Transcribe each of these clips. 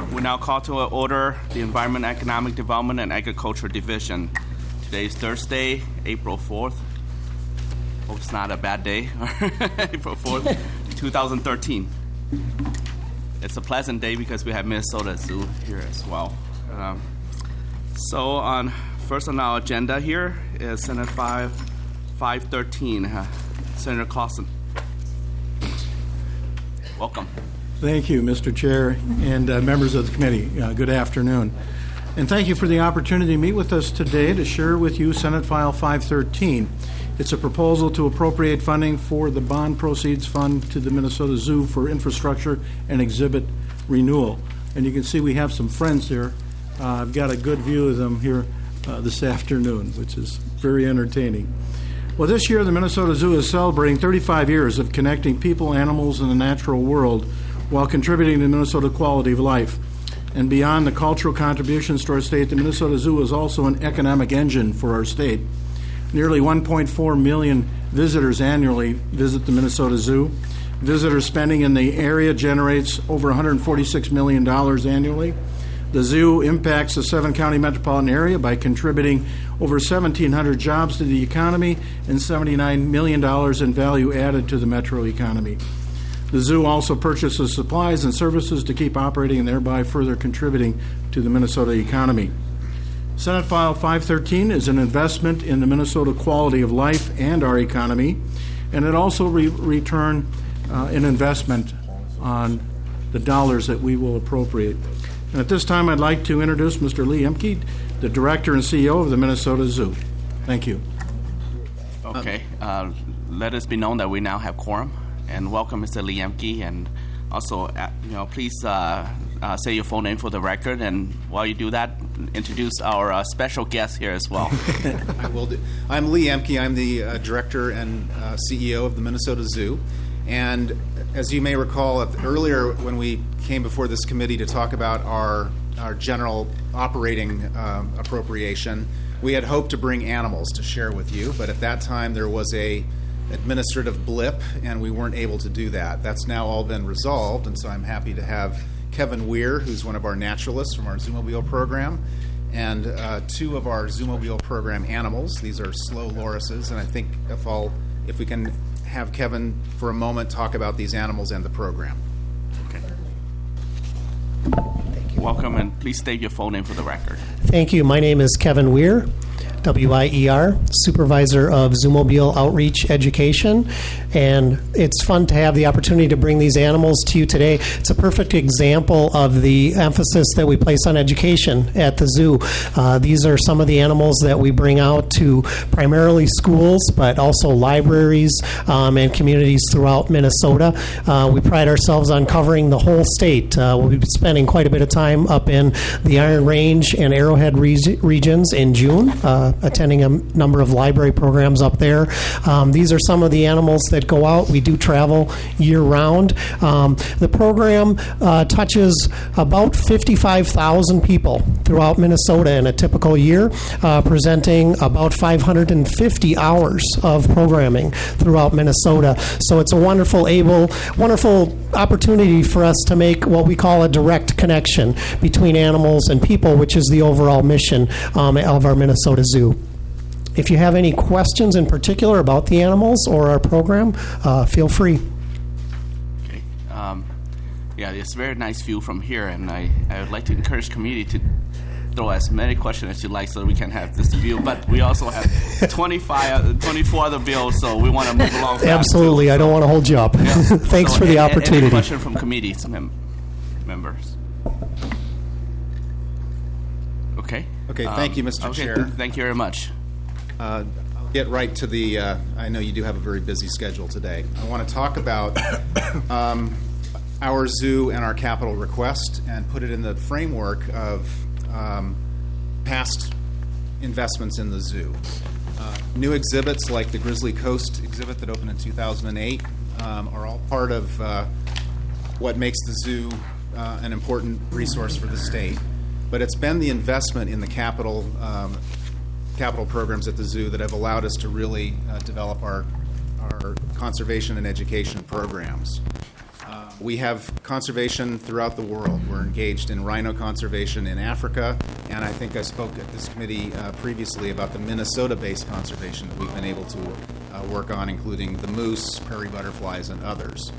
We now call to order the Environment, Economic Development, and Agriculture Division. Today is Thursday, April 4th. Hope it's not a bad day. April 4th, 2013. It's a pleasant day because we have Minnesota Zoo here as well. First on our agenda here is Senate 513. Senator Clausen. Welcome. Thank you, Mr. Chair, and members of the committee. Good afternoon. And thank you for the opportunity to meet with us today to share with you Senate File 513. It's a proposal to appropriate funding for the bond proceeds fund to the Minnesota Zoo for infrastructure and exhibit renewal. And you can see we have some friends here. I've got a good view of them here this afternoon, which is very entertaining. Well, this year the Minnesota Zoo is celebrating 35 years of connecting people, animals, and the natural world while contributing to Minnesota quality of life. And beyond the cultural contributions to our state, the Minnesota Zoo is also an economic engine for our state. Nearly 1.4 million visitors annually visit the Minnesota Zoo. Visitor spending in the area generates over $146 million annually. The zoo impacts the 7-county metropolitan area by contributing over 1,700 jobs to the economy and $79 million in value added to the metro economy. The zoo also purchases supplies and services to keep operating and thereby further contributing to the Minnesota economy. Senate File 513 is an investment in the Minnesota quality of life and our economy, and it also return an investment on the dollars that we will appropriate. And at this time, I'd like to introduce Mr. Lee Emke, the Director and CEO of the Minnesota Zoo. Thank you. Okay. Let us be known that we now have quorum. And welcome, Mr. Lee Emke. And also, please say your full name for the record. And while you do that, introduce our special guest here as well. I will do. I'm Lee Emke. I'm the Director and CEO of the Minnesota Zoo. And as you may recall, earlier when we came before this committee to talk about our general operating appropriation, we had hoped to bring animals to share with you, but at that time there was a administrative blip and we weren't able to do that. That's now all been resolved, and so I'm happy to have Kevin Weir, who's one of our naturalists from our Zoomobile program, and two of our Zoomobile program animals. These are slow lorises, and I think if we can have Kevin for a moment talk about these animals and the program. Okay. Welcome, and please state your full name for the record. Thank you. My name is Kevin Weir, W-I-E-R, Supervisor of Zoomobile Outreach Education, and it's fun to have the opportunity to bring these animals to you today. It's a perfect example of the emphasis that we place on education at the zoo. These are some of the animals that we bring out to primarily schools, but also libraries and communities throughout Minnesota. We pride ourselves on covering the whole state. We'll be spending quite a bit of time up in the Iron Range and Arrowhead regions in June, attending a number of library programs up there. These are some of the animals that go out. We do travel year-round. The program touches about 55,000 people throughout Minnesota in a typical year, presenting about 550 hours of programming throughout Minnesota. So it's a wonderful opportunity for us to make what we call a direct connection between animals and people, which is the overall mission of our Minnesota Zoo. If you have any questions in particular about the animals or our program, feel free. Okay. It's a very nice view from here, and I would like to encourage community to throw as many questions as you like so that we can have this view. But we also have 24 other bills, so we want to move along fast. Absolutely. Too, I don't want to hold you up. Yeah. Thanks for the opportunity. Any question from committee members? Okay. Okay, thank you, Mr. Chair. Thank you very much. I'll get right to the, I know you do have a very busy schedule today. I want to talk about our zoo and our capital request and put it in the framework of past investments in the zoo. New exhibits like the Grizzly Coast exhibit that opened in 2008 are all part of what makes the zoo an important resource for the state. But it's been the investment in the capital programs at the zoo that have allowed us to really develop our conservation and education programs. We have conservation throughout the world. We're engaged in rhino conservation in Africa, and I think I spoke at this committee previously about the Minnesota-based conservation that we've been able to work on, including the moose, prairie butterflies, and others.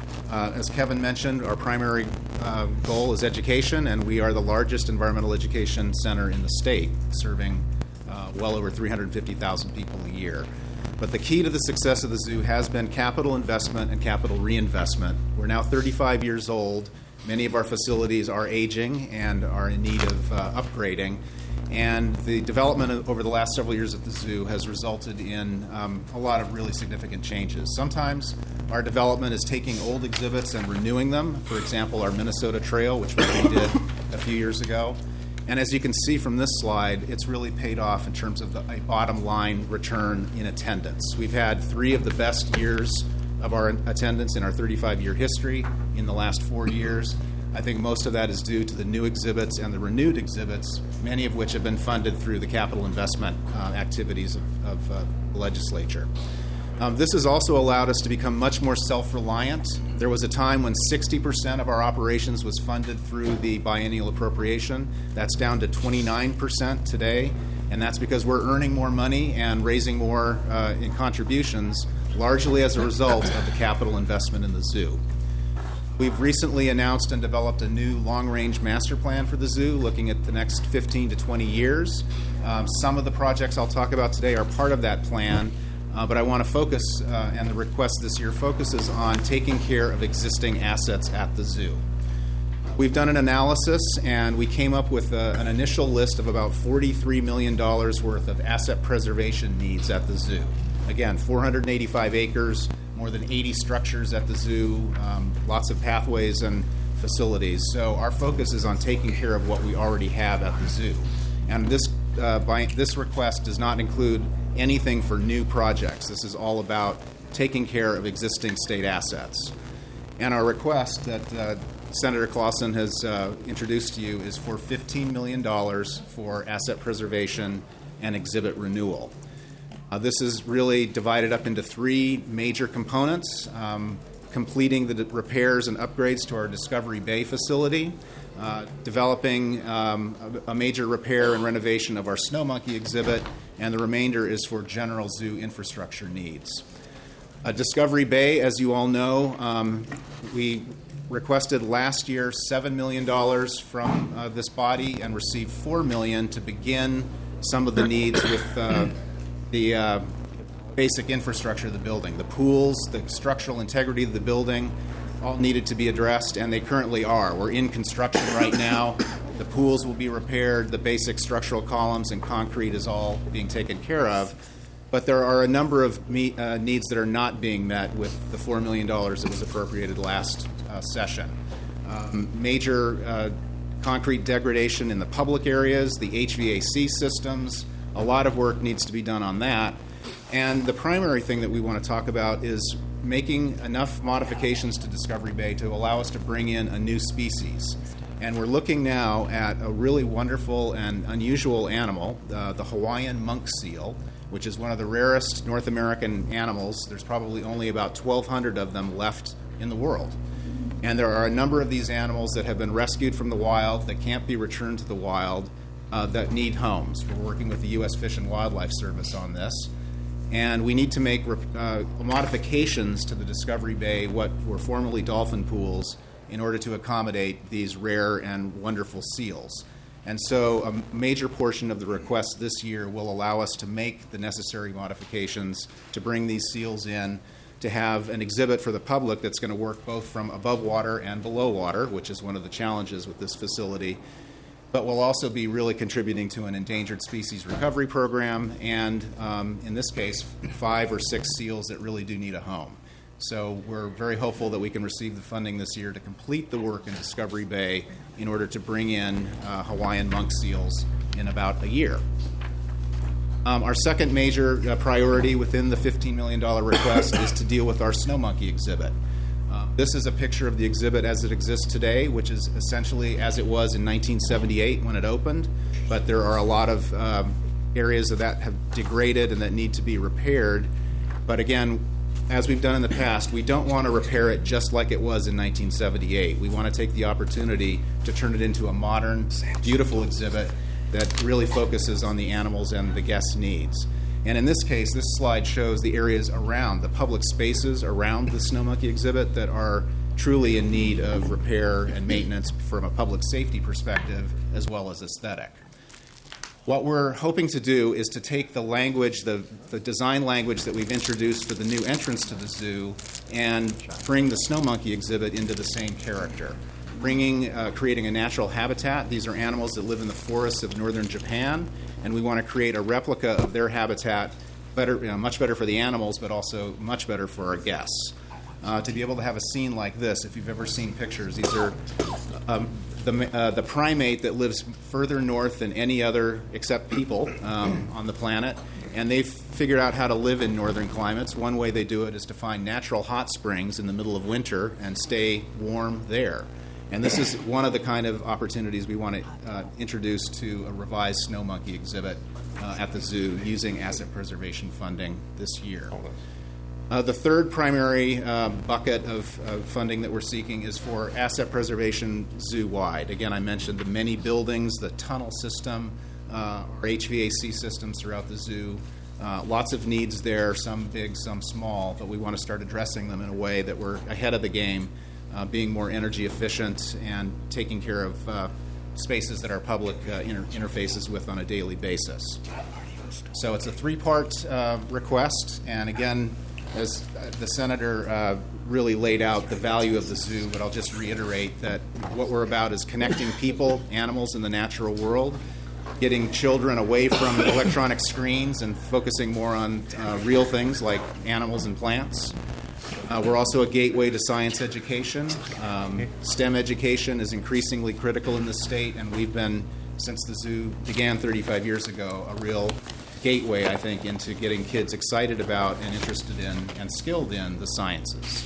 As Kevin mentioned, our primary goal is education, and we are the largest environmental education center in the state, serving well over 350,000 people a year. But the key to the success of the zoo has been capital investment and capital reinvestment. We're now 35 years old. Many of our facilities are aging and are in need of upgrading. And the development over the last several years at the zoo has resulted in a lot of really significant changes. Sometimes our development is taking old exhibits and renewing them. For example, our Minnesota Trail, which we did a few years ago. And as you can see from this slide, it's really paid off in terms of a bottom line return in attendance. We've had 3 of the best years of our attendance in our 35-year history in the last 4 years. I think most of that is due to the new exhibits and the renewed exhibits, many of which have been funded through the capital investment activities of the legislature. This has also allowed us to become much more self-reliant. There was a time when 60% of our operations was funded through the biennial appropriation. That's down to 29% today, and that's because we're earning more money and raising more in contributions, largely as a result of the capital investment in the zoo. We've recently announced and developed a new long-range master plan for the zoo, looking at the next 15 to 20 years. Some of the projects I'll talk about today are part of that plan. But I want to focus, and the request this year focuses on taking care of existing assets at the zoo. We've done an analysis, and we came up with an initial list of about $43 million worth of asset preservation needs at the zoo. Again, 485 acres, more than 80 structures at the zoo, lots of pathways and facilities. So our focus is on taking care of what we already have at the zoo. And this request does not include anything for new projects. This is all about taking care of existing state assets. And our request that Senator Clausen has introduced to you is for $15 million for asset preservation and exhibit renewal. This is really divided up into 3 major components: completing the repairs and upgrades to our Discovery Bay facility, developing a major repair and renovation of our snow monkey exhibit, and the remainder is for general zoo infrastructure needs. Discovery Bay, as you all know, we requested last year $7 million from this body and received $4 million to begin some of the needs with the basic infrastructure of the building. The pools, the structural integrity of the building, all needed to be addressed, and they currently are. We're in construction right now. The pools will be repaired. The basic structural columns and concrete is all being taken care of. But there are a number of needs that are not being met with the $4 million that was appropriated last session. Major concrete degradation in the public areas, the HVAC systems. A lot of work needs to be done on that. And the primary thing that we want to talk about is making enough modifications to Discovery Bay to allow us to bring in a new species. And we're looking now at a really wonderful and unusual animal, the Hawaiian monk seal, which is one of the rarest North American animals. There's probably only about 1,200 of them left in the world. And there are a number of these animals that have been rescued from the wild, that can't be returned to the wild, that need homes. We're working with the U.S. Fish and Wildlife Service on this. And we need to make modifications to the Discovery Bay, what were formerly dolphin pools, in order to accommodate these rare and wonderful seals. And so a major portion of the request this year will allow us to make the necessary modifications to bring these seals in, to have an exhibit for the public that's going to work both from above water and below water, which is one of the challenges with this facility, but will also be really contributing to an endangered species recovery program and, in this case, 5 or 6 seals that really do need a home. So we're very hopeful that we can receive the funding this year to complete the work in Discovery Bay in order to bring in Hawaiian monk seals in about a year. Our second major priority within the $15 million request is to deal with our snow monkey exhibit. This is a picture of the exhibit as it exists today, which is essentially as it was in 1978 when it opened, but there are a lot of areas of that have degraded and that need to be repaired. But again, as we've done in the past, we don't want to repair it just like it was in 1978. We want to take the opportunity to turn it into a modern, beautiful exhibit that really focuses on the animals and the guests' needs. And in this case, this slide shows the areas around, the public spaces around the Snow Monkey exhibit that are truly in need of repair and maintenance from a public safety perspective as well as aesthetic. What we're hoping to do is to take the language, the design language that we've introduced for the new entrance to the zoo and bring the Snow Monkey exhibit into the same character. Creating a natural habitat. These are animals that live in the forests of northern Japan, and we want to create a replica of their habitat, much better for the animals, but also much better for our guests. To be able to have a scene like this, if you've ever seen pictures, these are the primate that lives further north than any other except people on the planet, and they've figured out how to live in northern climates. One way they do it is to find natural hot springs in the middle of winter and stay warm there. And this is one of the kind of opportunities we want to introduce to a revised Snow Monkey exhibit at the zoo using asset preservation funding this year. The third primary bucket of funding that we're seeking is for asset preservation zoo-wide. Again, I mentioned the many buildings, the tunnel system, our HVAC systems throughout the zoo. Lots of needs there, some big, some small, but we want to start addressing them in a way that we're ahead of the game, being more energy efficient and taking care of spaces that our public interfaces with on a daily basis. So it's a three-part request, and again, as the Senator really laid out the value of the zoo, but I'll just reiterate that what we're about is connecting people, animals, and the natural world, getting children away from electronic screens and focusing more on real things like animals and plants. We're also a gateway to science education. STEM education is increasingly critical in the state, and we've been, since the zoo began 35 years ago, a real gateway, I think, into getting kids excited about and interested in and skilled in the sciences.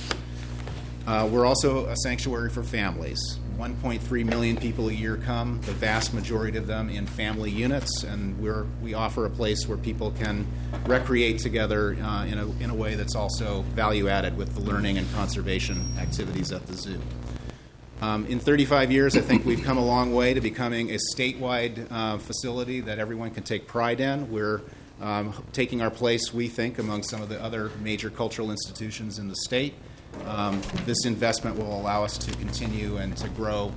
We're also a sanctuary for families. 1.3 million people a year come, the vast majority of them in family units, and we offer a place where people can recreate together in a way that's also value-added with the learning and conservation activities at the zoo. In 35 years, I think we've come a long way to becoming a statewide facility that everyone can take pride in. We're taking our place, we think, among some of the other major cultural institutions in the state. This investment will allow us to continue and to grow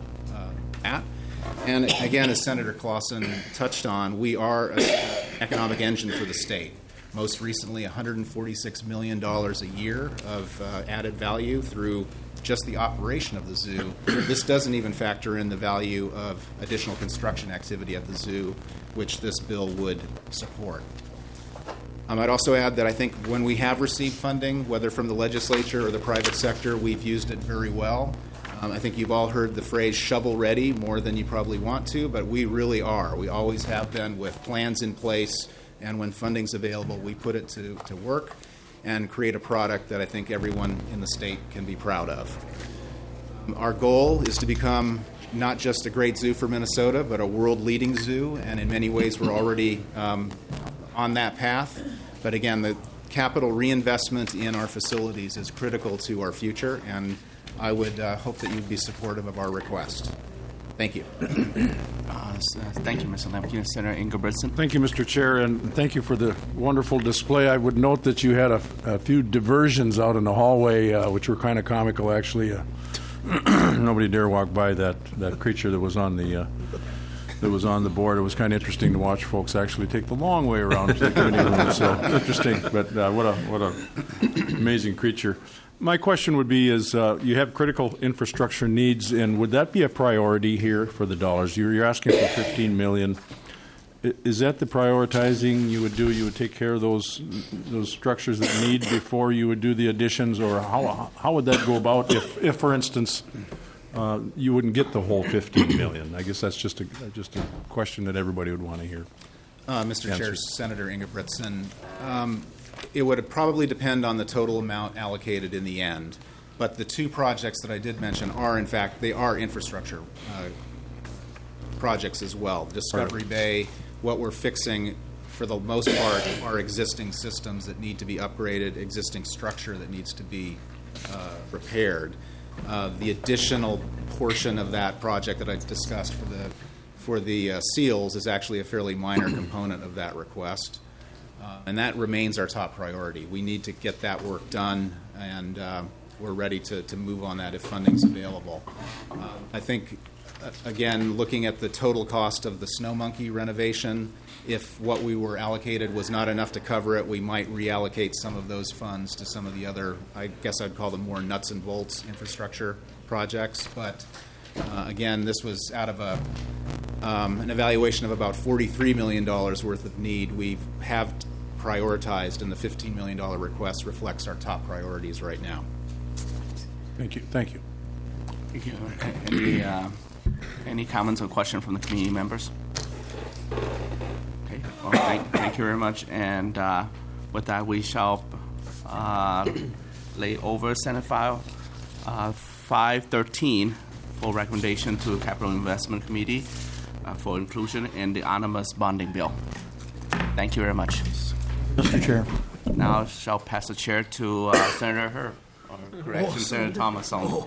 And again, as Senator Clausen touched on, we are an economic engine for the state. Most recently, $146 million a year of added value through just the operation of the zoo. This doesn't even factor in the value of additional construction activity at the zoo, which this bill would support. I'd also add that I think when we have received funding, whether from the legislature or the private sector, we've used it very well. I think you've all heard the phrase shovel ready more than you probably want to, but we really are. We always have been with plans in place, and when funding's available, we put it to work and create a product that I think everyone in the state can be proud of. Our goal is to become not just a great zoo for Minnesota, but a world-leading zoo, and in many ways we're already on that path. But again, the capital reinvestment in our facilities is critical to our future, and I would hope that you'd be supportive of our request. Thank you. Thank you, Mr. Lemke. Senator Ingebrigtsen. Thank you, Mr. Chair, and thank you for the wonderful display. I would note that you had a few diversions out in the hallway, which were kind of comical, actually. Nobody dare walk by that creature that was on the board. It was kind of interesting to watch folks actually take the long way around to the committee room. So interesting, but what a amazing creature. My question would be: is you have critical infrastructure needs, and would that be a priority here for the dollars? You're asking for $15 million. Is that the prioritizing you would do? You would take care of those structures that need before you would do the additions, or how would that go about if for instance, you wouldn't get the whole $15 million? I guess that's just a question that everybody would want to hear. Mr. Chair, Senator Ingebrigtsen, it would probably depend on the total amount allocated in the end. But the two projects that I did mention are, in fact, they are infrastructure projects as well. Discovery Bay, what we're fixing for the most part, are existing systems that need to be upgraded, existing structure that needs to be repaired. The additional portion of that project that I discussed for the seals is actually a fairly minor component of that request. And that remains our top priority. We need to get that work done, and we're ready to move on that if funding's available. I think, again, looking at the total cost of the Snow Monkey renovation, if what we were allocated was not enough to cover it, we might reallocate some of those funds to some of the other, I guess I'd call them more nuts and bolts infrastructure projects. But again, this was out of an evaluation of about $43 million worth of need. We have prioritized, and the $15 million request reflects our top priorities right now. Thank you. Thank you. Thank you. Any comments or questions from the community members? Okay. Well, thank you very much. And with that, we shall lay over Senate File 513 for recommendation to Capital Investment Committee for inclusion in the omnibus bonding bill. Thank you very much. Mr. Chair. Now I shall pass the chair to Senator Herb, or correction, Senator Thomas only.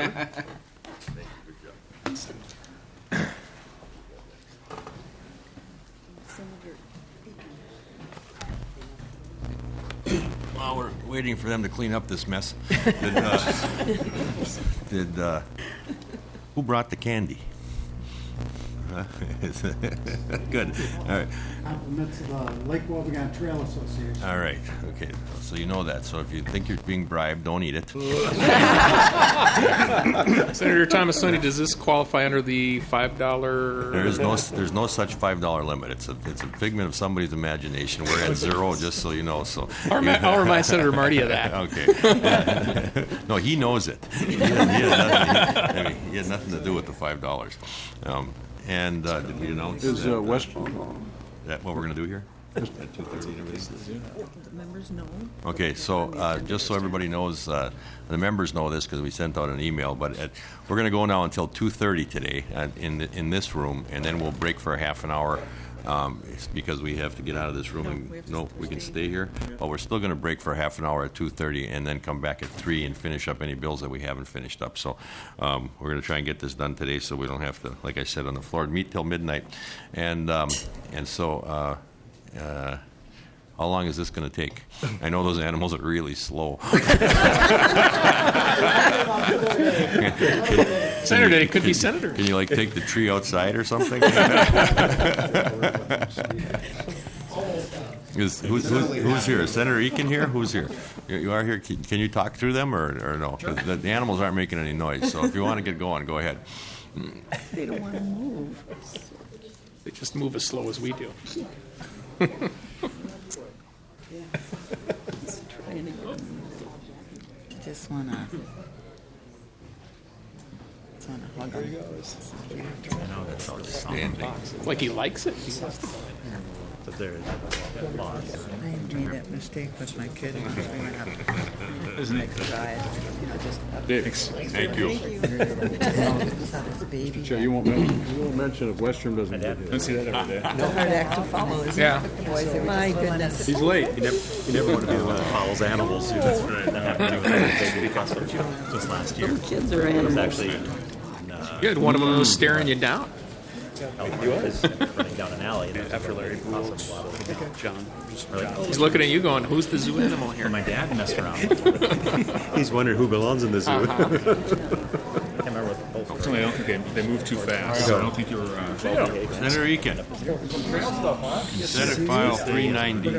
While we're waiting for them to clean up this mess, who brought the candy? Good. All right. Compliments of the Lake Wobegon Trail Association. All right. Okay. So you know that. So if you think you're being bribed, don't eat it. Senator Thomasoni, does this qualify under the $5? There's no such $5 limit. It's a figment of somebody's imagination. We're at zero, just so you know. So I'll remind Senator Marty of that. Okay. No, he knows it. He had nothing to do with the $5. And did we announce Is Western? that what we're going to do here? At 2:30. The members know. Okay, so just so everybody knows, the members know this because we sent out an email, but we're going to go now until 2:30 today in this room, and then we'll break for a half an hour because we have to get out of this room. We can stay here, but we're still going to break for a half an hour at 2:30 and then come back at 3 and finish up any bills that we haven't finished up. So we're going to try and get this done today so we don't have to, like I said, on the floor, meet till midnight. And so how long is this going to take? I know those animals are really slow. Senator, it could be Senator. Can you take the tree outside or something? Who's here? Is Senator Eakin here? Who's here? You are here. Can you talk through them or no? Because the animals aren't making any noise. So if you want to get going, go ahead. They don't want to move. They just move as slow as we do. Just want to hug him. That's outstanding. Like he likes it. I made that mistake with my kid. Isn't it? Thank you. Chair, you won't mention if Western doesn't get here. Don't see that every day. Hard act to follow, isn't Yeah. it? Boys, my goodness. He's late. You never want to be the one that follows animals. That's right. That happened to me with Baby Picasso just last year. Little kids are It was animals. actually You had one of them was staring you down. running down an alley. And after Larry Gould, John. He's looking at you going, who's the zoo animal here? my dad messed around. He's wondering who belongs in the zoo. I can't remember what the post I don't think they move too fast. So I don't think you were. Senator Eakin. Senate File 390.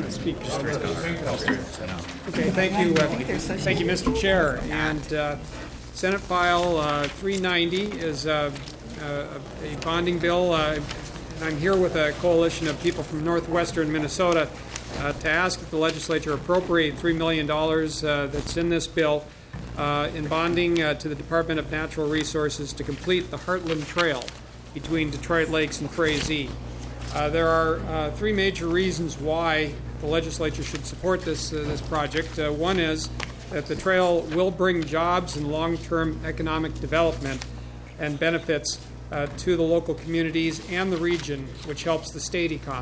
Okay, thank you, Mr. Chair. And Senate File 390 is a bonding bill. And I'm here with a coalition of people from northwestern Minnesota to ask if the legislature appropriate $3 million that's in this bill in bonding to the Department of Natural Resources to complete the Heartland Trail between Detroit Lakes and Frazee. There are three major reasons why the legislature should support this project. One is that the trail will bring jobs and long-term economic development and benefits to the local communities and the region, which helps the state economy.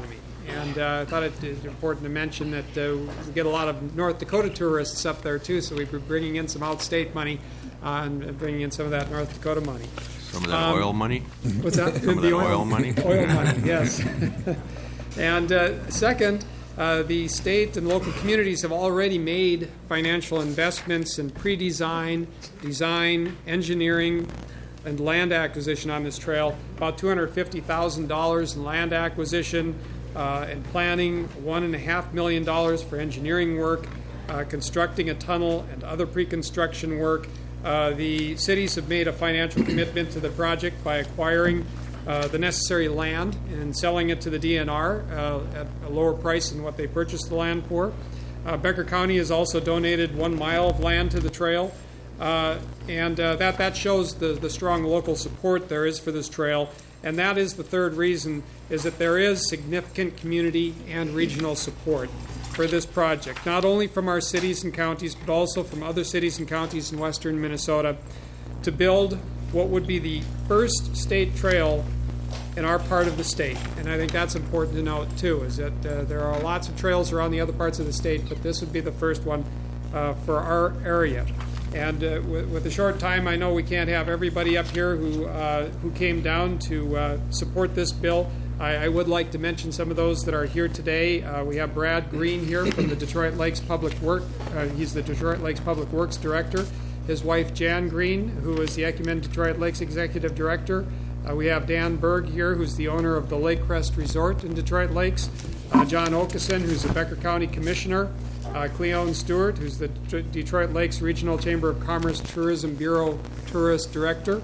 And I thought it's important to mention that we get a lot of North Dakota tourists up there too, so we've been bringing in some outstate money and bringing in some of that North Dakota money. Some of that oil money? What's that? Some of that oil money? Oil money, yes. And second, the state and local communities have already made financial investments in pre-design, design, engineering, and land acquisition on this trail. About $250,000 in land acquisition and planning, $1.5 million for engineering work, constructing a tunnel and other pre-construction work. The cities have made a financial commitment to the project by acquiring the necessary land and selling it to the DNR at a lower price than what they purchased the land for. Becker County has also donated 1 mile of land to the trail, and that shows the strong local support there is for this trail. And that is the third reason, is that there is significant community and regional support for this project, not only from our cities and counties, but also from other cities and counties in western Minnesota, to build what would be the first state trail in our part of the state. And I think that's important to note, too, is that there are lots of trails around the other parts of the state, but this would be the first one for our area. And with a short time, I know we can't have everybody up here who came down to support this bill. I would like to mention some of those that are here today. We have Brad Green here from the Detroit Lakes Public Works. He's the Detroit Lakes Public Works Director. His wife, Jan Green, who is the Ecumen Detroit Lakes Executive Director. We have Dan Berg here, who's the owner of the Lake Crest Resort in Detroit Lakes. John Okeson, who's the Becker County Commissioner. Cleone Stewart, who's the Detroit Lakes Regional Chamber of Commerce Tourism Bureau Tourist Director.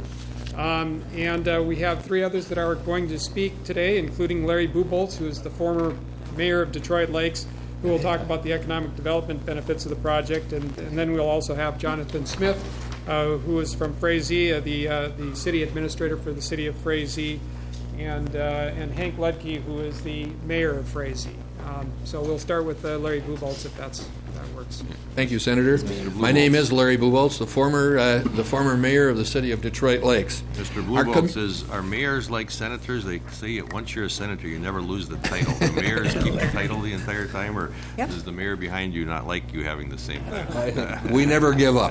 And we have three others that are going to speak today, including Larry Bubolz, who is the former mayor of Detroit Lakes, who will talk about the economic development benefits of the project. And then we'll also have Jonathan Smith, who is from Frazee, the city administrator for the city of Frazee, and Hank Ledke, who is the mayor of Frazee. So we'll start with Larry Bubolz, if that works. Thank you, Senator. My name is Larry Bubolz, the former mayor of the city of Detroit Lakes. Mr. Bubolz says, are mayors like senators? They say once you're a senator, you never lose the title. The mayors keep the title the entire time, or does the mayor behind you not like you having the same thing? We never give up.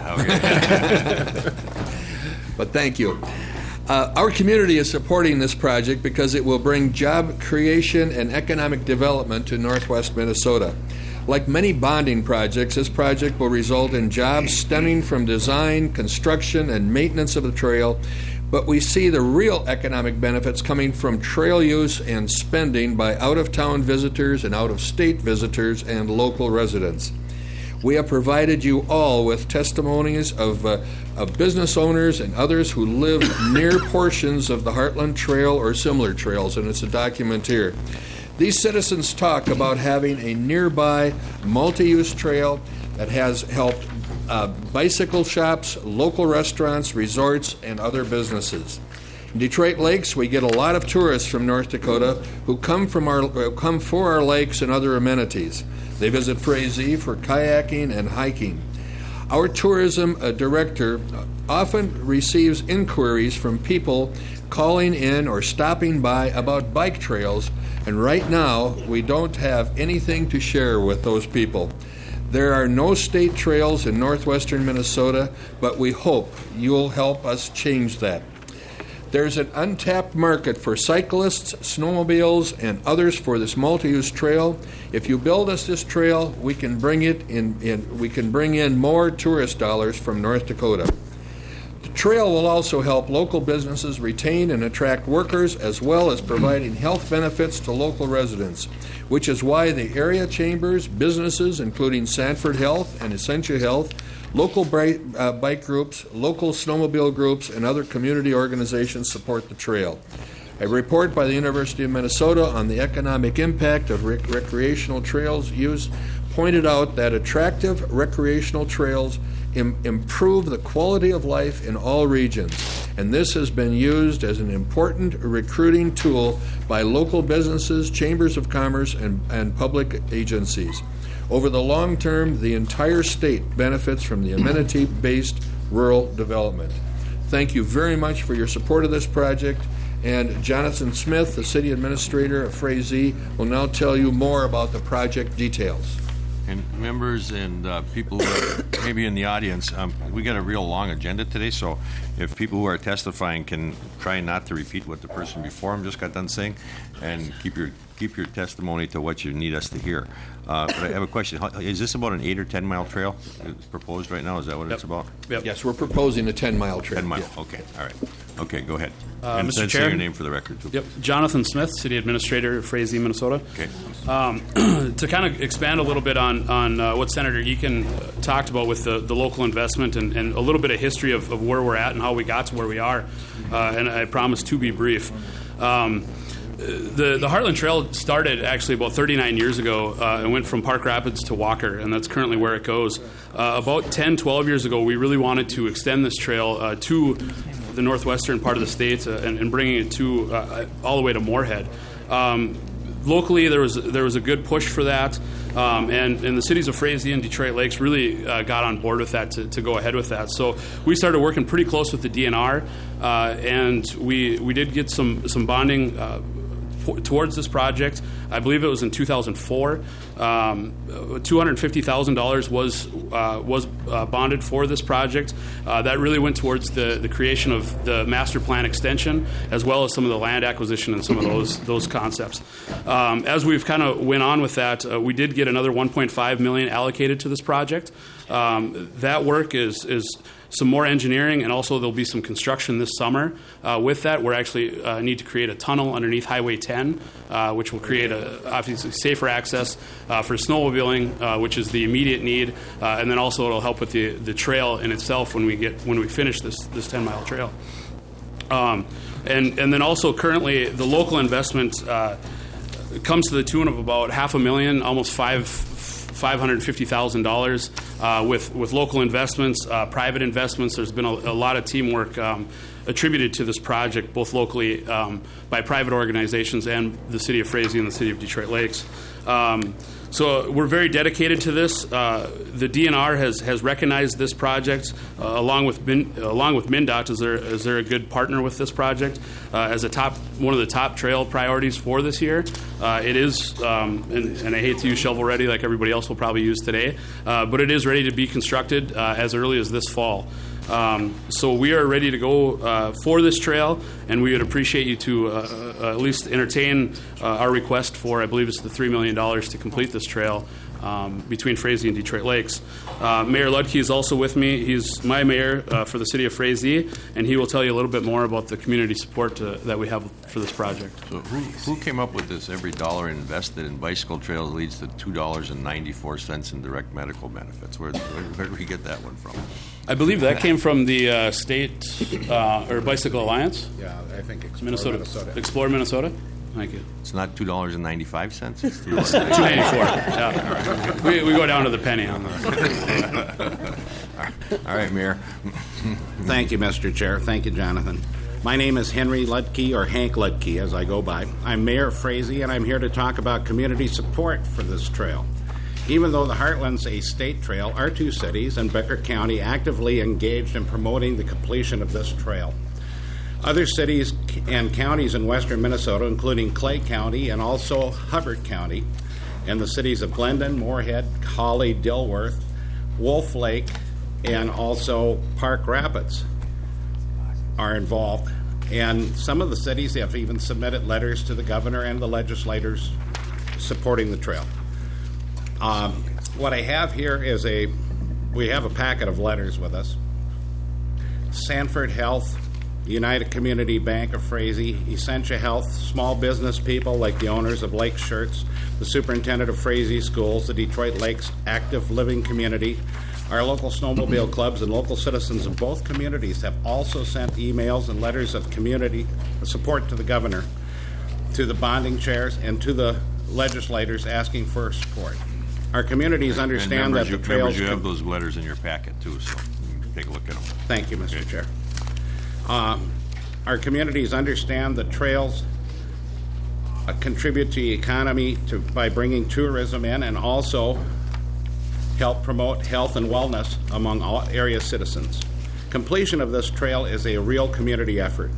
Okay. But thank you. Our community is supporting this project because it will bring job creation and economic development to northwest Minnesota. Like many bonding projects, this project will result in jobs stemming from design, construction, and maintenance of the trail, but we see the real economic benefits coming from trail use and spending by out-of-town visitors and out-of-state visitors and local residents. We have provided you all with testimonies of business owners and others who live near portions of the Heartland Trail or similar trails, and it's a document here. These citizens talk about having a nearby multi-use trail that has helped bicycle shops, local restaurants, resorts, and other businesses. In Detroit Lakes, we get a lot of tourists from North Dakota who come for our lakes and other amenities. They visit Frazee for kayaking and hiking. Our tourism director often receives inquiries from people calling in or stopping by about bike trails, and right now we don't have anything to share with those people. There are no state trails in northwestern Minnesota, but we hope you'll help us change that. There's an untapped market for cyclists, snowmobiles, and others for this multi-use trail. If you build us this trail, we can bring in more tourist dollars from North Dakota. The trail will also help local businesses retain and attract workers, as well as providing health benefits to local residents, which is why the area chambers, businesses, including Sanford Health and Essentia Health, local bike groups, local snowmobile groups, and other community organizations support the trail. A report by the University of Minnesota on the economic impact of recreational trails use pointed out that attractive recreational trails improve the quality of life in all regions, and this has been used as an important recruiting tool by local businesses, chambers of commerce, and public agencies. Over the long term, the entire state benefits from the amenity-based rural development. Thank you very much for your support of this project. And Jonathan Smith, the City Administrator of Frazee, will now tell you more about the project details. And members and people who are maybe in the audience, we got a real long agenda today, so if people who are testifying can try not to repeat what the person before them just got done saying, and keep your testimony to what you need us to hear. But I have a question. Is this about an 8 or 10 mile trail proposed right now? Is that what it's about? Yep. Yes, we're proposing a 10-mile trail. 10 mile. Yeah. Okay. All right. Okay. Go ahead. And Mr. say Chair, your name for the record too. Yep. Jonathan Smith, City Administrator of Frazee, Minnesota. Okay. To kind of expand a little bit on what Senator Eakin talked about with the local investment and a little bit of history of where we're at and how we got to where we are, and I promise to be brief. The Heartland Trail started actually about 39 years ago and went from Park Rapids to Walker, and that's currently where it goes. About 10, 12 years ago, we really wanted to extend this trail to the northwestern part of the state and bringing it to all the way to Moorhead. Locally, there was a good push for that, and the cities of Frazee and Detroit Lakes really got on board with that to go ahead with that. So we started working pretty close with the DNR, and we did get some bonding towards this project. I believe it was in 2004. $250,000 was bonded for this project. That really went towards the creation of the master plan extension, as well as some of the land acquisition and some of those concepts. As we've kind of went on with that, we did get another $1.5 million allocated to this project. That work is some more engineering, and also there'll be some construction this summer. With that, we're actually need to create a tunnel underneath Highway 10, which will create obviously safer access for snowmobiling, which is the immediate need, and then also it'll help with the trail in itself when we finish this 10-mile trail. And then also currently the local investment comes to the tune of about $500,000, almost $550,000 with local investments, private investments. There's been a lot of teamwork attributed to this project, both locally by private organizations and the City of Frazee and the City of Detroit Lakes. So we're very dedicated to this. The DNR has recognized this project along with MnDOT as they're a good partner with this project as one of the top trail priorities for this year. It is, and I hate to use shovel ready like everybody else will probably use today, but it is ready to be constructed as early as this fall. So we are ready to go for this trail, and we would appreciate you to at least entertain our request for, I believe it's the $3 million to complete this trail between Frazee and Detroit Lakes. Mayor Ludke is also with me. He's my mayor for the city of Frazee, and he will tell you a little bit more about the community support that we have for this project. So who came up with this? Every dollar invested in bicycle trails leads to $2.94 in direct medical benefits. Where did we get that one from? I believe that came from the state or Bicycle Alliance. Yeah, I think Minnesota. Explore Minnesota. Thank you. It's not $2.95. It's $2.94. Yeah. We go down to the penny on that. All right, Mayor. Thank you, Mr. Chair. Thank you, Jonathan. My name is Henry Ludke, or Hank Ludke, as I go by. I'm Mayor of Frazee, and I'm here to talk about community support for this trail. Even though the Heartland's a state trail, our two cities and Becker County actively engaged in promoting the completion of this trail. Other cities and counties in western Minnesota, including Clay County and also Hubbard County, and the cities of Glendon, Moorhead, Hawley, Dilworth, Wolf Lake, and also Park Rapids are involved. And some of the cities have even submitted letters to the governor and the legislators supporting the trail. What I have here is we have a packet of letters with us. Sanford Health, United Community Bank of Frazee, Essentia Health, small business people like the owners of Lake Shirts, the superintendent of Frazee Schools, the Detroit Lakes Active Living Community, our local snowmobile clubs, and local citizens of both communities have also sent emails and letters of community support to the governor, to the bonding chairs, and to the legislators asking for support. Our communities understand that the trails... You have those letters in your packet, too, so you can take a look at them. Thank you, Mr. Chair. Our communities understand that trails contribute to the economy by bringing tourism in and also help promote health and wellness among all area citizens. Completion of this trail is a real community effort.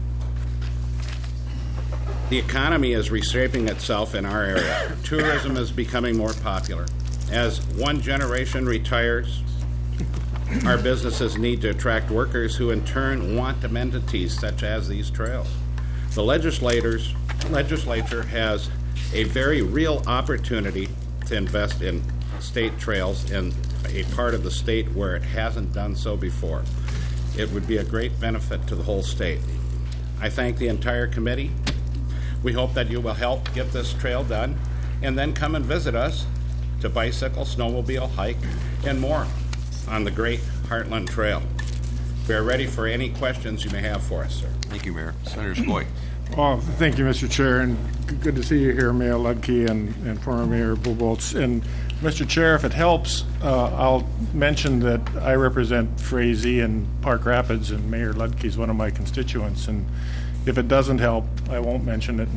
The economy is reshaping itself in our area. Tourism is becoming more popular. As one generation retires, our businesses need to attract workers who in turn want amenities such as these trails. The legislature has a very real opportunity to invest in state trails in a part of the state where it hasn't done so before. It would be a great benefit to the whole state. I thank the entire committee. We hope that you will help get this trail done and then come and visit us to bicycle, snowmobile, hike, and more on the great Heartland Trail. We are ready for any questions you may have for us, sir. Thank you, Mayor. Senator Skoye. Well, thank you, Mr. Chair, and good to see you here, Mayor Ludke and former Mayor Buboltz. And Mr. Chair, if it helps, I'll mention that I represent Frazee and Park Rapids, and Mayor Ludke is one of my constituents. And if it doesn't help, I won't mention it.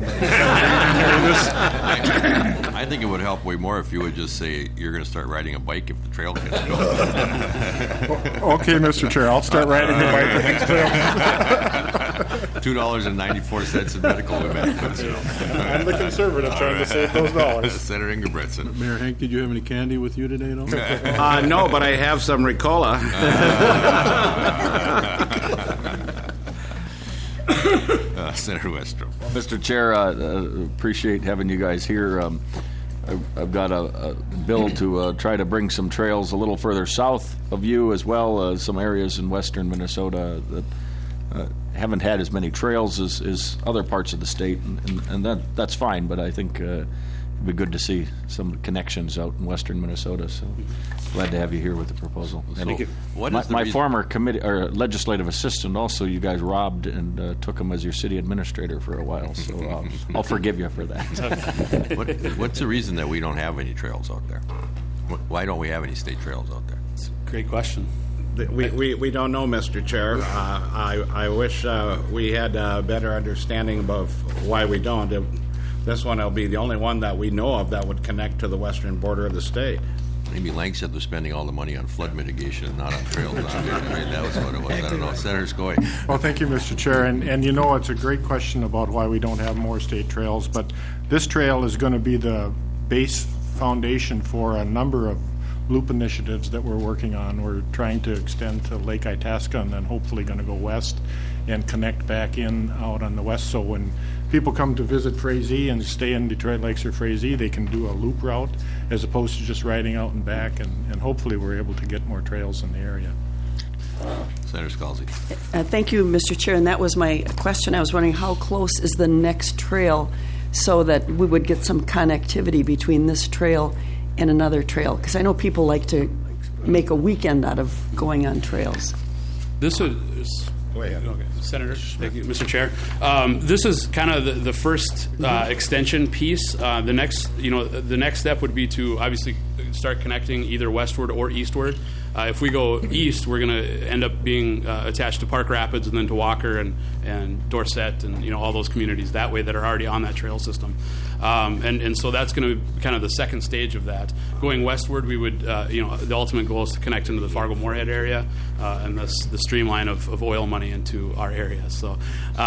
I think it would help way more if you would just say you're going to start riding a bike if the trail gets going. Okay, Mr. Chair, I'll start riding a bike the next trail. $2.94 in medical benefits. I'm the conservative trying to save those dollars. Senator Ingebretson. Mayor Hank, did you have any candy with you today? No, but I have some Ricola. Senator Westrom. Mr. Chair, appreciate having you guys here. I've got a bill to try to bring some trails a little further south of you as well, some areas in western Minnesota that haven't had as many trails as other parts of the state, and that's fine, but I think it'd be good to see some connections out in western Minnesota, so glad to have you here with the proposal. Thank you. My former committee or legislative assistant also, you guys robbed and took him as your city administrator for a while, so I'll forgive you for that. What's the reason that we don't have any trails out there? Why don't we have any state trails out there? It's a great question. We don't know, Mr. Chair. I wish we had a better understanding of why we don't. This one will be the only one that we know of that would connect to the western border of the state. Maybe Langston was spending all the money on flood mitigation, not on trails. That was what it was. I don't know. Senator Skoye. Well, thank you, Mr. Chair. And you know, it's a great question about why we don't have more state trails, but this trail is going to be the base foundation for a number of loop initiatives that we're working on. We're trying to extend to Lake Itasca and then hopefully going to go west and connect back in out on the west. So when people come to visit Frazee and stay in Detroit Lakes or Frazee, they can do a loop route as opposed to just riding out and back, and hopefully we're able to get more trails in the area. Senator Scalzi. Thank you, Mr. Chair, and that was my question. I was wondering how close is the next trail so that we would get some connectivity between this trail and another trail, because I know people like to make a weekend out of going on trails. This is... Go ahead. Okay. Senator, thank you, Mr. Chair. This is kind of the first extension piece. The next step would be to obviously start connecting either westward or eastward. If we go east, we're going to end up being attached to Park Rapids and then to Walker and Dorset and all those communities that way that are already on that trail system. And so that's going to be kind of the second stage of that. Going westward, we would the ultimate goal is to connect into the Fargo-Moorhead area and the streamline of oil money into our area. So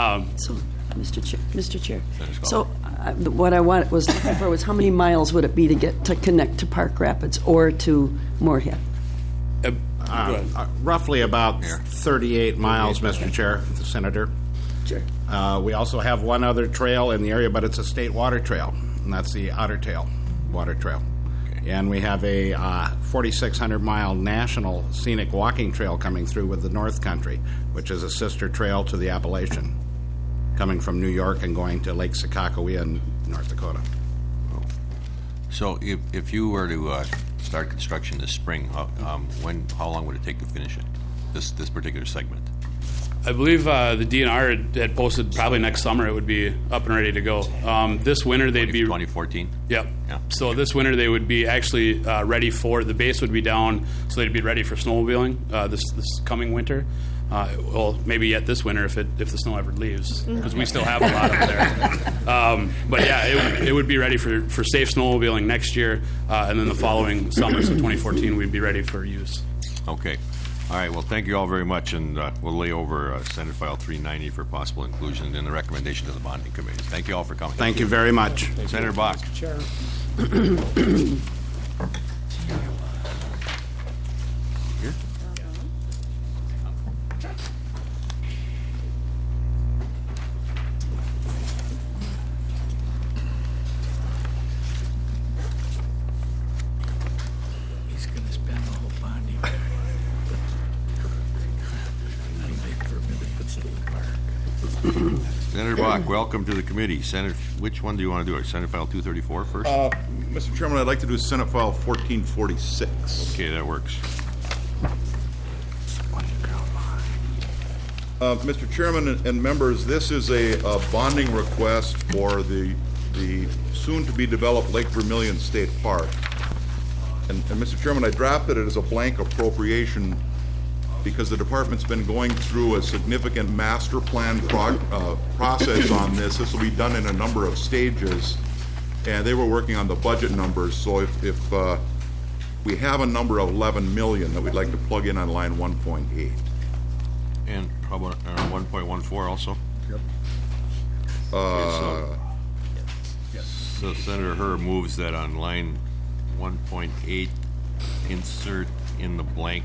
Mr. Chair. So what I was looking for was how many miles would it be to connect to Park Rapids or to Moorhead? Roughly about 38 miles, Mr. Chair, Senator. Sure. We also have one other trail in the area, but it's a state water trail, and that's the Otter Tail Water Trail. Okay. And we have a 4,600-mile national scenic walking trail coming through with the North Country, which is a sister trail to the Appalachian, coming from New York and going to Lake Sakakawea in North Dakota. So if you were to start construction this spring, how long would it take to finish it, this particular segment? I believe the DNR had posted probably next summer it would be up and ready to go. This winter they'd be 2014. Yep. Yeah. So this winter they would be actually ready for the base would be down, so they'd be ready for snowmobiling this coming winter. Well, maybe yet this winter if the snow ever leaves, because we still have a lot up there. But yeah, it would be ready for safe snowmobiling next year, and then the following summer, so 2014, we'd be ready for use. Okay. All right, well, thank you all very much, and we'll lay over Senate File 390 for possible inclusion in the recommendation to the bonding committee. Thank you all for coming. Thank you very much. Senator Bach. Chair. Here? He's going to spend the whole bonding. That'll make for a really good state park. Senator Bach, welcome to the committee. Senator, which one do you want to do? Senate File 234 first? Mr. Chairman, I'd like to do Senate File 1446. Okay, that works. Mr. Chairman and members, this is a bonding request for the soon-to-be-developed Lake Vermilion State Park. And Mr. Chairman, I drafted it as a blank appropriation because the department's been going through a significant master plan process on this. This will be done in a number of stages, and they were working on the budget numbers. So if we have a number of 11 million that we'd like to plug in on line 1.8. And how about 1.14 also? Yep. So Senator Herb moves that on line 1.8, insert in the blank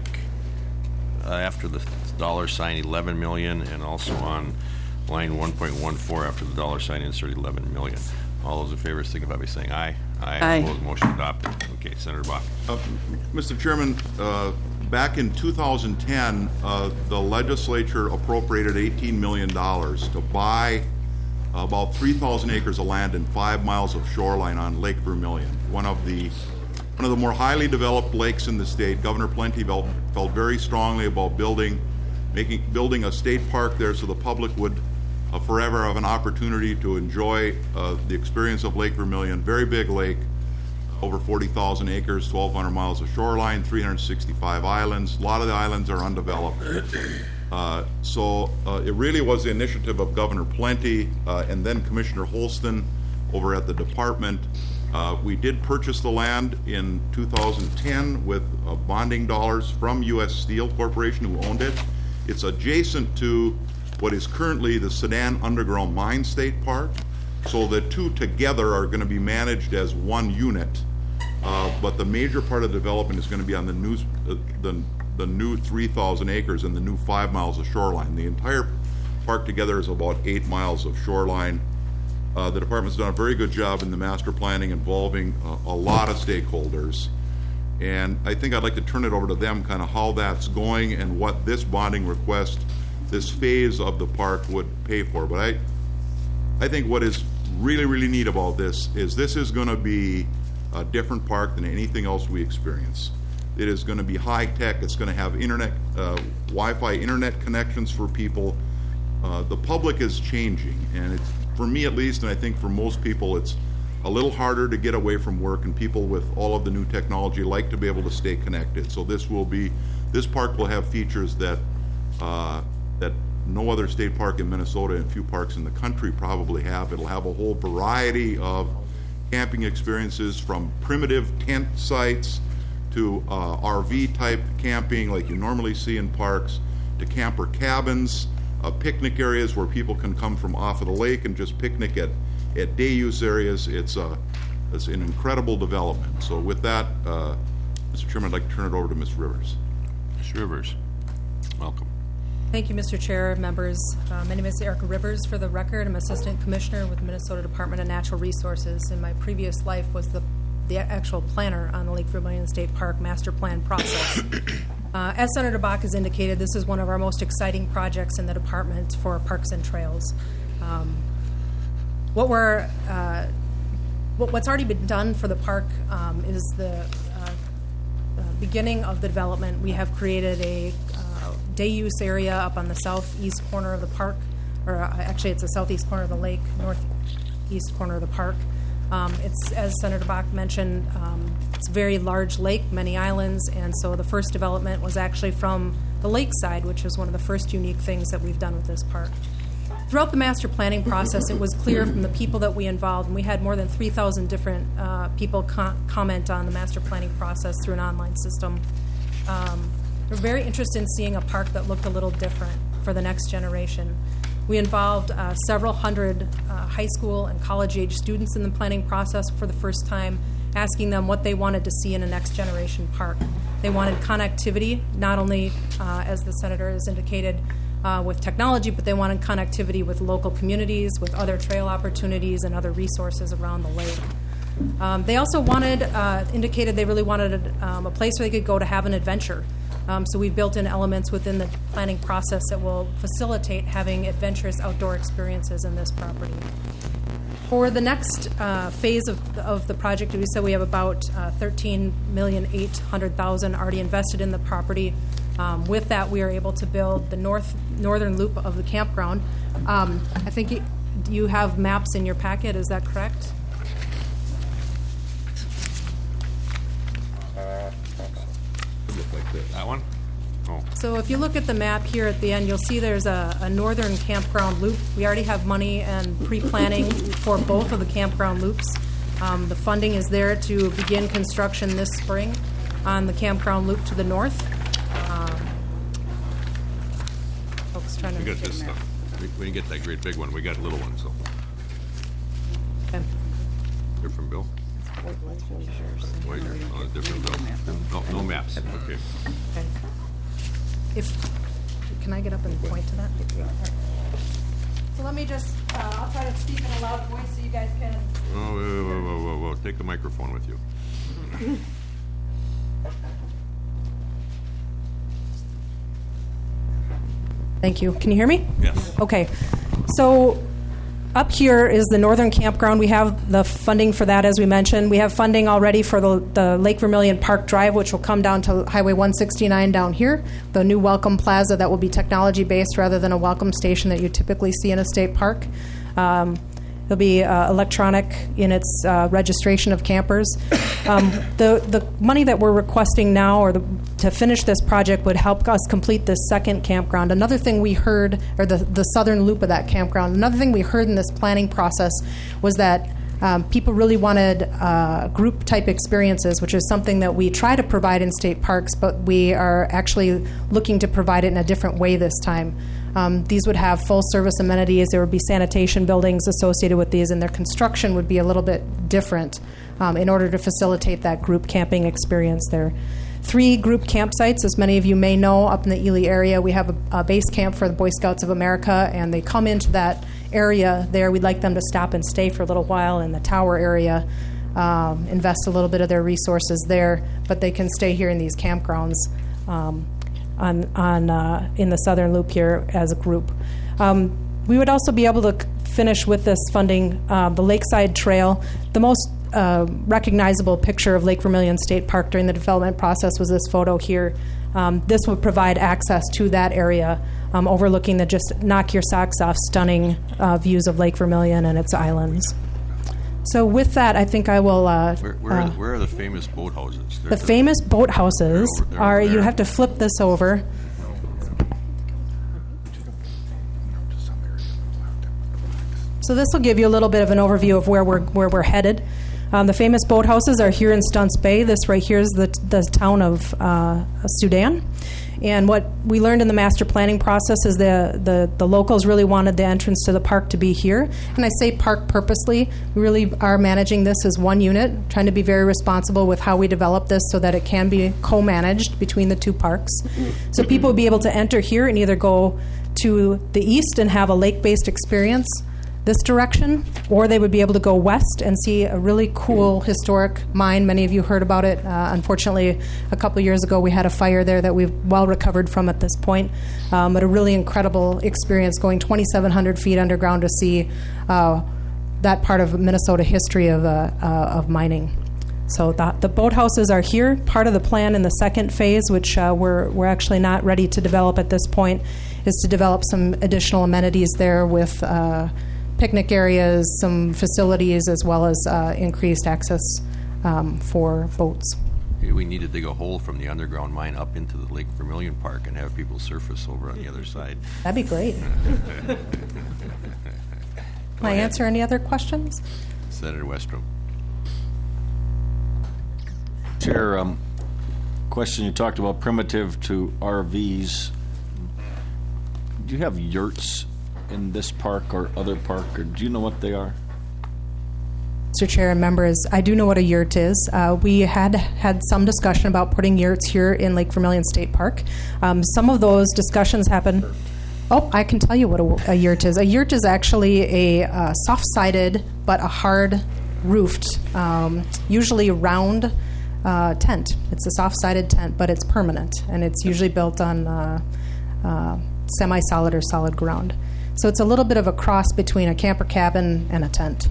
after the $sign 11 million, and also on line 1.14 after the $sign insert 11 million. All those in favor signify by saying aye. Aye. Opposed, motion adopted. Okay, Senator Bach. Mr. Chairman, back in 2010, the legislature appropriated $18 million to buy about 3,000 acres of land and 5 miles of shoreline on Lake Vermilion, one of the more highly developed lakes in the state. Governor Plenty felt very strongly about building a state park there so the public would forever have an opportunity to enjoy the experience of Lake Vermilion. Very big lake, over 40,000 acres, 1,200 miles of shoreline, 365 islands. A lot of the islands are undeveloped. So it really was the initiative of Governor Plenty and then Commissioner Holston over at the department. We did purchase the land in 2010 with bonding dollars from U.S. Steel Corporation, who owned it. It's adjacent to what is currently the Sedan Underground Mine State Park. So the two together are going to be managed as one unit, but the major part of the development is going to be on the new 3,000 acres and the new 5 miles of shoreline. The entire park together is about 8 miles of shoreline. The department's done a very good job in the master planning involving a lot of stakeholders. And I think I'd like to turn it over to them, kind of how that's going and what this bonding request, this phase of the park would pay for. But I think what is really, really neat about this is going to be a different park than anything else we experience. It is going to be high tech. It's going to have internet, Wi-Fi internet connections for people. The public is changing, and it's, for me at least, and I think for most people, it's a little harder to get away from work, and people with all of the new technology like to be able to stay connected. So this park will have features that no other state park in Minnesota and few parks in the country probably have. It'll have a whole variety of camping experiences, from primitive tent sites to RV type camping like you normally see in parks, to camper cabins, picnic areas where people can come from off of the lake and just picnic at day use areas. It's an incredible development. So with that, Mr. Chairman, I'd like to turn it over to Ms. Rivers. Ms. Rivers, welcome. Thank you, Mr. Chair, members. My name is Erica Rivers. For the record, I'm Assistant Commissioner with the Minnesota Department of Natural Resources. In my previous life was the actual planner on the Lake Vermilion State Park master plan process. As Senator Bach has indicated, this is one of our most exciting projects in the department for parks and trails. What's already been done for the park is the beginning of the development. We have created a day use area up on the southeast corner of the park, or actually it's the southeast corner of the lake, northeast corner of the park. It's, as Senator Bach mentioned, it's a very large lake, many islands, and so the first development was actually from the lake side, which is one of the first unique things that we've done with this park. Throughout the master planning process, it was clear from the people that we involved, and we had more than 3,000 different people comment on the master planning process through an online system. We're very interested in seeing a park that looked a little different for the next generation. We involved several hundred high school and college-age students in the planning process for the first time, asking them what they wanted to see in a next-generation park. They wanted connectivity, not only, as the Senator has indicated, with technology, but they wanted connectivity with local communities, with other trail opportunities and other resources around the lake. They also indicated they really wanted a place where they could go to have an adventure. So we've built in elements within the planning process that will facilitate having adventurous outdoor experiences in this property. For the next phase of the project, we said we have about $13,800,000 already invested in the property. With that, we are able to build the northern loop of the campground. I think you have maps in your packet, is that correct? Look like that one? Oh. So if you look at the map here at the end, you'll see there's a northern campground loop. We already have money and pre-planning for both of the campground loops. The funding is there to begin construction this spring on the campground loop to the north. Folks trying to We got this stuff. We didn't get that great big one. We got a little one, so. Okay. You're from Bill? Wait, oh, different Bill. No maps. Okay. Okay. Can I get up and point to that? So let me just, I'll try to speak in a loud voice so you guys can. Oh, whoa. Take the microphone with you. Thank you. Can you hear me? Yes. Okay. So up here is the northern campground. We have the funding for that, as we mentioned. We have funding already for the Lake Vermilion Park Drive, which will come down to Highway 169 down here, the new welcome plaza that will be technology-based rather than a welcome station that you typically see in a state park. It'll be electronic in its registration of campers. The money that we're requesting now to finish this project would help us complete this second campground. Another thing we heard, or the southern loop of that campground, another thing we heard in this planning process was that people really wanted group-type experiences, which is something that we try to provide in state parks, but we are actually looking to provide it in a different way this time. These would have full-service amenities. There would be sanitation buildings associated with these, and their construction would be a little bit different in order to facilitate that group camping experience there. 3 group campsites, as many of you may know, up in the Ely area. We have a base camp for the Boy Scouts of America, and they come into that area there. We'd like them to stop and stay for a little while in the tower area, invest a little bit of their resources there, but they can stay here in these campgrounds in the southern loop here as a group. We would also be able to finish with this funding the Lakeside Trail. The most recognizable picture of Lake Vermilion State Park during the development process was this photo here. This would provide access to that area, overlooking the just knock your socks off stunning views of Lake Vermilion and its islands. So with that, I think I will. Where are the famous boathouses? The famous boathouses are. You have to flip this over. So this will give you a little bit of an overview of where we're headed. The famous boathouses are here in Stunts Bay. This right here is the town of Sudan. And what we learned in the master planning process is the locals really wanted the entrance to the park to be here. And I say park purposely. We really are managing this as one unit, trying to be very responsible with how we develop this so that it can be co-managed between the two parks. So people would be able to enter here and either go to the east and have a lake-based experience this direction, or they would be able to go west and see a really cool historic mine. Many of you heard about it. Unfortunately, a couple years ago we had a fire there that we've well recovered from at this point. But a really incredible experience going 2,700 feet underground to see that part of Minnesota history of mining. So the boathouses are here. Part of the plan in the second phase, which we're actually not ready to develop at this point, is to develop some additional amenities there with picnic areas, some facilities, as well as increased access for boats. We need to dig a hole from the underground mine up into the Lake Vermilion Park and have people surface over on the other side. That'd be great. Can I answer any other questions? Senator Westrom. Chair, question. You talked about primitive to RVs. Do you have yurts in this park or other park, or do you know what they are? Mr. Chair and members, I do know what a yurt is. We had some discussion about putting yurts here in Lake Vermilion State Park. Some of those discussions happen. Oh, I can tell you what a yurt is. A yurt is actually a soft-sided but a hard roofed, usually round tent. It's a soft-sided tent, but it's permanent, and it's usually built on semi-solid or solid ground. So it's a little bit of a cross between a camper cabin and a tent.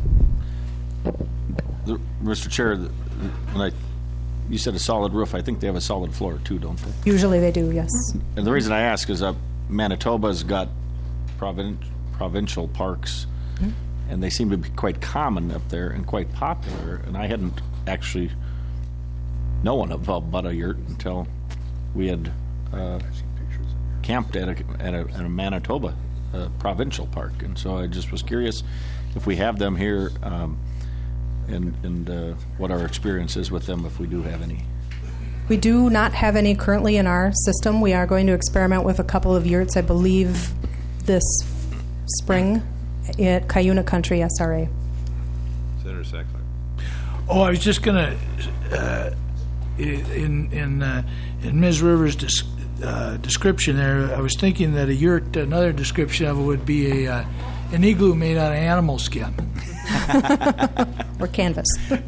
Mr. Chair, you said a solid roof. I think they have a solid floor too, don't they? Usually they do, yes. And the reason I ask is Manitoba's got provincial parks, and they seem to be quite common up there and quite popular. And I hadn't actually known about a yurt until we had camped at a Manitoba provincial park, and so I just was curious if we have them here, and what our experience is with them, if we do have any. We do not have any currently in our system. We are going to experiment with a couple of yurts, I believe, this spring at Cuyuna Country SRA. Senator Sackler. Oh, I was just going to, in Ms. Rivers' description there, I was thinking that a yurt, another description of it would be an igloo made out of animal skin. Or canvas.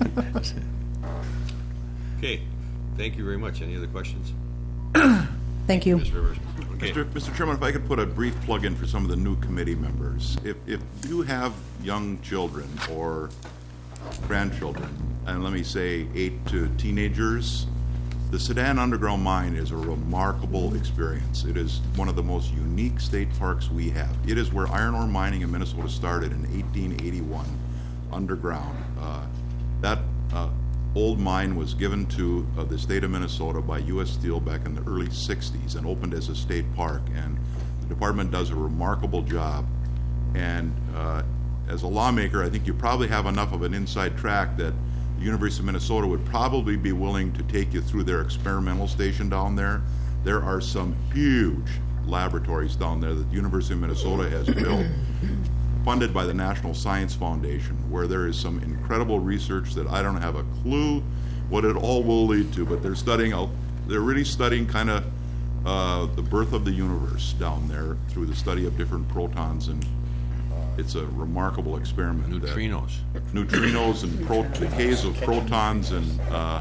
Okay. Thank you very much. Any other questions? Thank you. Ms. Rivers. Okay. Mr. Chairman, if I could put a brief plug in for some of the new committee members. If you have young children or grandchildren, and let me say 8 to teenagers, the Sedan Underground Mine is a remarkable experience. It is one of the most unique state parks we have. It is where iron ore mining in Minnesota started in 1881, underground. That old mine was given to the state of Minnesota by U.S. Steel back in the early 60s and opened as a state park. And the department does a remarkable job. And as a lawmaker, I think you probably have enough of an inside track that the University of Minnesota would probably be willing to take you through their experimental station down there. There are some huge laboratories down there that the University of Minnesota has built, funded by the National Science Foundation, where there is some incredible research that I don't have a clue what it all will lead to, but they're really studying kind of the birth of the universe down there through the study of different protons, and it's a remarkable experiment. Neutrinos. Neutrinos and decays of protons and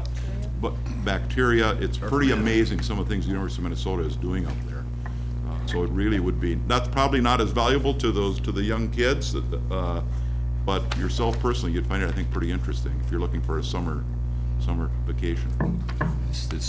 bacteria. It's pretty amazing some of the things the University of Minnesota is doing up there. So it really would be, that's probably not as valuable to the young kids, but yourself personally, you'd find it, I think, pretty interesting if you're looking for a summer vacation. It's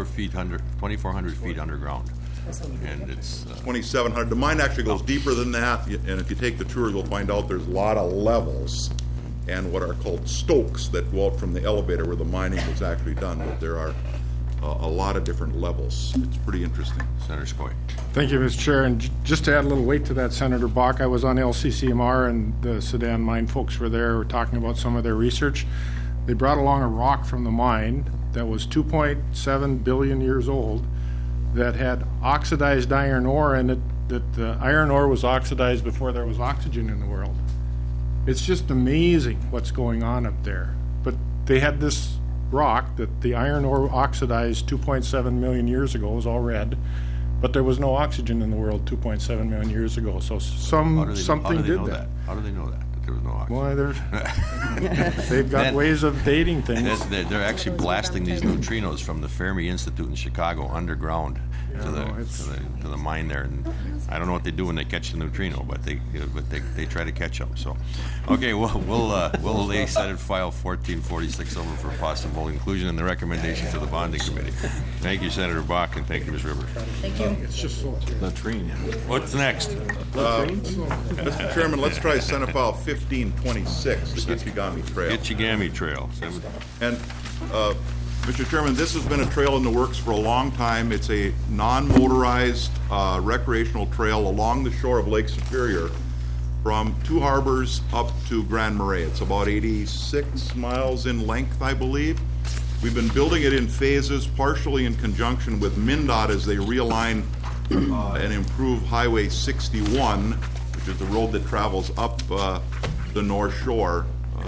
2,400 feet underground, and it's 2,700. The mine actually goes deeper than that, and if you take the tour, you'll find out there's a lot of levels and what are called stokes that go out from the elevator where the mining was actually done. But there are a lot of different levels. It's pretty interesting. Senator Skoye. Thank you, Mr. Chair. And just to add a little weight to that, Senator Bach, I was on LCCMR, and the Sedan mine folks were there talking about some of their research. They brought along a rock from the mine that was 2.7 billion years old that had oxidized iron ore in it, that the iron ore was oxidized before there was oxygen in the world. It's just amazing what's going on up there. But they had this rock that the iron ore oxidized 2.7 million years ago. It was all red, but there was no oxygen in the world 2.7 million years ago. So something did that. How do they know that there was no oxygen? Well, they've got ways of dating things. They're actually blasting these neutrinos from the Fermi Institute in Chicago underground to the mine there, and I don't know what they do when they catch the neutrino, but they try to catch them. So, okay, we'll lay Senate File 1446 over for possible inclusion in the recommendation to the bonding committee. Thank you, Senator Bach, and thank you, Ms. Rivers. Thank you. It's just so latrine. What's next? Mr. Chairman, let's try Senate File 1526, the Gitchigami Trail. Gitchigami Trail. And Mr. Chairman, this has been a trail in the works for a long time. It's a non-motorized recreational trail along the shore of Lake Superior from Two Harbors up to Grand Marais. It's about 86 miles in length, I believe. We've been building it in phases, partially in conjunction with MnDOT as they realign and improve Highway 61, which is the road that travels up the North Shore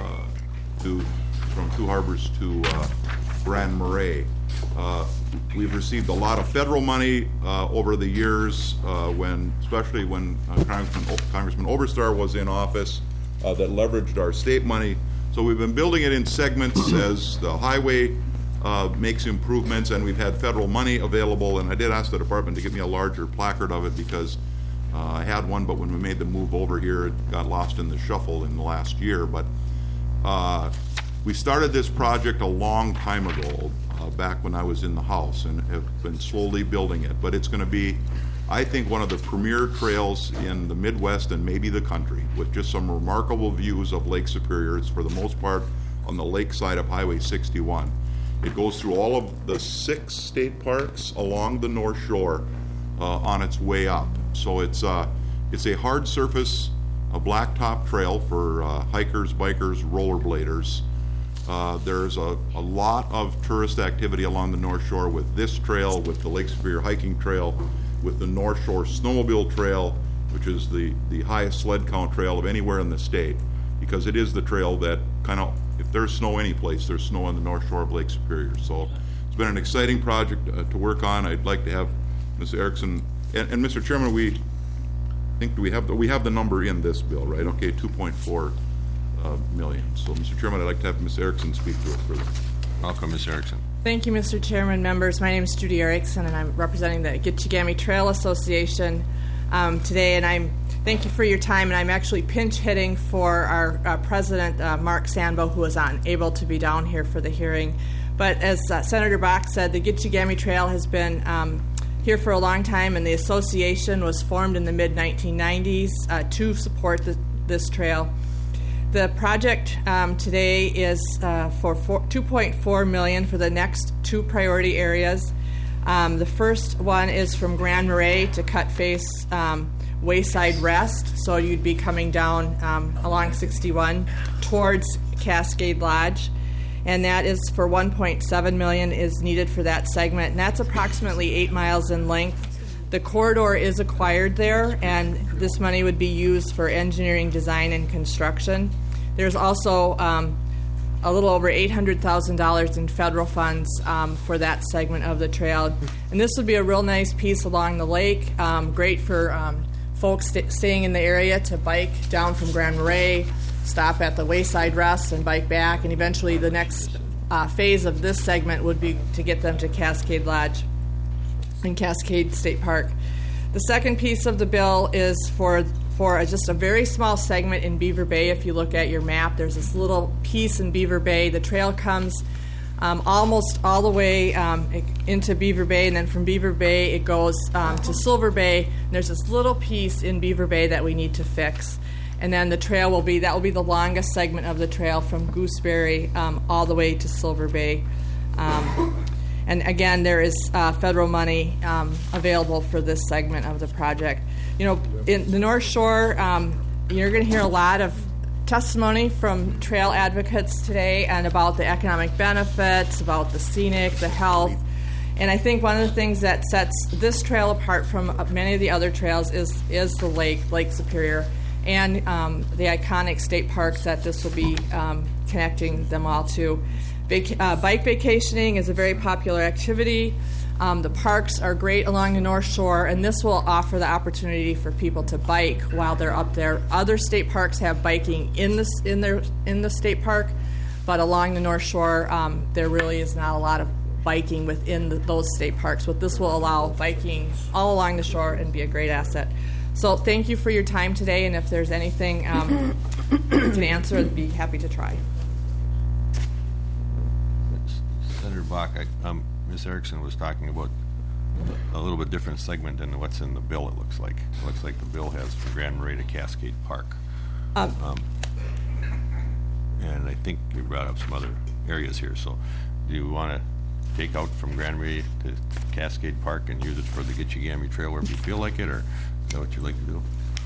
from Two Harbors to Grand Marais. We've received a lot of federal money over the years, especially when Congressman Oberstar was in office, that leveraged our state money. So we've been building it in segments as the highway makes improvements, and we've had federal money available. And I did ask the department to get me a larger placard of it because I had one, but when we made the move over here, it got lost in the shuffle in the last year. But we started this project a long time ago, back when I was in the House, and have been slowly building it. But it's going to be, I think, one of the premier trails in the Midwest and maybe the country, with just some remarkable views of Lake Superior. It's for the most part on the lake side of Highway 61. It goes through all of the 6 state parks along the North Shore on its way up. So it's a hard surface, a blacktop trail for hikers, bikers, rollerbladers. There's a lot of tourist activity along the North Shore with this trail, with the Lake Superior hiking trail, with the North Shore Snowmobile Trail, which is the highest sled count trail of anywhere in the state, because it is the trail that kind of, if there's snow any place, there's snow on the North Shore of Lake Superior. So it's been an exciting project to work on. I'd like to have Ms. Erickson, and Mr. Chairman, we have the number in this bill, right? Okay, 2.4 million. So, Mr. Chairman, I'd like to have Ms. Erickson speak to it further. Welcome, Ms. Erickson. Thank you, Mr. Chairman, members. My name is Judy Erickson, and I'm representing the Gitchigami Trail Association today. And thank you for your time. And I'm actually pinch hitting for our president, Mark Sandbo, who was unable to be down here for the hearing. But as Senator Bach said, the Gitchigami Trail has been here for a long time, and the association was formed in the mid-1990s to support this trail. The project today is for $2.4 million for the next 2 priority areas. The first one is from Grand Marais to Cut Face Wayside Rest, so you'd be coming down along 61 towards Cascade Lodge, and that is for $1.7 million is needed for that segment, and that's approximately 8 miles in length. The corridor is acquired there, and this money would be used for engineering, design, and construction. There's also a little over $800,000 in federal funds for that segment of the trail. And this would be a real nice piece along the lake, great for folks staying in the area to bike down from Grand Marais, stop at the Wayside Rest, and bike back. And eventually the next phase of this segment would be to get them to Cascade Lodge in Cascade State Park. The second piece of the bill is for just a very small segment in Beaver Bay. If you look at your map, there's this little piece in Beaver Bay. The trail comes almost all the way into Beaver Bay, and then from Beaver Bay it goes to Silver Bay. And there's this little piece in Beaver Bay that we need to fix. And then the trail will be the longest segment of the trail from Gooseberry all the way to Silver Bay. And again, there is federal money available for this segment of the project. You know, in the North Shore, you're going to hear a lot of testimony from trail advocates today and about the economic benefits, about the scenic, the health. And I think one of the things that sets this trail apart from many of the other trails is the Lake Superior, and the iconic state parks that this will be connecting them all to. Bike vacationing is a very popular activity. The parks are great along the North Shore, and this will offer the opportunity for people to bike while they're up there. Other state parks have biking in the state park, but along the North Shore, there really is not a lot of biking within those state parks. But this will allow biking all along the shore and be a great asset. So thank you for your time today, and if there's anything you can answer, I'd be happy to try. Senator Bach, Ms. Erickson was talking about a little bit different segment than what's in the bill, it looks like. It looks like the bill has from Grand Marais to Cascade Park. And I think you brought up some other areas here. So do you want to take out from Grand Marais to Cascade Park and use it for the Gitchigami Trail wherever you feel like it, or is that what you'd like to do?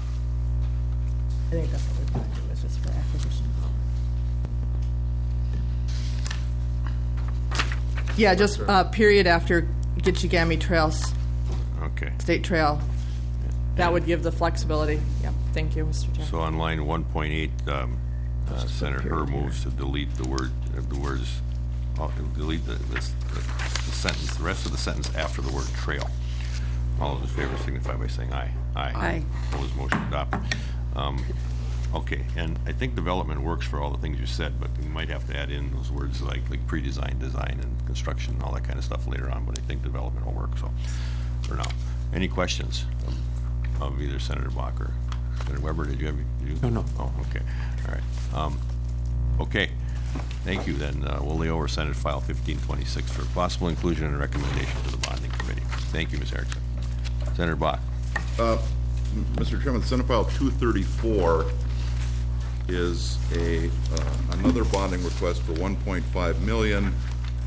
I think that's what we're going to do. It's just for acquisition. Yeah, just period after Gitchigami Trails. Okay. State Trail. That would give the flexibility. Yeah, thank you, Mr. Chair. So on line 1.8, Senator Herr moves to delete the words, delete the sentence, the rest of the sentence after the word trail. All those in favor signify by saying aye. Aye. Opposed, motion adopted. Okay, and I think development works for all the things you said, but we might have to add in those words like pre-design, design, and construction, and all that kind of stuff later on, but I think development will work, so for now. Any questions of either Senator Bach or Senator Weber? Did you have? No. Oh, okay. All right. Okay. Thank you. Then we'll lay over Senate File 1526 for possible inclusion and recommendation to the bonding committee. Thank you, Ms. Erickson. Senator Bach. Mr. Chairman, Senate File 234 is another bonding request for $1.5 million.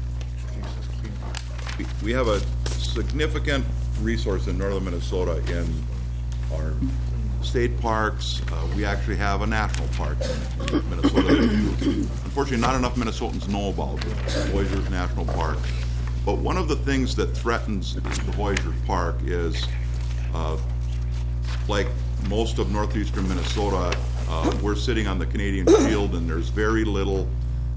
We have a significant resource in northern Minnesota in our state parks. We actually have a national park in Minnesota that, unfortunately, not enough Minnesotans know about, Voyageurs National Park. But one of the things that threatens the Voyageurs Park is, like most of northeastern Minnesota, we're sitting on the Canadian Shield, and there's very little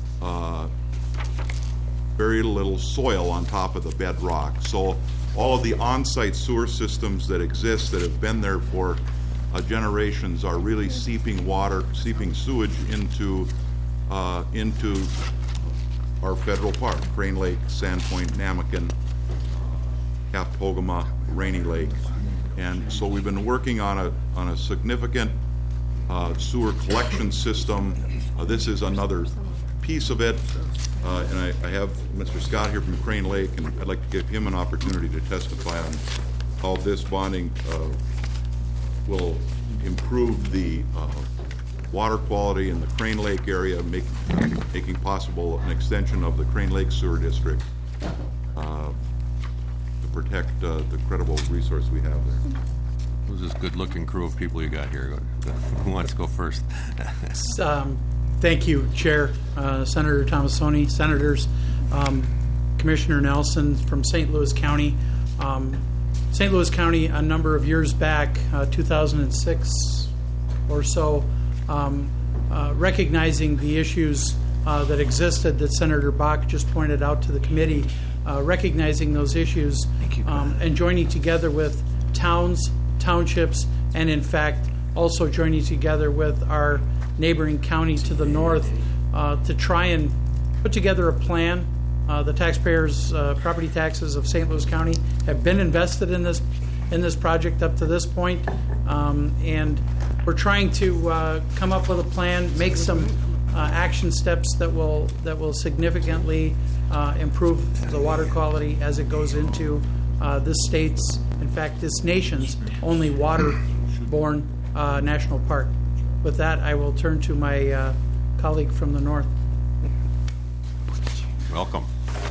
soil on top of the bedrock. So all of the on-site sewer systems that exist that have been there for generations are really seeping sewage into our federal park: Crane Lake, Sandpoint, Namakan, Kaptogama, Rainy Lake. And so we've been working on a significant sewer collection system. This is another piece of it, and I have Mr. Scott here from Crane Lake, and I'd like to give him an opportunity to testify on how this bonding will improve the water quality in the Crane Lake area, making possible an extension of the Crane Lake Sewer District to protect the credible resource we have there. Who's this good-looking crew of people you got here? Who wants to go first? Thank you, Chair, Senator Tomassoni, Senators, Commissioner Nelson from St. Louis County. St. Louis County, a number of years back, 2006 or so, recognizing the issues that existed that Senator Bach just pointed out to the committee, recognizing those issues and joining together with towns, townships, and in fact also joining together with our neighboring county to the north to try and put together a plan. The taxpayers' property taxes of St. Louis County have been invested in this project up to this point, and we're trying to come up with a plan, make some action steps that will significantly improve the water quality as it goes into this state's, in fact, this nation's only waterborne national park. With that, I will turn to my colleague from the north. Welcome.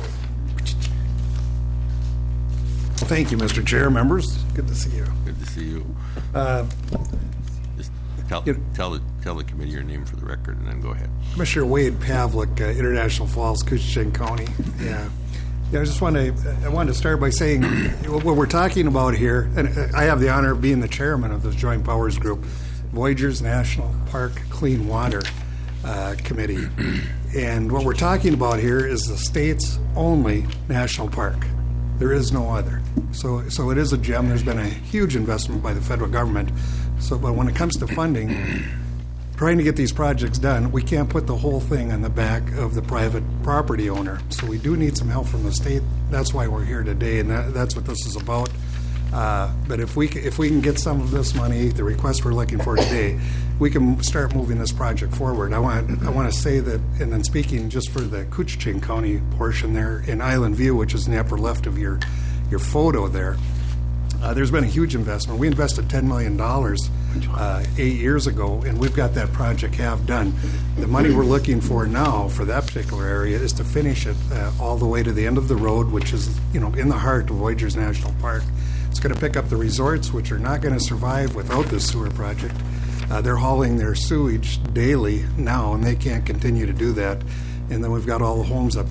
Thank you, Mr. Chair, members. Good to see you. Good to see you. Just tell the committee your name for the record, and then go ahead. Commissioner Wade Pavlik, International Falls, Couchiching County. Yeah, I wanted to start by saying what we're talking about here, and I have the honor of being the chairman of this Joint Powers Group, Voyageurs National Park Clean Water Committee. And what we're talking about here is the state's only national park. There is no other. So it is a gem. There's been a huge investment by the federal government. But when it comes to funding, trying to get these projects done, we can't put the whole thing on the back of the private property owner. So we do need some help from the state. That's why we're here today, and that's what this is about. But if we can get some of this money, the request we're looking for today, we can start moving this project forward. I want to say that, and then speaking just for the Couchiching County portion there in Island View, which is in the upper left of your photo there, there's been a huge investment. We invested $10 million 8 years ago, and we've got that project half done. The money we're looking for now for that particular area is to finish it all the way to the end of the road, which is in the heart of Voyageurs National Park. It's going to pick up the resorts, which are not going to survive without this sewer project. They're hauling their sewage daily now, and they can't continue to do that. And then we've got all the homes up there.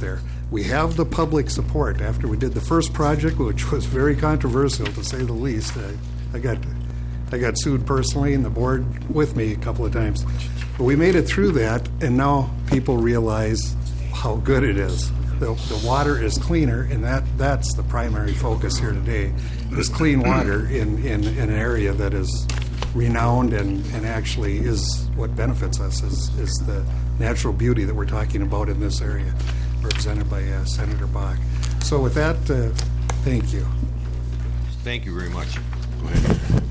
We have the public support. After we did the first project, which was very controversial to say the least, I got sued personally and the board with me a couple of times. But we made it through that, and now people realize how good it is. The water is cleaner, and that's the primary focus here today, is clean water in an area that is renowned and actually is what benefits us, is the natural beauty that we're talking about in this area, represented by Senator Bach. So with that, thank you. Thank you very much. Go ahead.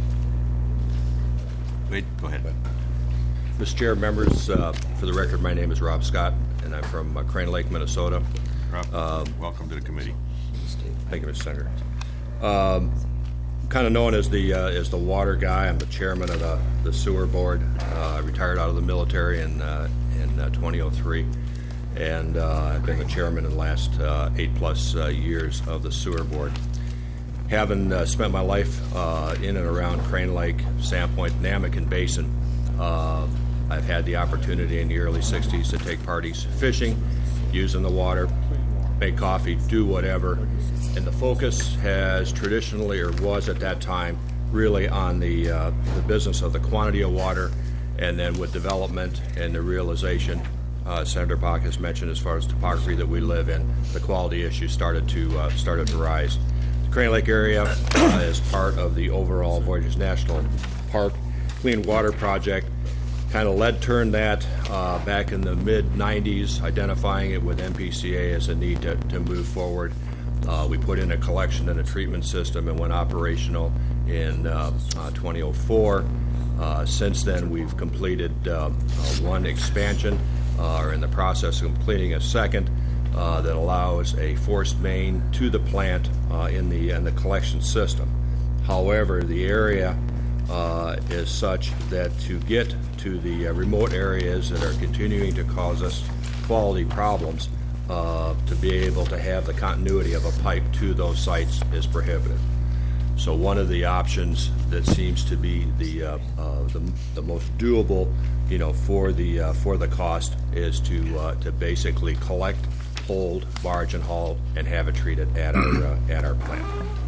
Wait, go ahead. Mr. Chair, members, for the record, my name is Rob Scott, and I'm from Crane Lake, Minnesota. Rob, welcome to the committee. Thank you, Mr. Senator. Kind of known as the water guy. I'm the chairman of the sewer board. I retired out of the military in 2003, and I've been the chairman in the last 8+ years of the sewer board. Having spent my life in and around Crane Lake, Sandpoint, Namakan Basin, I've had the opportunity in the early 60s to take parties fishing, using the water, make coffee, do whatever. And the focus has traditionally, or was at that time, really on the business of the quantity of water, and then with development and the realization, Senator Bach has mentioned as far as topography that we live in, the quality issues started to rise. The Crane Lake area is part of the overall Voyageurs National Park Clean Water Project. Kind of turned that back in the mid-90s, identifying it with MPCA as a need to move forward. We put in a collection and a treatment system and went operational in 2004. Since then, we've completed one expansion, are in the process of completing a second that allows a forced main to the plant in the collection system. However, the area is such that to get to the remote areas that are continuing to cause us quality problems, to be able to have the continuity of a pipe to those sites is prohibitive. So one of the options that seems to be the most doable, for the cost is to basically collect, hold, barge, and haul, and have it treated at our plant.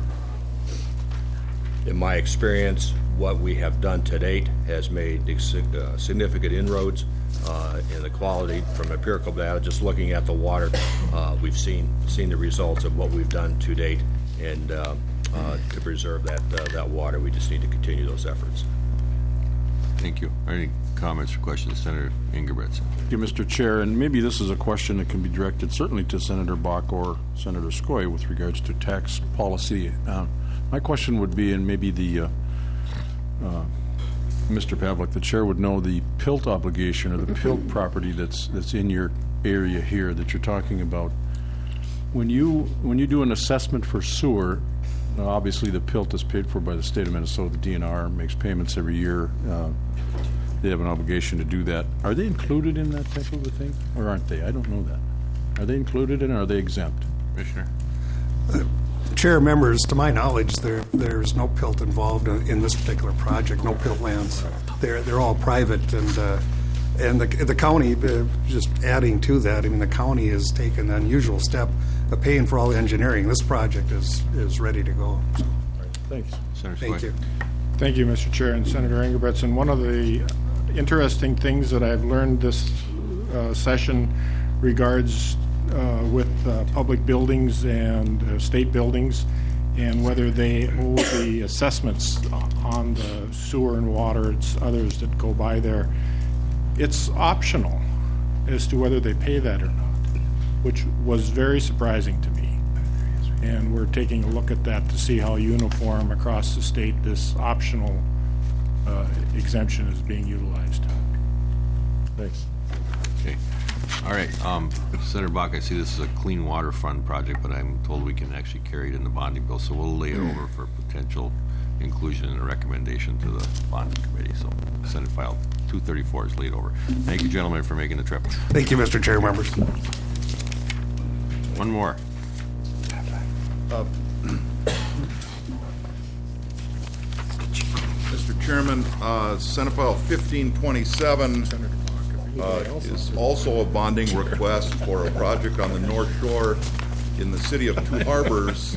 In my experience, what we have done to date has made significant inroads in the quality from empirical data. Just looking at the water, we've seen the results of what we've done to date, and to preserve that water, we just need to continue those efforts. Thank you. Are there any comments or questions, Senator Ingebretson? Thank you, Mr. Chair, and maybe this is a question that can be directed certainly to Senator Bach or Senator Skoye with regards to tax policy. My question would be, and maybe the Mr. Pavlik, the chair, would know the PILT obligation or the PILT property that's in your area here that you're talking about. When you do an assessment for sewer, obviously the PILT is paid for by the state of Minnesota. The DNR makes payments every year. They have an obligation to do that. Are they included in that type of a thing, or aren't they? I don't know that. Are they included in, or are they exempt? Commissioner? Chair, members, to my knowledge, there's no PILT involved in this particular project. No PILT lands. They're all private, and the county. Just adding to that, I mean, the county has taken the unusual step of paying for all the engineering. This project is ready to go. So. Thanks, Senator Thank you. Thank you, Mr. Chair and Senator Ingebretson. One of the interesting things that I've learned this session regards with public buildings and state buildings, and whether they owe the assessments on the sewer and water. It's others that go by there. It's optional as to whether they pay that or not, which was very surprising to me. And we're taking a look at that to see how uniform across the state this optional exemption is being utilized. Thanks. Okay. All right. Senator Bach, I see this is a Clean Water Fund project, but I'm told we can actually carry it in the bonding bill, so we'll lay it over for potential inclusion in a recommendation to the bonding committee. So Senate File 234 is laid over. Thank you, gentlemen, for making the trip. Thank you, Mr. Chair, members. One more. Mr. Chairman, Senate File 1527 is also a bonding request for a project on the North Shore in the city of Two Harbors.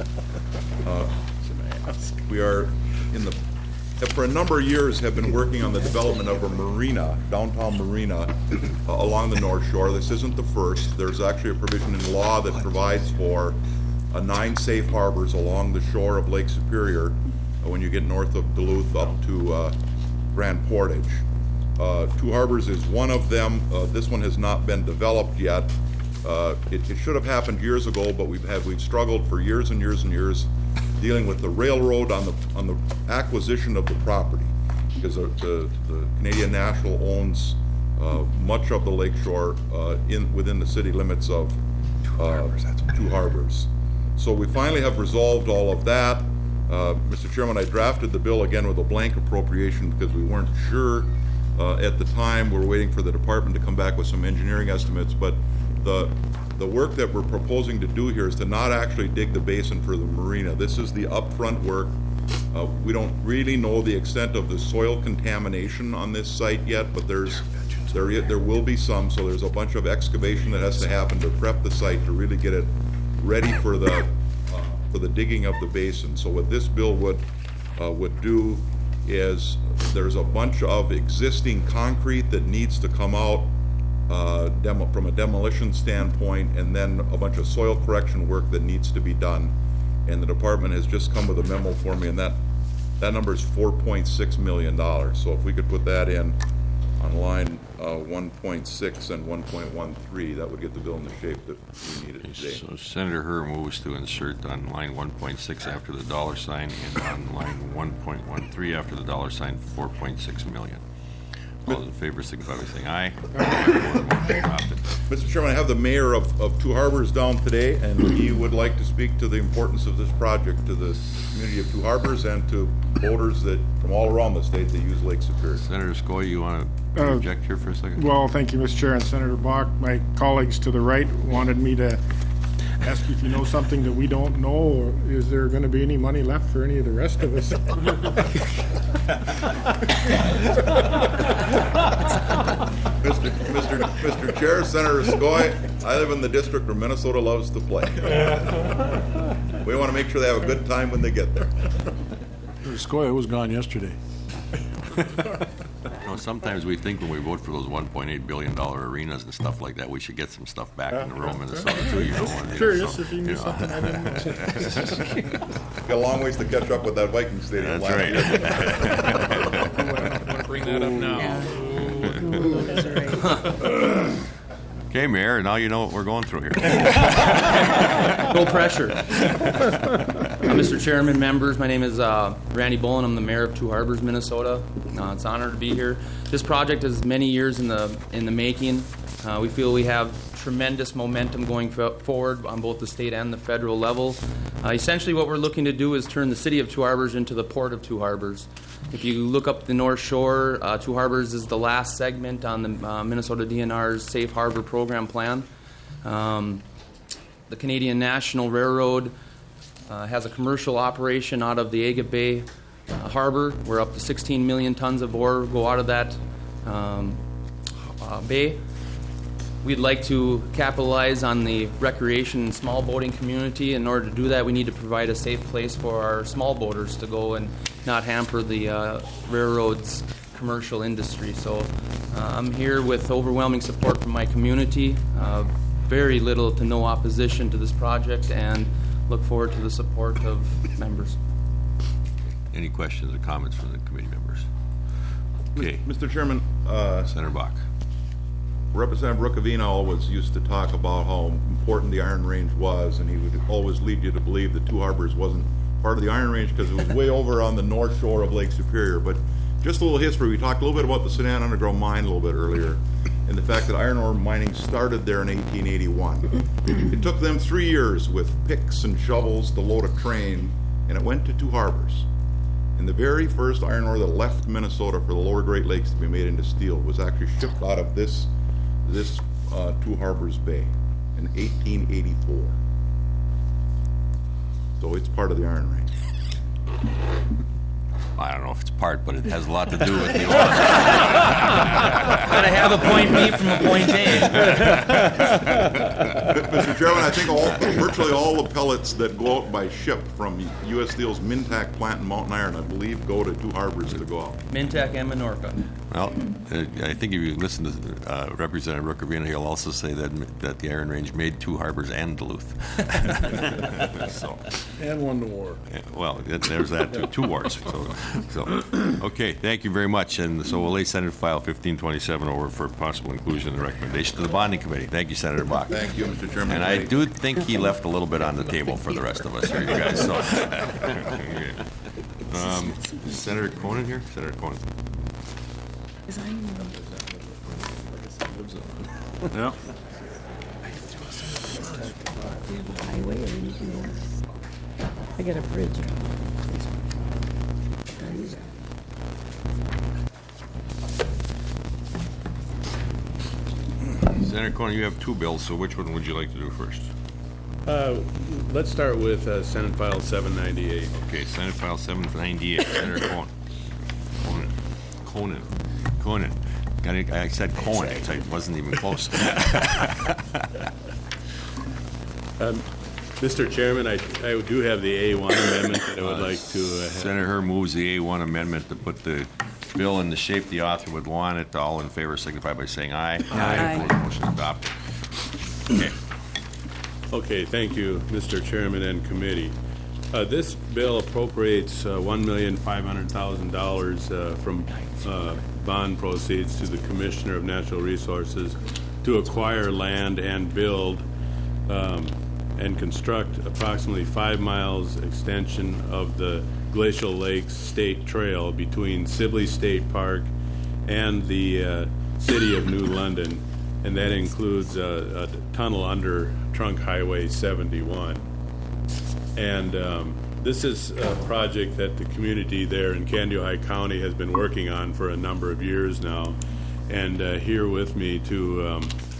We are for a number of years have been working on the development of a marina, downtown marina, along the North Shore. This isn't the first. There's actually a provision in law that provides for 9 safe harbors along the shore of Lake Superior when you get north of Duluth up to Grand Portage. Two Harbors is one of them. This one has not been developed yet. It should have happened years ago, but we've struggled for years and years and years dealing with the railroad on the acquisition of the property, because the Canadian National owns much of the lakeshore within the city limits of Two Harbors. So we finally have resolved all of that. Mr. Chairman, I drafted the bill again with a blank appropriation because we weren't sure at the time. We're waiting for the department to come back with some engineering estimates, but the work that we're proposing to do here is to not actually dig the basin for the marina. This is the upfront work. We don't really know the extent of the soil contamination on this site yet, but there will be some. So there's a bunch of excavation that has to happen to prep the site to really get it ready for the digging of the basin. So what this bill would do is there's a bunch of existing concrete that needs to come out from a demolition standpoint, and then a bunch of soil correction work that needs to be done. And the department has just come with a memo for me, and that number is $4.6 million. So if we could put that in on line 1.6 and 1.13, that would get the bill in the shape that we need it today. So Senator Herr moves to insert on line 1.6 after the dollar sign, and on line 1.13 after the dollar sign, $4.6 million. All those in favor signify by saying aye. Mr. Chairman, I have the mayor of Two Harbors down today, and he would like to speak to the importance of this project to the community of Two Harbors and to voters from all around the state that use Lake Superior. Senator Skoye, you want to interject here for a second? Well, thank you, Mr. Chair, and Senator Bach. My colleagues to the right wanted me to ask you if you know something that we don't know, or is there going to be any money left for any of the rest of us? Mr. Chair, Senator Skoye, I live in the district where Minnesota loves to play. We want to make sure they have a good time when they get there. Skoye was gone yesterday. Sometimes we think when we vote for those $1.8 billion arenas and stuff like that, we should get some stuff back in the rural Minnesota too. Curious if you knew something I didn't know. Got a long ways to catch up with that Viking stadium. That's right. Want to bring that up now? Okay, Mayor, now you know what we're going through here. No pressure. Mr. Chairman, members, my name is Randy Bolin. I'm the mayor of Two Harbors, Minnesota. It's an honor to be here. This project is many years in the making. We feel we have tremendous momentum going forward on both the state and the federal level. Essentially, what we're looking to do is turn the city of Two Harbors into the port of Two Harbors. If you look up the North Shore, Two Harbors is the last segment on the Minnesota DNR's Safe Harbor Program plan. The Canadian National Railroad has a commercial operation out of the Agate Bay Harbor, where up to 16 million tons of ore go out of that bay. We'd like to capitalize on the recreation and small boating community. In order to do that, we need to provide a safe place for our small boaters to go and not hamper the railroad's commercial industry. So I'm here with overwhelming support from my community, very little to no opposition to this project, and look forward to the support of members. Any questions or comments from the committee members? Okay. Mr. Chairman, Senator Bach. Representative Rukavina always used to talk about how important the Iron Range was, and he would always lead you to believe that Two Harbors wasn't part of the Iron Range because it was way over on the north shore of Lake Superior. But just a little history. We talked a little bit about the Sedan Underground Mine a little bit earlier, and the fact that iron ore mining started there in 1881. It took them 3 years with picks and shovels to load a train, and it went to Two Harbors. And the very first iron ore that left Minnesota for the lower Great Lakes to be made into steel was actually shipped out of this Two Harbors Bay in 1884. So it's part of the Iron Range. I don't know if it's part, but it has a lot to do with the order. Gotta have a point B from a point A. Mr. Chairman, I think virtually all the pellets that go out by ship from U.S. Steel's Mintac plant in Mountain Iron, I believe, go to Two Harbors to go out. Mintac and Minorca. Well, I think if you listen to Representative Rookervina, he'll also say that the Iron Range made Two Harbors and Duluth. So, And won the war. well, there's that too. 2 wars. So, okay, thank you very much. And so we'll lay Senate File 1527 over for possible inclusion in the recommendation to the Bonding Committee. Thank you, Senator Bach. Thank you, Mr. Chairman. And I do think he left a little bit on the table for the rest of us here, you guys. So, is Senator Conan here? Senator Conan. Yeah. Highway or anything else? I got a bridge. Senator Conan, you have 2 bills, so which one would you like to do first? Let's start with Senate File 798. Okay, Senate File 798. Senator Conan. I said Conan. It wasn't even close. Mr. Chairman, I do have the A1 amendment that I would like to have. Senator moves the A1 amendment to put the bill in the shape the author would want it. All in favor signify by saying aye. Aye. Opposed, motion adopted. Okay. Okay, thank you, Mr. Chairman and committee. This bill appropriates $1,500,000 from bond proceeds to the Commissioner of Natural Resources to acquire land and build and construct approximately 5 miles extension of the Glacial Lakes State Trail between Sibley State Park and the city of New London, and that includes a tunnel under Trunk Highway 71. And this is a project that the community there in Kandiyohi County has been working on for a number of years now. And here with me to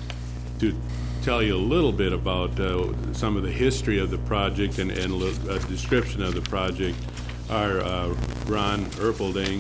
tell you a little bit about some of the history of the project and a description of the project are Ron Erpelding,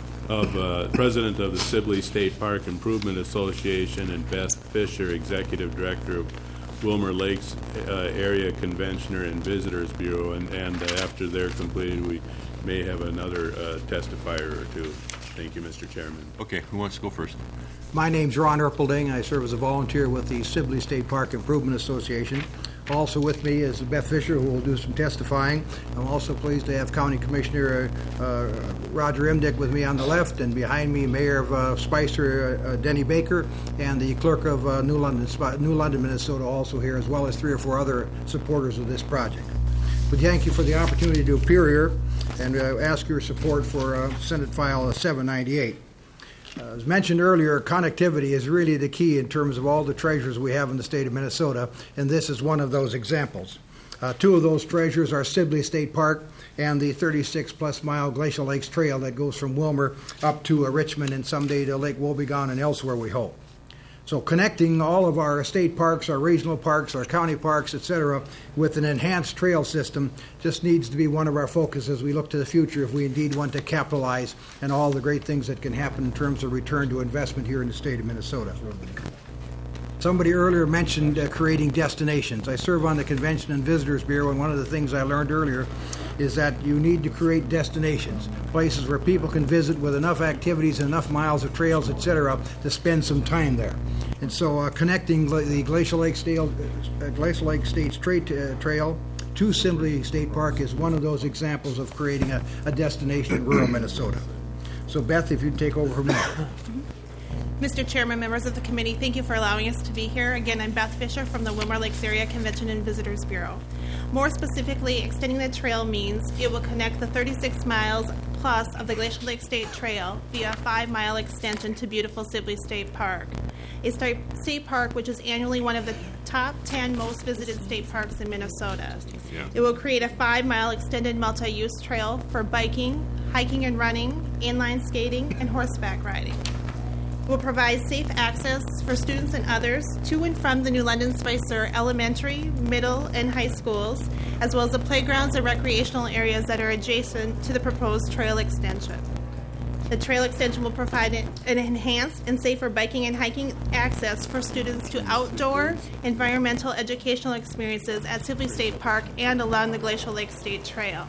President of the Sibley State Park Improvement Association, and Beth Fisher, Executive Director of Wilmer Lakes Area Conventioner and Visitors Bureau, and after they're completed, we may have another testifier or two. Thank you, Mr. Chairman. Okay, who wants to go first? My name's Ron Erpelding. I serve as a volunteer with the Sibley State Park Improvement Association. Also with me is Beth Fisher, who will do some testifying. I'm also pleased to have County Commissioner Roger Imdick with me on the left, and behind me, Mayor of Spicer, Denny Baker, and the Clerk of New London, Minnesota, also here, as well as 3 or 4 other supporters of this project. But thank you for the opportunity to appear here and ask your support for Senate File 798. As mentioned earlier, connectivity is really the key in terms of all the treasures we have in the state of Minnesota, and this is one of those examples. 2 of those treasures are Sibley State Park and the 36-plus mile Glacial Lakes Trail that goes from Wilmer up to Richmond and someday to Lake Wobegon and elsewhere, we hope. So connecting all of our state parks, our regional parks, our county parks, etc., with an enhanced trail system just needs to be one of our focus as we look to the future if we indeed want to capitalize on all the great things that can happen in terms of return to investment here in the state of Minnesota. Somebody earlier mentioned creating destinations. I serve on the Convention and Visitors Bureau, and one of the things I learned earlier is that you need to create destinations, places where people can visit with enough activities and enough miles of trails, etc., to spend some time there. And so connecting the Glacial Lake States Trail to Sibley State Park is one of those examples of creating a destination in rural Minnesota. So Beth, if you'd take over from there. Mr. Chairman, members of the committee, thank you for allowing us to be here. Again, I'm Beth Fisher from the Wilmer Lakes Area Convention and Visitors Bureau. More specifically, extending the trail means it will connect the 36 miles plus of the Glacial Lake State Trail via a 5-mile extension to beautiful Sibley State Park, a state park which is annually one of the top 10 most visited state parks in Minnesota. Yeah. It will create a 5-mile extended multi-use trail for biking, hiking and running, inline skating, and horseback riding. Will provide safe access for students and others to and from the New London Spicer elementary, middle, and high schools, as well as the playgrounds and recreational areas that are adjacent to the proposed trail extension. The trail extension will provide an enhanced and safer biking and hiking access for students to outdoor environmental educational experiences at Sibley State Park and along the Glacial Lake State Trail.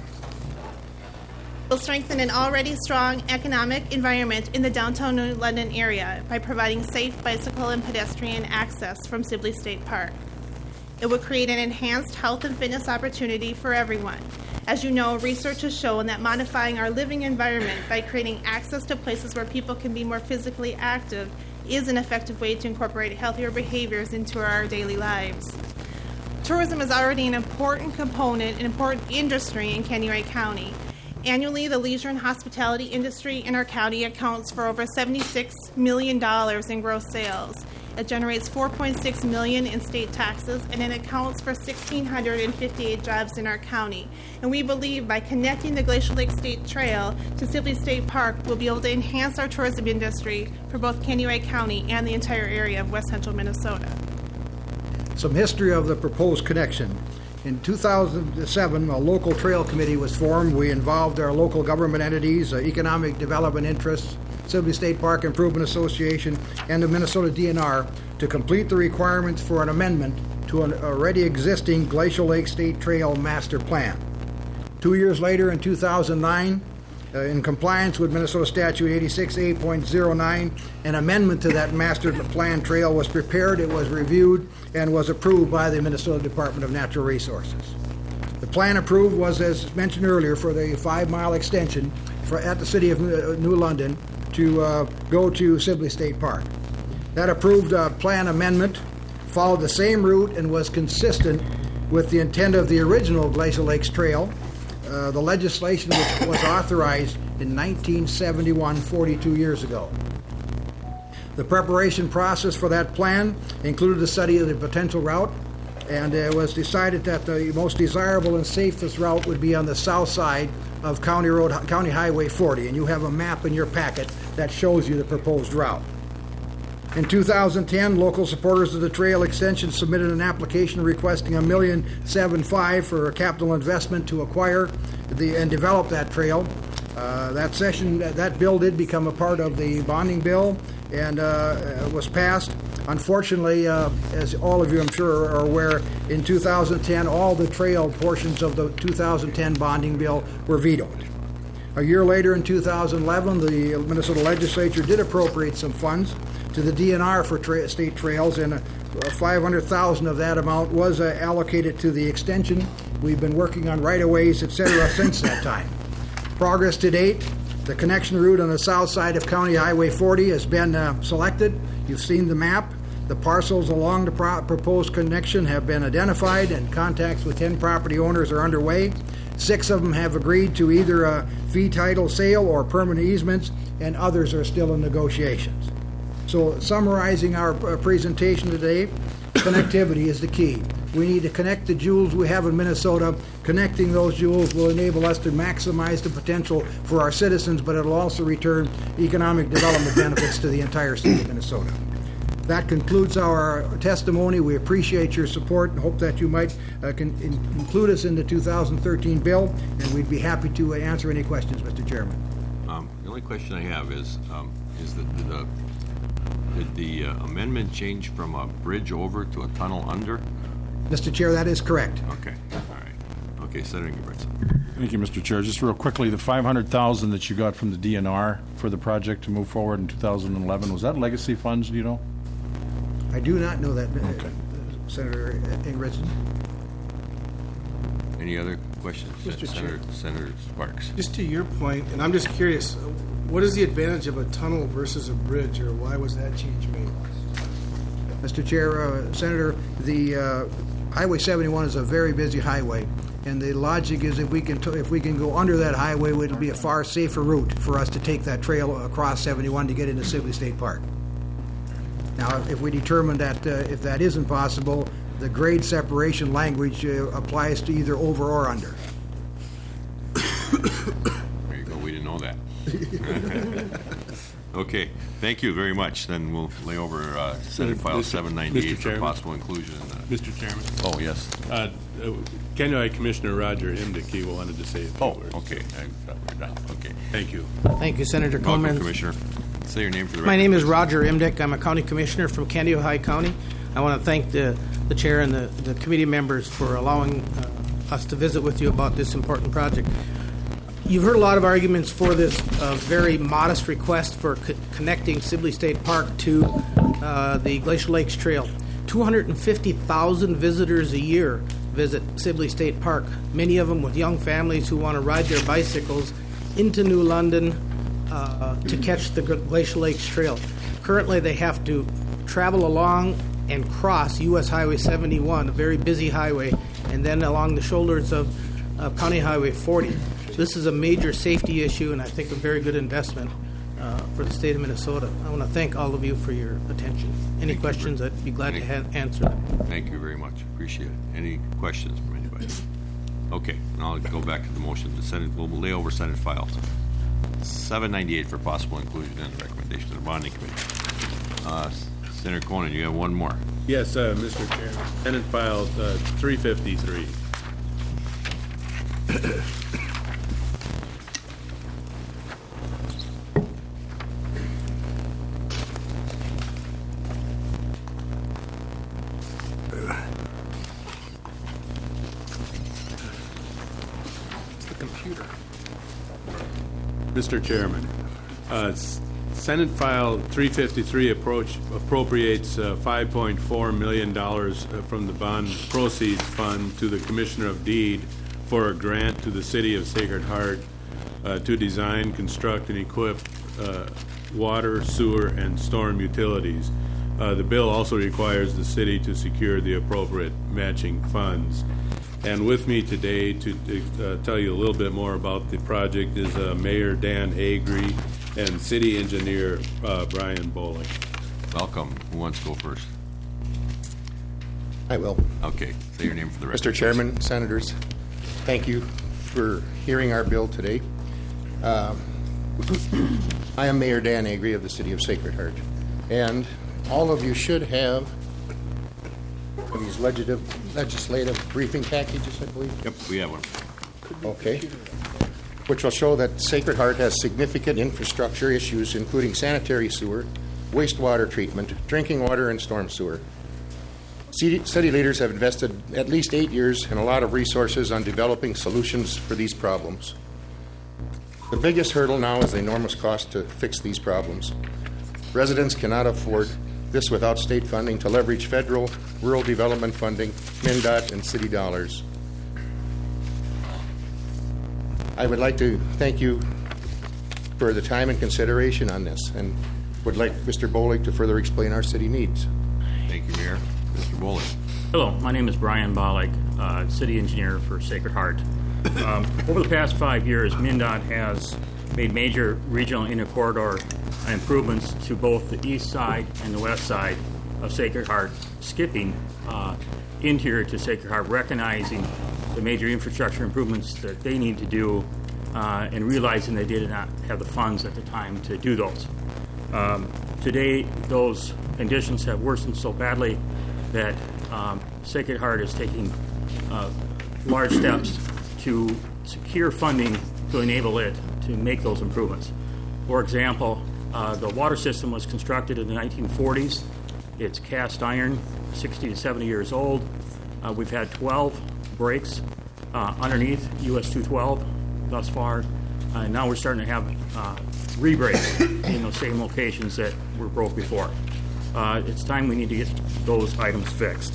It will strengthen an already strong economic environment in the downtown New London area by providing safe bicycle and pedestrian access from Sibley State Park. It will create an enhanced health and fitness opportunity for everyone. As you know, research has shown that modifying our living environment by creating access to places where people can be more physically active is an effective way to incorporate healthier behaviors into our daily lives. Tourism is already an important component, an important industry in Kennewick County. Annually, the leisure and hospitality industry in our county accounts for over $76 million in gross sales. It generates $4.6 million in state taxes, and it accounts for 1,658 jobs in our county. And we believe by connecting the Glacial Lake State Trail to Sibley State Park, we'll be able to enhance our tourism industry for both Kennewick County and the entire area of West Central Minnesota. Some history of the proposed connection. In 2007, a local trail committee was formed. We involved our local government entities, economic development interests, Sibley State Park Improvement Association, and the Minnesota DNR to complete the requirements for an amendment to an already existing Glacial Lake State Trail Master Plan. 2 years later, in 2009, in compliance with Minnesota Statute 86A.09, an amendment to that master plan trail was prepared, it was reviewed, and was approved by the Minnesota Department of Natural Resources. The plan approved was, as mentioned earlier, for the 5-mile extension at the city of New London to go to Sibley State Park. That approved plan amendment followed the same route and was consistent with the intent of the original Glacial Lakes Trail. The legislation which was authorized in 1971, 42 years ago. The preparation process for that plan included a study of the potential route, and it was decided that the most desirable and safest route would be on the south side of County Highway 40, and you have a map in your packet that shows you the proposed route. In 2010, local supporters of the trail extension submitted an application requesting $1.75 million for a capital investment to acquire and develop that trail. That bill did become a part of the bonding bill and was passed. Unfortunately, as all of you I'm sure are aware, in 2010 all the trail portions of the 2010 bonding bill were vetoed. A year later, in 2011, the Minnesota legislature did appropriate some funds to the DNR for state trails, and $500,000 of that amount was allocated to the extension. We've been working on right-of-ways, etc. since that time. Progress to date, the connection route on the south side of County Highway 40 has been selected. You've seen the map. The parcels along the proposed connection have been identified, and contacts with 10 property owners are underway. 6 of them have agreed to either a fee title sale or permanent easements, and others are still in negotiations. So summarizing our presentation today, connectivity is the key. We need to connect the jewels we have in Minnesota. Connecting those jewels will enable us to maximize the potential for our citizens, but it will also return economic development benefits to the entire state of Minnesota. That concludes our testimony. We appreciate your support and hope that you might include us in the 2013 bill, and we'd be happy to answer any questions, Mr. Chairman. The only question I have is did the amendment change from a bridge over to a tunnel under? Mr. Chair, that is correct. Okay. All right. Okay, Senator Ingebrigtsen. Thank you, Mr. Chair. Just real quickly, the $500,000 that you got from the DNR for the project to move forward in 2011, was that legacy funds, do you know? I do not know that, okay. Senator Ingebrigtsen. Any other questions? Senator Sparks. Just to your point, and I'm just curious, what is the advantage of a tunnel versus a bridge, or why was that change made? Mr. Chair, Senator, the Highway 71 is a very busy highway, and the logic is if we can go under that highway, it'll be a far safer route for us to take that trail across 71 to get into Sibley State Park. Now, if we determine that if that isn't possible, the grade separation language applies to either over or under. There you go. We didn't know that. Okay. Thank you very much. Then we'll lay over Senate File 798 for possible inclusion. Mr. Chairman. Oh, yes. Kennewick Commissioner Roger Imdicky wanted to say a few words. Okay. done. Okay. Thank you. Thank you, Senator Welcome, Coleman. Commissioner. Say your name for the record. My name is Roger Imdick. I'm a county commissioner from Candy, Ohio County. I want to thank the chair and the committee members for allowing us to visit with you about this important project. You've heard a lot of arguments for this very modest request for connecting Sibley State Park to the Glacial Lakes Trail. 250,000 visitors a year visit Sibley State Park, many of them with young families who want to ride their bicycles into New London to catch the Glacial Lakes Trail. Currently, they have to travel along and cross U.S. Highway 71, a very busy highway, and then along the shoulders of County Highway 40. This is a major safety issue, and I think a very good investment for the state of Minnesota. I want to thank all of you for your attention. Any questions, I'd be glad to answer them. Thank you very much. Appreciate it. Any questions from anybody? Okay, now I'll go back to the motion. The Senate will lay over Senate files. 798 for possible inclusion in the recommendation of the bonding committee. Senator Conan, you have one more. Yes, Mr. Chairman. Senate File 353. Mr. Chairman, Senate File 353 appropriates $5.4 million from the bond proceeds fund to the Commissioner of Deed for a grant to the City of Sacred Heart to design, construct, and equip water, sewer, and storm utilities. The bill also requires the city to secure the appropriate matching funds. And with me today to tell you a little bit more about the project is Mayor Dan Agri and City Engineer Brian Bowling. Welcome. Who wants to go first? I will. Okay. Say your name for the record. Mr. Chairman, Senators, thank you for hearing our bill today. I am Mayor Dan Agri of the City of Sacred Heart, and all of you should have these legislative briefing packages, I believe. Yep, we have one. Okay. Which will show that Sacred Heart has significant infrastructure issues, including sanitary sewer, wastewater treatment, drinking water, and storm sewer. City leaders have invested at least 8 years and a lot of resources on developing solutions for these problems. The biggest hurdle now is the enormous cost to fix these problems. Residents cannot afford this without state funding to leverage federal, rural development funding, MnDOT, and city dollars. I would like to thank you for the time and consideration on this, and would like Mr. Bowling to further explain our city needs. Thank you, Mayor. Mr. Bowling. Hello, my name is Brian Bollig, City Engineer for Sacred Heart. Over the past 5 years, MnDOT has made major regional intercorridor improvements to both the east side and the west side of Sacred Heart, skipping interior to Sacred Heart, recognizing the major infrastructure improvements that they need to do and realizing they did not have the funds at the time to do those. Today, those conditions have worsened so badly that Sacred Heart is taking large steps to secure funding to enable it to make those improvements. For example, the water system was constructed in the 1940s. It's cast iron, 60 to 70 years old. We've had 12 breaks underneath US 212 thus far. Now we're starting to have re-breaks in those same locations that were broke before. It's time we need to get those items fixed.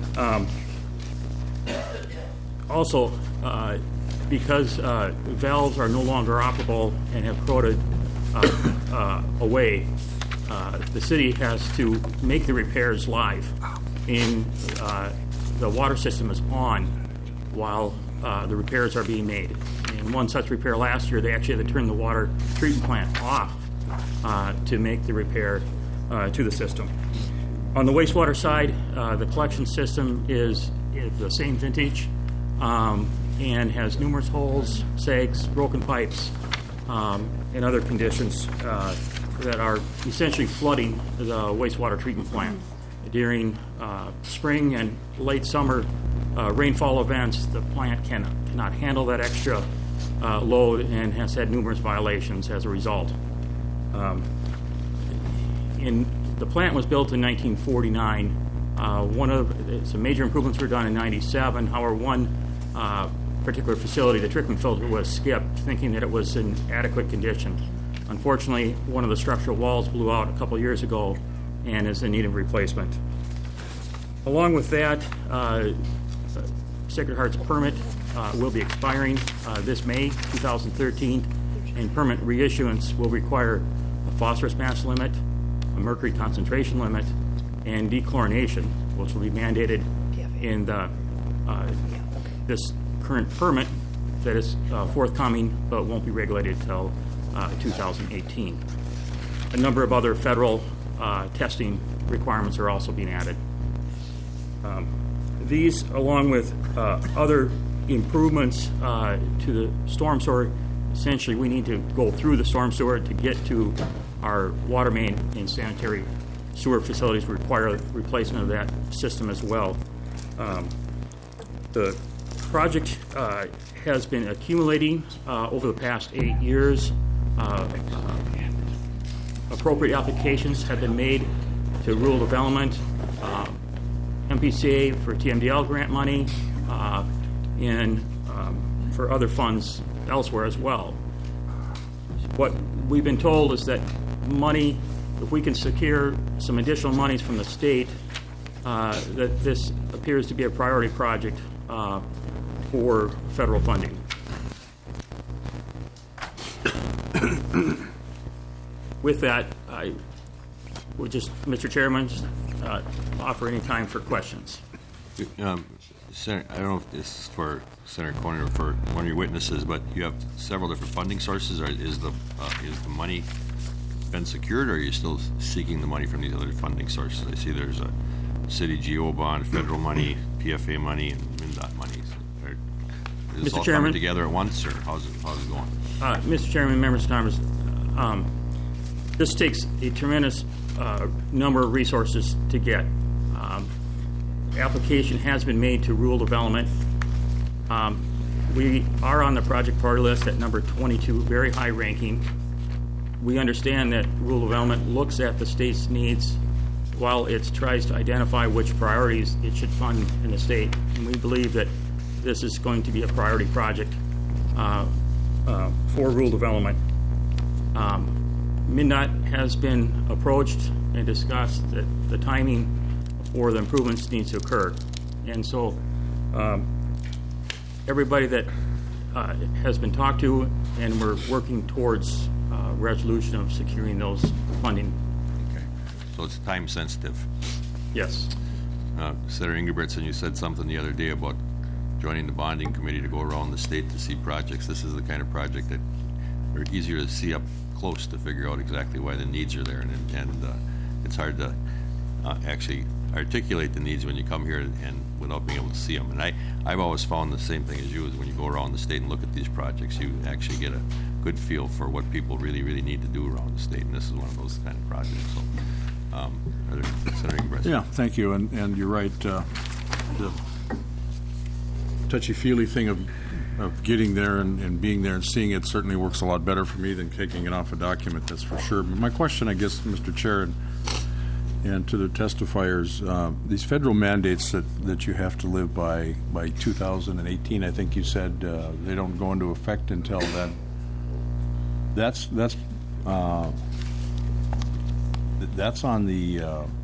Also, because valves are no longer operable and have corroded away, the city has to make the repairs live. The water system is on while the repairs are being made. And one such repair last year, they actually had to turn the water treatment plant off to make the repair to the system. On the wastewater side, the collection system is the same vintage and has numerous holes, sags, broken pipes, and other conditions that are essentially flooding the wastewater treatment plant. During spring and late summer rainfall events, the plant cannot handle that extra load and has had numerous violations as a result. The plant was built in 1949. Some major improvements were done in 97. However, one particular facility, the Trickman filter, was skipped, thinking that it was in adequate condition. Unfortunately, one of the structural walls blew out a couple of years ago and is in need of replacement. Along with that, Sacred Heart's permit will be expiring this May 2013, and permit reissuance will require a phosphorus mass limit, a mercury concentration limit, and dechlorination, which will be mandated in this current permit that is forthcoming but won't be regulated until 2018. A number of other federal testing requirements are also being added. These, along with other improvements to the storm sewer, essentially we need to go through the storm sewer to get to our water main and sanitary sewer facilities, require replacement of that system as well. The project has been accumulating over the past 8 years. Appropriate applications have been made to rural development, MPCA for TMDL grant money, and for other funds elsewhere as well. What we've been told is that money, if we can secure some additional monies from the state, that this appears to be a priority project for federal funding. With that, I would just, Mr. Chairman, just offer any time for questions. Senator, I don't know if this is for Senator Corning or for one of your witnesses, but you have several different funding sources. Is the money been secured, or are you still seeking the money from these other funding sources? I see there's a city GO bond, federal money, PFA money, and MnDOT money. Is this Mr. all Chairman, coming together at once, or how's it going? Mr. Chairman, members of Congress, this takes a tremendous number of resources to get. Application has been made to rural development. We are on the project priority list at number 22, very high ranking. We understand that rural development looks at the state's needs while it tries to identify which priorities it should fund in the state. And we believe that this is going to be a priority project for rural development. MnDOT has been approached and discussed that the timing for the improvements needs to occur. And so everybody that has been talked to, and we're working towards resolution of securing those funding. Okay. So it's time sensitive. Yes. Senator Ingebrigtsen, you said something the other day about joining the bonding committee to go around the state to see projects. This is the kind of project that are easier to see up close to figure out exactly why the needs are there, and it's hard to actually articulate the needs when you come here and without being able to see them. And I've always found the same thing as you, is when you go around the state and look at these projects, you actually get a good feel for what people really, really need to do around the state, and this is one of those kind of projects. So, Senator Ingebrigtsen. Yeah, thank you, and you're right. The touchy-feely thing of getting there and being there and seeing it certainly works a lot better for me than taking it off a document, that's for sure. But my question, I guess, Mr. Chair, and to the testifiers, these federal mandates that you have to live by 2018, I think you said they don't go into effect until then. That's on the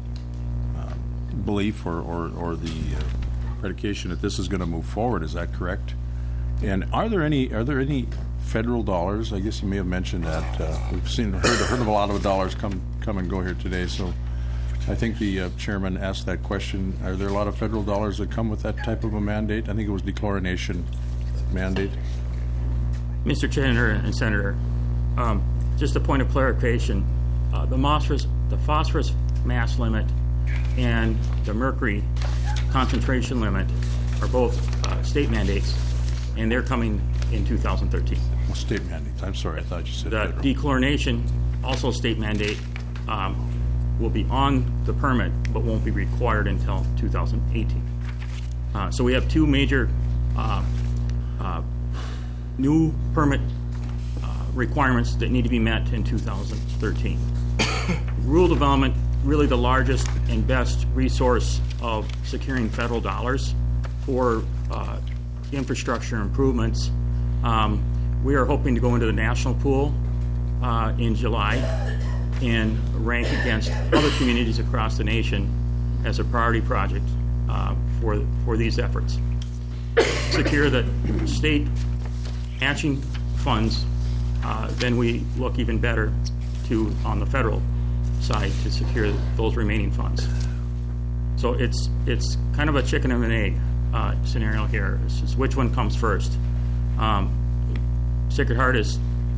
belief or the predication that this is going to move forward. Is that correct? And are there any federal dollars? I guess you may have mentioned that. We've heard of a lot of dollars come and go here today. So I think the chairman asked that question. Are there a lot of federal dollars that come with that type of a mandate? I think it was dechlorination mandate. Mr. Chairman and Senator, just a point of clarification: the phosphorus mass limit and the mercury concentration limit are both state mandates, and they're coming in 2013. Well, state mandates. I'm sorry, I thought you said the federal. Dechlorination, also state mandate, will be on the permit but won't be required until 2018. So we have two major new permit requirements that need to be met in 2013. Rural development, really the largest and best resource of securing federal dollars for infrastructure improvements. We are hoping to go into the national pool in July and rank against other communities across the nation as a priority project for these efforts. Secure the state matching funds, then we look even better on the federal side to secure those remaining funds. So it's kind of a chicken and an egg scenario here. It's just which one comes first. Sacred Heart has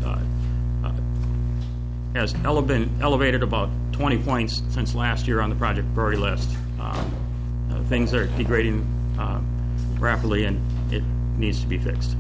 been elevated about 20 points since last year on the project priority list. Things are degrading rapidly, and it needs to be fixed.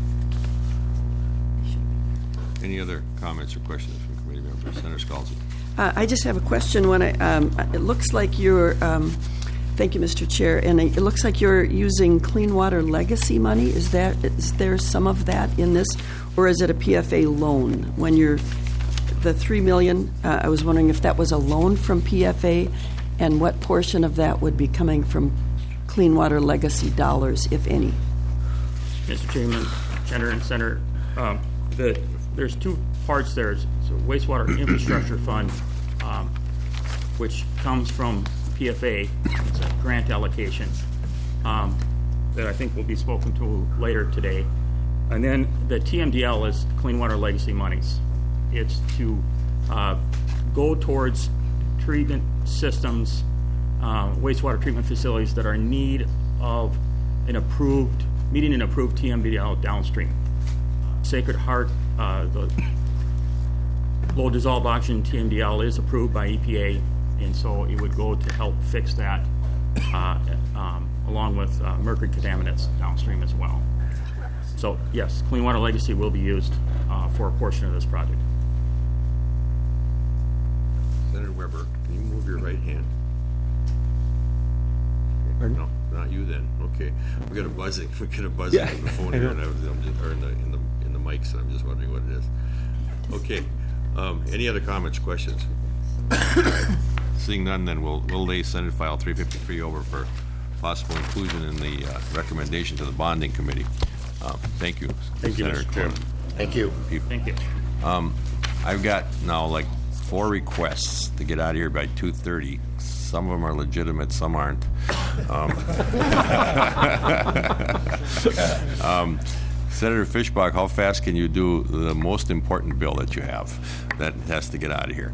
Any other comments or questions from committee members? Senator Scalzi. I just have a question. When it looks like you're, thank you, Mr. Chair, and it looks like you're using Clean Water Legacy money. Is there some of that in this, or is it a PFA loan? When you're the $3 million, I was wondering if that was a loan from PFA, and what portion of that would be coming from Clean Water Legacy dollars, if any? Mr. Chairman, Senator and Senator, there's two parts there. It's a wastewater infrastructure fund, which comes from PFA. It's a grant allocation that I think will be spoken to later today. And then the TMDL is Clean Water Legacy monies. It's to go towards treatment systems, wastewater treatment facilities that are in need of meeting an approved TMDL downstream. Sacred Heart, the low dissolved oxygen TMDL is approved by EPA, and so it would go to help fix that along with mercury contaminants downstream as well. So yes, Clean Water Legacy will be used for a portion of this project. Senator Weber, can you move your right hand? No, not you then. Okay, we got a buzzing. We get a buzzing on the phone here, and or in the mics, and I'm just wondering what it is. Okay. Any other comments, questions? Seeing none, then we'll lay Senate File 353 over for possible inclusion in the recommendation to the bonding committee. Thank you, Senator Chairman. Thank you. Thank you. I've got now like 4 requests to get out of here by 2:30. Some of them are legitimate, some aren't. Senator Fischbach, how fast can you do the most important bill that you have that has to get out of here?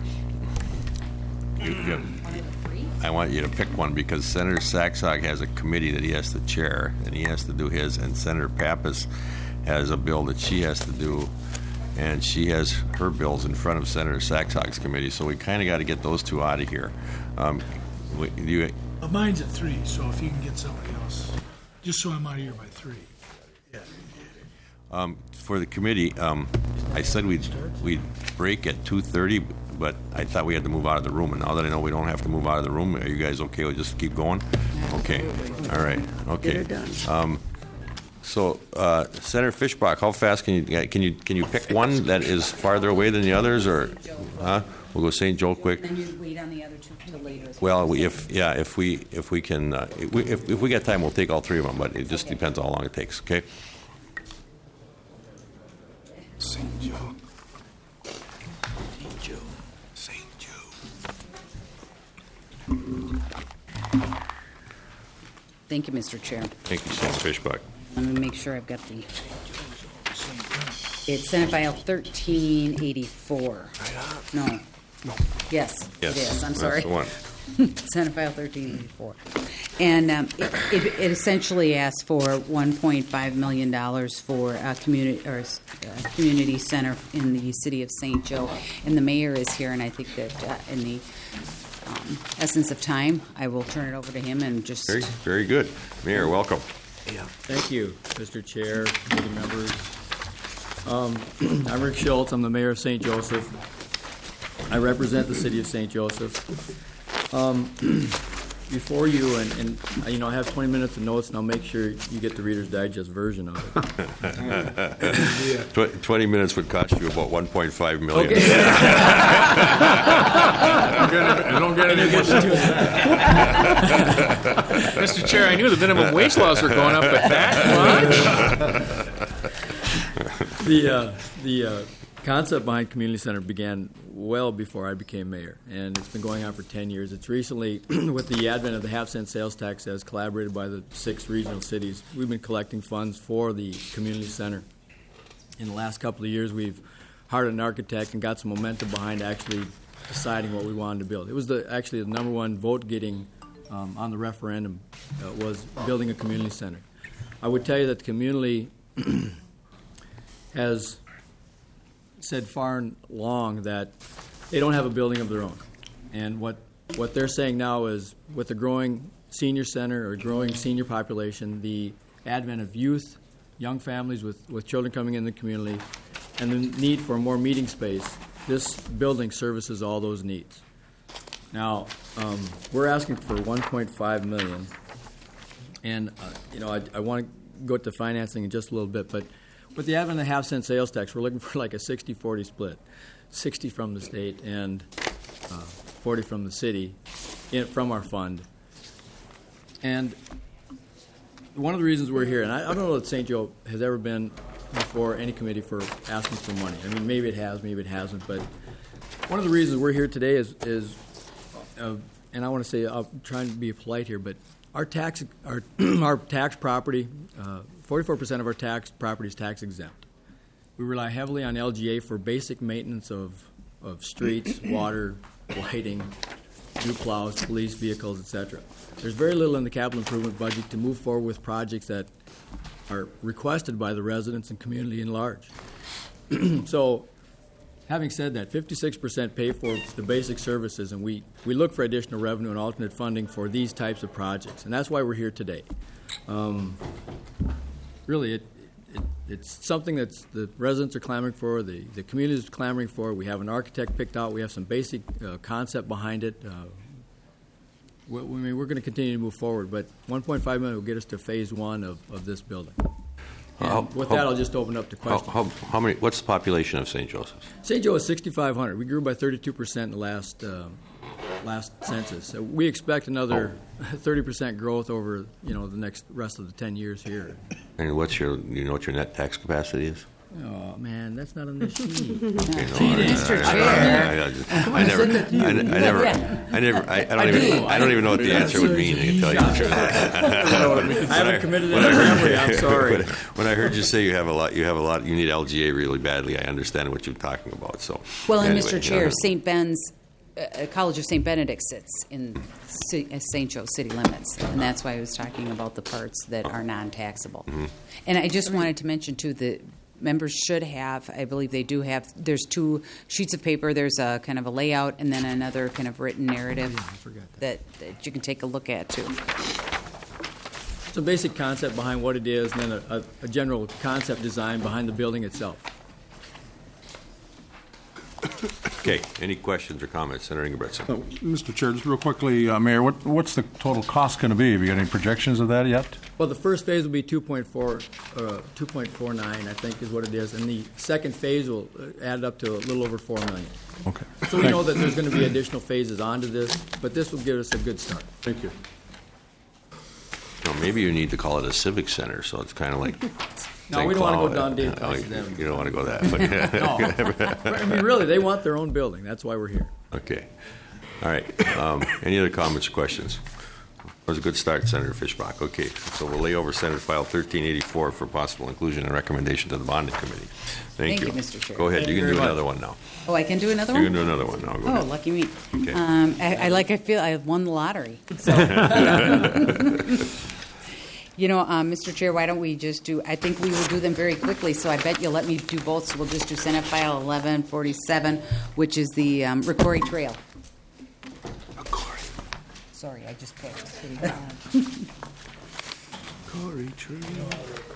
I want you to pick one because Senator Saxog has a committee that he has to chair, and he has to do his, and Senator Pappas has a bill that she has to do, and she has her bills in front of Senator Saxog's committee, so we kind of got to get those two out of here. Mine's at 3, so if you can get somebody else, just so I'm out of here by 3. For the committee, I said we'd break at 2:30, but I thought we had to move out of the room. And now that I know we don't have to move out of the room, are you guys okay with just keep going? Okay. All right. Okay. So, Senator Fischbach, how fast can you pick one that is farther away than the others, or we'll go St. Joe quick. And you wait on the other two until later. Well, if we can, if we got time, we'll take all 3 of them. But it just depends on how long it takes. Okay. St. Joe. Thank you, Mr. Chair. Thank you, Senator Fischbach. Let me make sure I've got the. It's Senate File 1384. No. Yes, it is. I'm sorry. That's the one. Senate File 1384. And it essentially asks for $1.5 million for a community center in the city of St. Joe. And the mayor is here, and I think that in the essence of time, I will turn it over to him and just. Very good. Mayor, welcome. Yeah. Thank you, Mr. Chair, committee members. I'm Rick Schultz. I'm the mayor of St. Joseph. I represent the city of St. Joseph. before you, and you know, I have 20 minutes of notes, and I'll make sure you get the Reader's Digest version of it. 20 minutes would cost you about $1.5 million. Okay. Don't get any more. Mr. Chair, I knew the minimum wage laws were going up, but that much? The concept behind community center began well before I became mayor, and it's been going on for 10 years. It's recently, with the advent of the half-cent sales tax, as collaborated by the 6 regional cities, we've been collecting funds for the community center. In the last couple of years, we've hired an architect and got some momentum behind actually deciding what we wanted to build. It was actually the number one vote getting on the referendum was building a community center. I would tell you that the community has said far and long that they don't have a building of their own. And what they're saying now is with the growing senior center or growing senior population, the advent of youth, young families with children coming in the community, and the need for more meeting space, this building services all those needs. Now, we're asking for $1.5 million. And, I want to go to financing in just a little bit, but with the advent of the half-cent sales tax, we're looking for like a 60-40 split, 60 from the state and 40 from the city from our fund. And one of the reasons we're here, and I don't know that St. Joe has ever been before any committee for asking for money. I mean, maybe it has, maybe it hasn't, but one of the reasons we're here today is and I want to say, I'm trying to be polite here, but our tax property, 44% of our tax property is tax exempt. We rely heavily on LGA for basic maintenance of streets, water, lighting, new plows, police vehicles, etc. There's very little in the capital improvement budget to move forward with projects that are requested by the residents and community in large. So, having said that, 56% pay for the basic services, and we look for additional revenue and alternate funding for these types of projects, and that's why we're here today. Really, it's something that the residents are clamoring for, the community is clamoring for. We have an architect picked out. We have some basic concept behind it. We're going to continue to move forward, but $1.5 million will get us to phase 1 of this building. With that, I'll just open up to questions. How many? What's the population of St. Joseph's? St. Joe is 6,500. We grew by 32% in the last census. So we expect another 30% growth over the rest of the 10 years here. And you know what your net tax capacity is? Oh man, that's not on this sheet. Mr. Chair. I don't even know what the answer would mean. I can tell you the truth. I haven't committed it to memory. I'm sorry. When I heard you say you have a lot, you need LGA really badly. I understand what you're talking about. So, well, and anyway, Mr. Chair, St. Ben's College of St. Benedict sits in St. Joe city limits, and that's why I was talking about the parts that are non-taxable. Mm-hmm. And I just wanted to mention too that members should have, I believe they do have, there's 2 sheets of paper. There's a kind of a layout and then another kind of written narrative that you can take a look at, too. Some basic concept behind what it is and then a general concept design behind the building itself. Okay. Any questions or comments? Senator Ingebretson. Mr. Chair, just real quickly, Mayor, what's the total cost going to be? Have you got any projections of that yet? Well, the first phase will be 2.49, I think, is what it is, and the second phase will add up to a little over $4 million. Okay. So we know that there's going to be additional phases onto this, but this will give us a good start. Thank you. Maybe you need to call it a civic center, so it's kind of like. No, we don't want to go down Dave Costa Avenue. You don't want to go that. No. I mean, really, they want their own building. That's why we're here. Okay. All right. Any other comments or questions? That was a good start, Senator Fischbach. Okay, so we'll lay over Senate File 1384 for possible inclusion and recommendation to the Bonding Committee. Thank you, Mr. Chair. Go ahead. You can do another one now. Oh, I can do another one? You can do another one now. Go ahead. Lucky me. Okay. I feel I won the lottery. So. Mr. Chair, why don't we just I think we will do them very quickly, so I bet you'll let me do both. So we'll just do Senate File 1147, which is the Ricori Trail. Sorry, I just put Ricori Trail.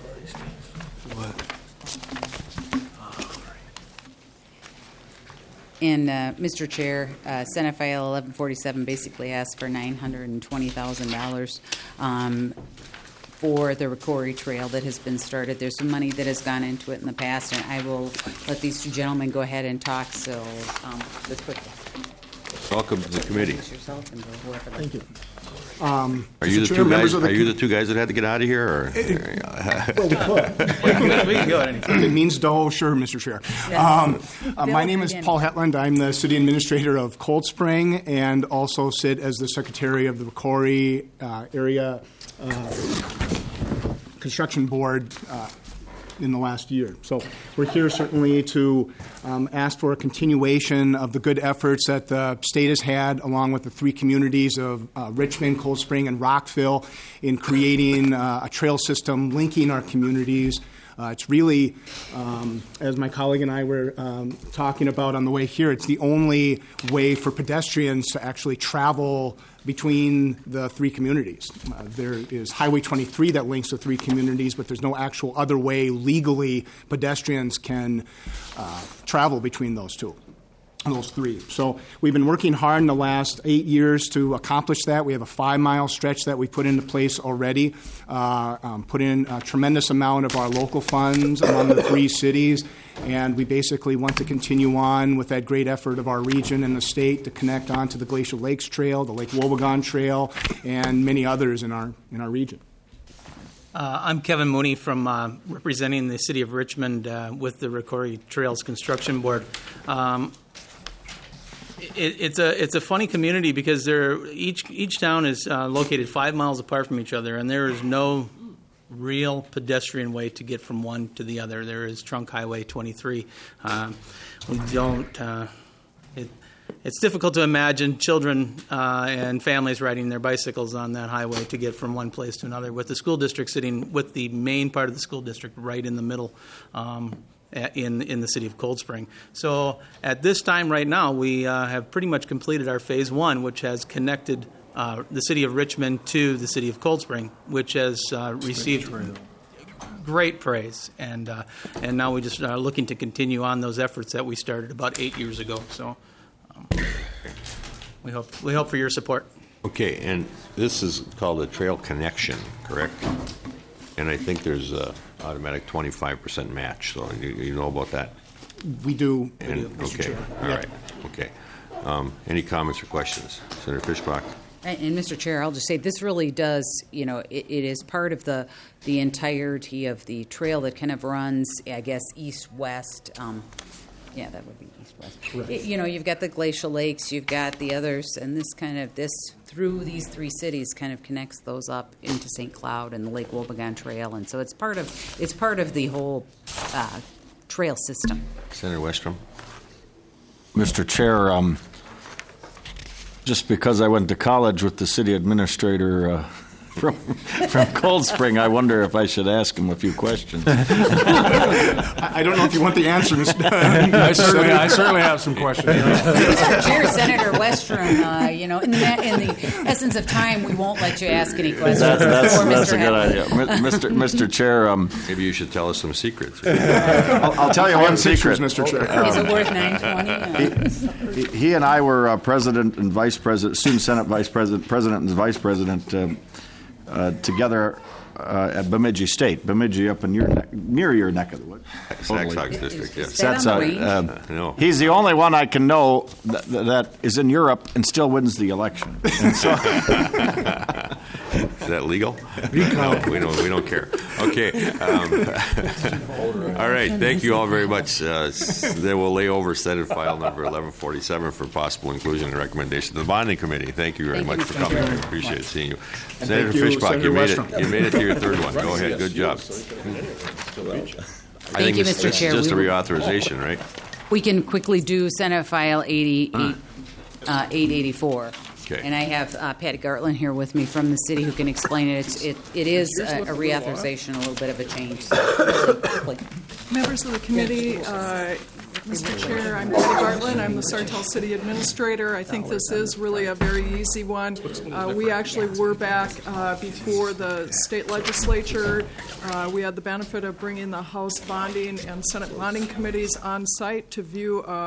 What? And Mr. Chair, Senate File 1147 basically asks for $920,000 for the Ricori Trail that has been started. There's some money that has gone into it in the past, and I will let these two gentlemen go ahead and talk. So, just quickly. Welcome to the committee. Thank you. Are you the two guys? Are you the two guys that had to get out of here? Or? Well, we could. We can go at any time. It means dough, sure, Mr. Chair. My name is Paul Hetland. I'm the city administrator of Cold Spring and also sit as the secretary of the Ricori area construction board in the last year. So we're here certainly to ask for a continuation of the good efforts that the state has had along with the three communities of Richmond, Cold Spring, and Rockville in creating a trail system linking our communities. It's really, as my colleague and I were talking about on the way here, it's the only way for pedestrians to actually travel between the three communities. There is Highway 23 that links the three communities, but there's no actual other way legally pedestrians can travel between those three. So we've been working hard in the last 8 years to accomplish that. We have a 5-mile stretch that we put into place already, put in a tremendous amount of our local funds among the three cities, and we basically want to continue on with that great effort of our region and the state to connect onto the Glacial Lakes Trail, the Lake Wobegon Trail, and many others in our region. I'm Kevin Mooney from representing the city of Richmond with the Ricori Trails Construction Board. It's a funny community because each town is located 5 miles apart from each other, and there is no real pedestrian way to get from one to the other. There is Trunk Highway 23. It's difficult to imagine children and families riding their bicycles on that highway to get from one place to another, with the school district sitting with the main part of the school district right in the middle in the city of Cold Spring. So at this time right now, we have pretty much completed our phase one, which has connected the city of Richmond to the city of Cold Spring, which has received great praise. And now we just are looking to continue on those efforts that we started about 8 years ago. So we hope for your support. Okay, and this is called a trail connection, correct? And I think there's a automatic 25% match, so you know about that? We do, Mr. Okay, Chair. All right, okay. Any comments or questions? Senator Fischbach? And Mr. Chair, I'll just say this really does, it is part of the entirety of the trail that kind of runs, I guess, east-west. Yeah, that would be east-west. You've got the Glacial Lakes, you've got the others, and this through these three cities kind of connects those up into St. Cloud and the Lake Wobegon Trail, and so it's part of the whole trail system. Senator Westrom? Mr. Chair, just because I went to college with the city administrator from Cold Spring, I wonder if I should ask him a few questions. I don't know if you want the answer, Mr. I certainly have some questions. Mr. Chair, Senator Westrom, in the essence of time, we won't let you ask any questions. That's a good idea. Mr. Chair. Maybe you should tell us some secrets. I'll tell you one secret. Mr. Chair. Is it worth $920? He and I were president and vice president, student senate vice president, president and vice president together at Bemidji State. Bemidji up in near your neck of the woods. Saxox District, yes. Is that on the range? No. He's the only one I can know that is in Europe and still wins the election. And so, is that legal? No, we don't care. Okay. All right. Thank you all very much. They will lay over Senate File number 1147 for possible inclusion and recommendation to the bonding committee. Thank you very much for coming. I appreciate seeing you. Senator Fischbach, you made it to your third one. Go ahead. Good job. I think Mr. Chair. It's just a reauthorization, right? We can quickly do Senate File 884. Okay. And I have Patty Gartland here with me from the city who can explain it. It is a reauthorization, a little bit of a change. Members of the committee, Mr. Chair, I'm Patty Gartland. I'm the Sartell City Administrator. I think this is really a very easy one. We actually were back before the state legislature. We had the benefit of bringing the House bonding and Senate bonding committees on site to view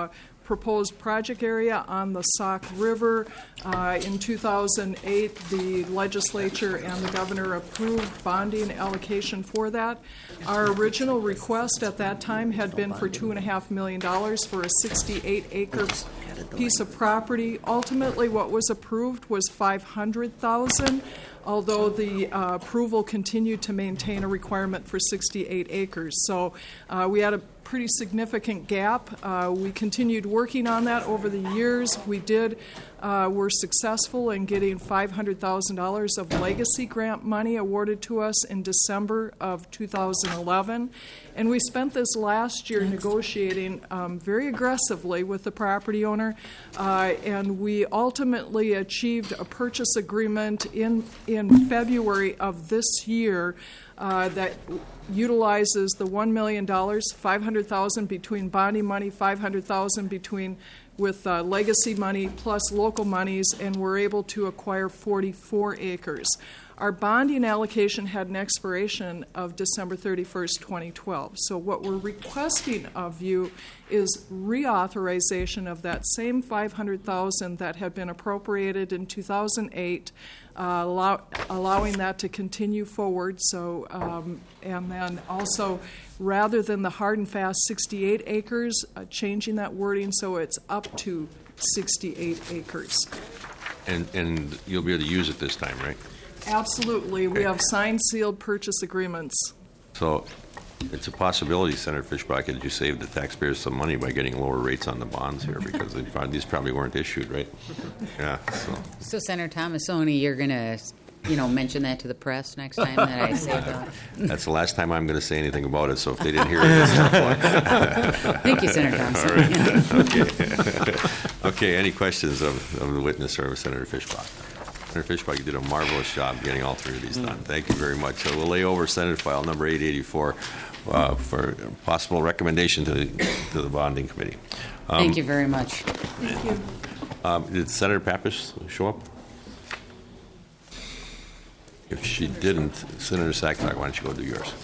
proposed project area on the Sauk River. In 2008, the legislature and the governor approved bonding allocation for that. Our original request at that time had been for $2.5 million for a 68-acre piece of property. Ultimately, what was approved was $500,000, although the approval continued to maintain a requirement for 68 acres. So we had a pretty significant gap. We continued working on that over the years. We were successful in getting $500,000 of legacy grant money awarded to us in December of 2011. And we spent this last year negotiating very aggressively with the property owner, and we ultimately achieved a purchase agreement in February of this year that utilizes the $1 million, $500,000 between bonding money, $500,000 with legacy money plus local monies, and we're able to acquire 44 acres. Our bonding allocation had an expiration of December 31st, 2012. So what we're requesting of you is reauthorization of that same $500,000 that had been appropriated in 2008, allowing that to continue forward. So, and then also, rather than the hard and fast 68 acres, changing that wording so it's up to 68 acres. And you'll be able to use it this time, right? Absolutely. We have signed, sealed purchase agreements. So it's a possibility, Senator Fischbach, that you save the taxpayers some money by getting lower rates on the bonds here, because these probably weren't issued, right? Yeah. So Senator Thomasoni, you're going to, mention that to the press next time that I say that? That's the last time I'm going to say anything about it, so if they didn't hear it, it's not fun. Thank you, Senator Thompson. Right. Okay, any questions of the witness or of Senator Fischbach? Senator Fischbach, you did a marvelous job getting all three of these done. Thank you very much. So we'll lay over Senate file number 884 for possible recommendation to the bonding committee. Thank you very much. Thank you. Did Senator Pappas show up? If she didn't, Senator Sacktock, why don't you go do yours?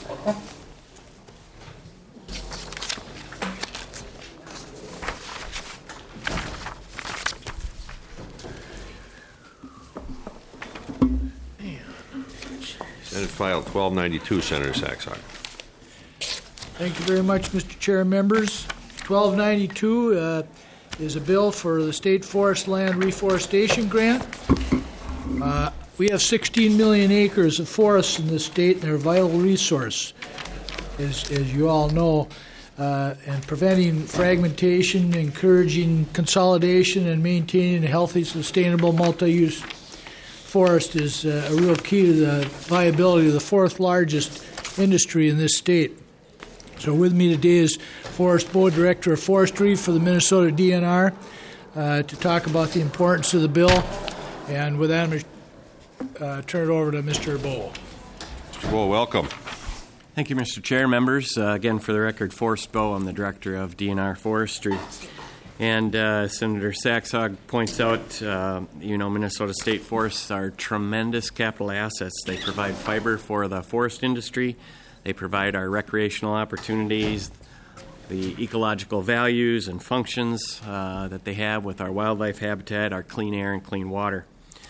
Senate File 1292, Senator Sacktock. Thank you very much, Mr. Chair and members. 1292 is a bill for the State Forest Land Reforestation Grant. We have 16 million acres of forests in this state, and they're a vital resource, as you all know. And preventing fragmentation, encouraging consolidation, and maintaining a healthy, sustainable, multi-use forest is a real key to the viability of the fourth largest industry in this state. So with me today is Forrest Bowe, Director of Forestry for the Minnesota DNR, to talk about the importance of the bill. And with that, I'm going to turn it over to Mr. Bowe. Mr. Bowe, welcome. Thank you, Mr. Chair. Members, again, for the record, Forrest Bowe. I'm the Director of DNR Forestry. And Senator Saxog points out, Minnesota State Forests are tremendous capital assets. They provide fiber for the forest industry. They provide our recreational opportunities, the ecological values and functions that they have with our wildlife habitat, our clean air and clean water.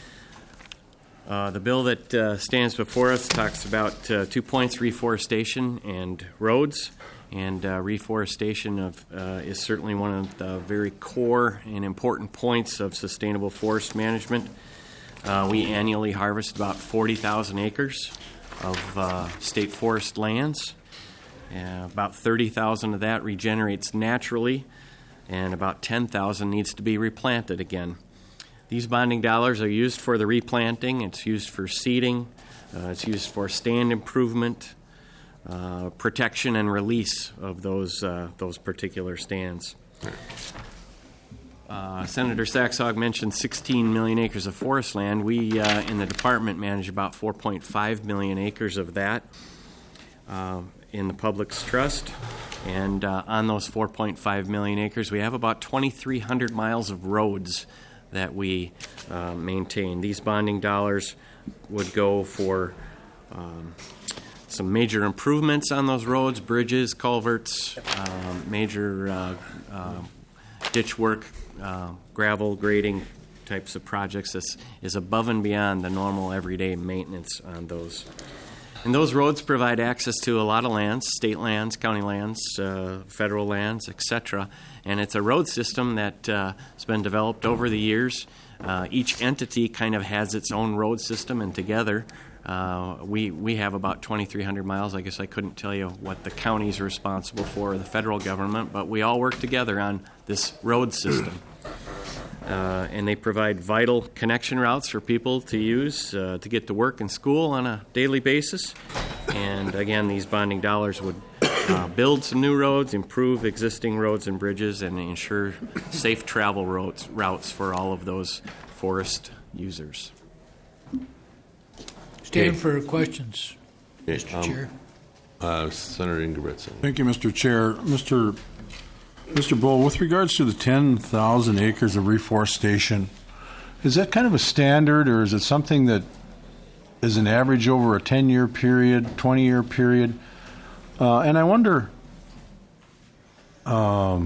The bill that stands before us talks about 2 points, reforestation and roads. And reforestation is certainly one of the very core and important points of sustainable forest management. We annually harvest about 40,000 acres of state forest lands. About 30,000 of that regenerates naturally, and about 10,000 needs to be replanted again. These bonding dollars are used for the replanting. It's used for seeding. It's used for stand improvement, protection and release of those particular stands. Senator Saxog mentioned 16 million acres of forest land. We in the department manage about 4.5 million acres of that in the public's trust. And on those 4.5 million acres, we have about 2,300 miles of roads that we maintain. These bonding dollars would go for some major improvements on those roads, bridges, culverts, major ditch work, gravel grading types of projects. This is above and beyond the normal everyday maintenance on those. And those roads provide access to a lot of lands, state lands, county lands, federal lands, etc. And it's a road system that has been developed over the years. Each entity kind of has its own road system, and together we have about 2,300 miles. I guess I couldn't tell you what the county's responsible for, or the federal government, but we all work together on this road system. And they provide vital connection routes for people to use to get to work and school on a daily basis. And again, these bonding dollars would build some new roads, improve existing roads and bridges, and ensure safe travel routes for all of those forest users. Stand for questions, Mr. Chair. Senator Ingebrigtsen. Thank you, Mr. Chair. Mr. Bull, with regards to the 10,000 acres of reforestation, is that kind of a standard, or is it something that is an average over a 10-year period, 20-year period? And I wonder, I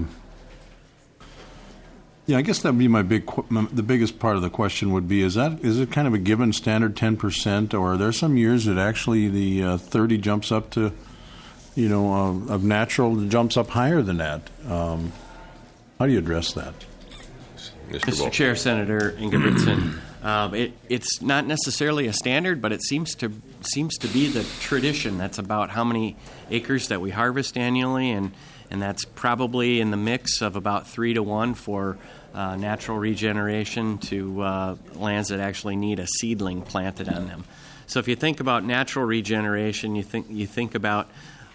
guess that would be the biggest part of the question would be, is it kind of a given standard 10%, or are there some years that actually the 30 jumps up to, of natural jumps up higher than that? How do you address that? Mr. Chair, Senator Ingebrigtsen, it's not necessarily a standard, but it seems to be the tradition. That's about how many acres that we harvest annually, and that's probably in the mix of about 3 to 1 for natural regeneration to lands that actually need a seedling planted on them. So if you think about natural regeneration, you think about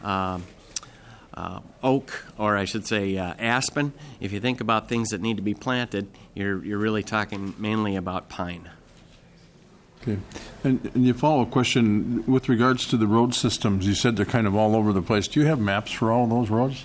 oak, or I should say aspen. If you think about things that need to be planted, you're really talking mainly about pine. Okay. And your follow-up question, with regards to the road systems, you said they're kind of all over the place. Do you have maps for all those roads?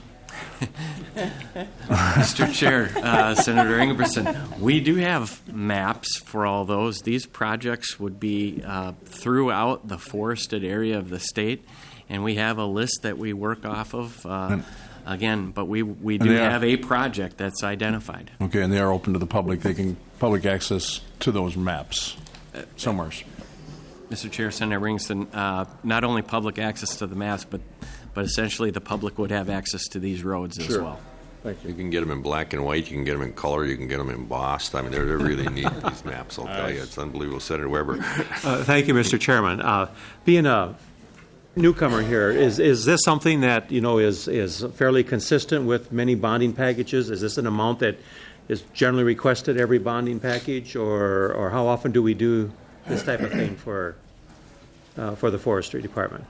Mr. Chair, Senator Ingebrigtsen, we do have maps for all those. These projects would be throughout the forested area of the state, and we have a list that we work off of. Again, but we do have a project that's identified. Okay, and they are open to the public. They can public access to those maps somewhere. Mr. Chair, Senator Ingebrigtsen, not only public access to the maps, but essentially the public would have access to these roads as well. Thank you. You can get them in black and white. You can get them in color. You can get them embossed. I mean, they're really neat, these maps, I'll tell you. It's unbelievable. Senator Weber. Thank you, Mr. Chairman. Being a newcomer here, is this something that, is fairly consistent with many bonding packages? Is this an amount that is generally requested every bonding package, or how often do we do this type of thing for the Forestry Department?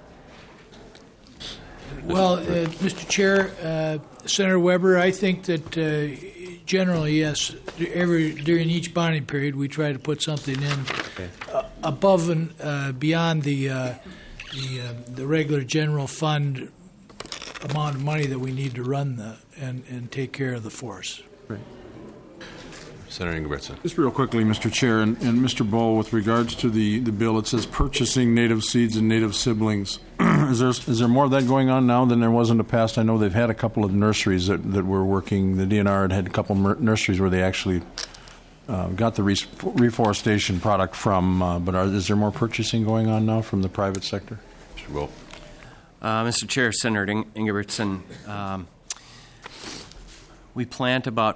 Well, Mr. Chair, Senator Weber, I think that generally, yes, during each bonding period, we try to put something in above and beyond the regular general fund amount of money that we need to run and take care of the forest. Right. Senator Ingebrigtsen. Just real quickly, Mr. Chair, and Mr. Bull, with regards to the bill, it says purchasing native seeds and native siblings. Is there more of that going on now than there was in the past? I know they've had a couple of nurseries that were working. The DNR had a couple of nurseries where they actually got the reforestation product from, but is there more purchasing going on now from the private sector? Mr. Bull. Mr. Chair, Senator Ingebrigtsen, we plant about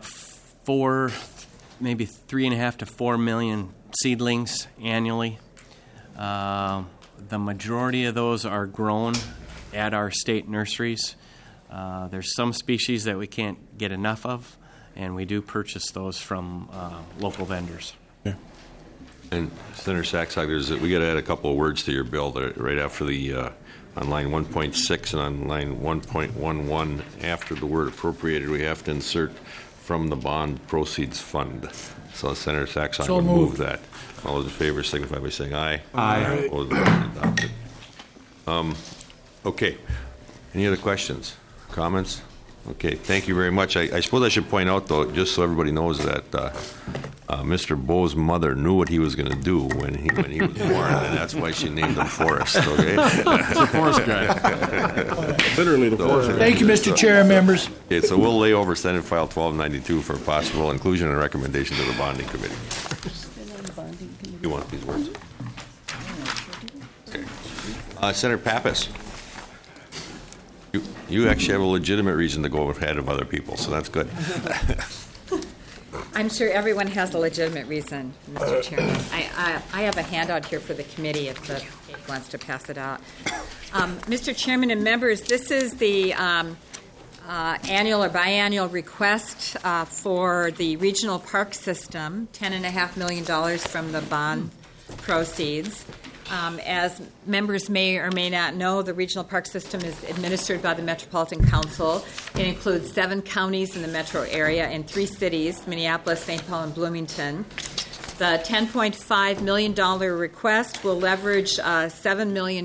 3.5 to 4 million seedlings annually. The majority of those are grown at our state nurseries. There's some species that we can't get enough of, and we do purchase those from local vendors. Yeah. And Senator Saxog, we got to add a couple of words to your bill right after on line 1.6 and on line 1.11, after the word appropriated, we have to insert from the bond proceeds fund. So Senator Saxon would move that. All those in favor signify by saying aye. Aye. Opposed, adopted. Okay. Any other questions, comments? Okay, thank you very much. I suppose I should point out, though, just so everybody knows that Mr. Bo's mother knew what he was going to do when he was born, and that's why she named him Forrest. Okay, the Forrest guy. Literally the Forrest guy. Thank you, Mr. Chair and members. Okay, so we'll lay over Senate File 1292 for possible inclusion and recommendation to the bonding committee. You want these words? Okay. Senator Pappas. You actually have a legitimate reason to go ahead of other people, so that's good. I'm sure everyone has a legitimate reason, Mr. Chairman. I have a handout here for the committee if the Kate wants to pass it out. Mr. Chairman and members, this is the annual or biannual request for the regional park system, $10.5 million from the bond proceeds. As members may or may not know, the regional park system is administered by the Metropolitan Council. It includes 7 counties in the metro area and 3 cities, Minneapolis, St. Paul, and Bloomington. The $10.5 million request will leverage $7 million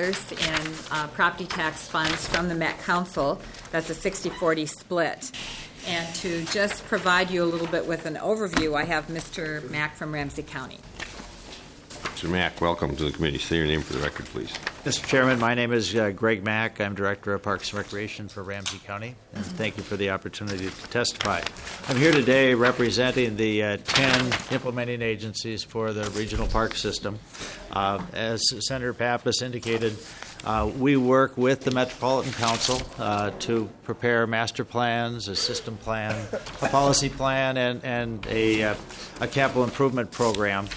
in property tax funds from the Met Council. That's a 60-40 split. And to just provide you a little bit with an overview, I have Mr. Mack from Ramsey County. Mr. Mack, welcome to the committee. Say your name for the record, please. Mr. Chairman, my name is Greg Mack. I'm Director of Parks and Recreation for Ramsey County, and thank you for the opportunity to testify. I'm here today representing the 10 implementing agencies for the regional park system. As Senator Pappas indicated, we work with the Metropolitan Council to prepare master plans, a system plan, a policy plan, and a capital improvement program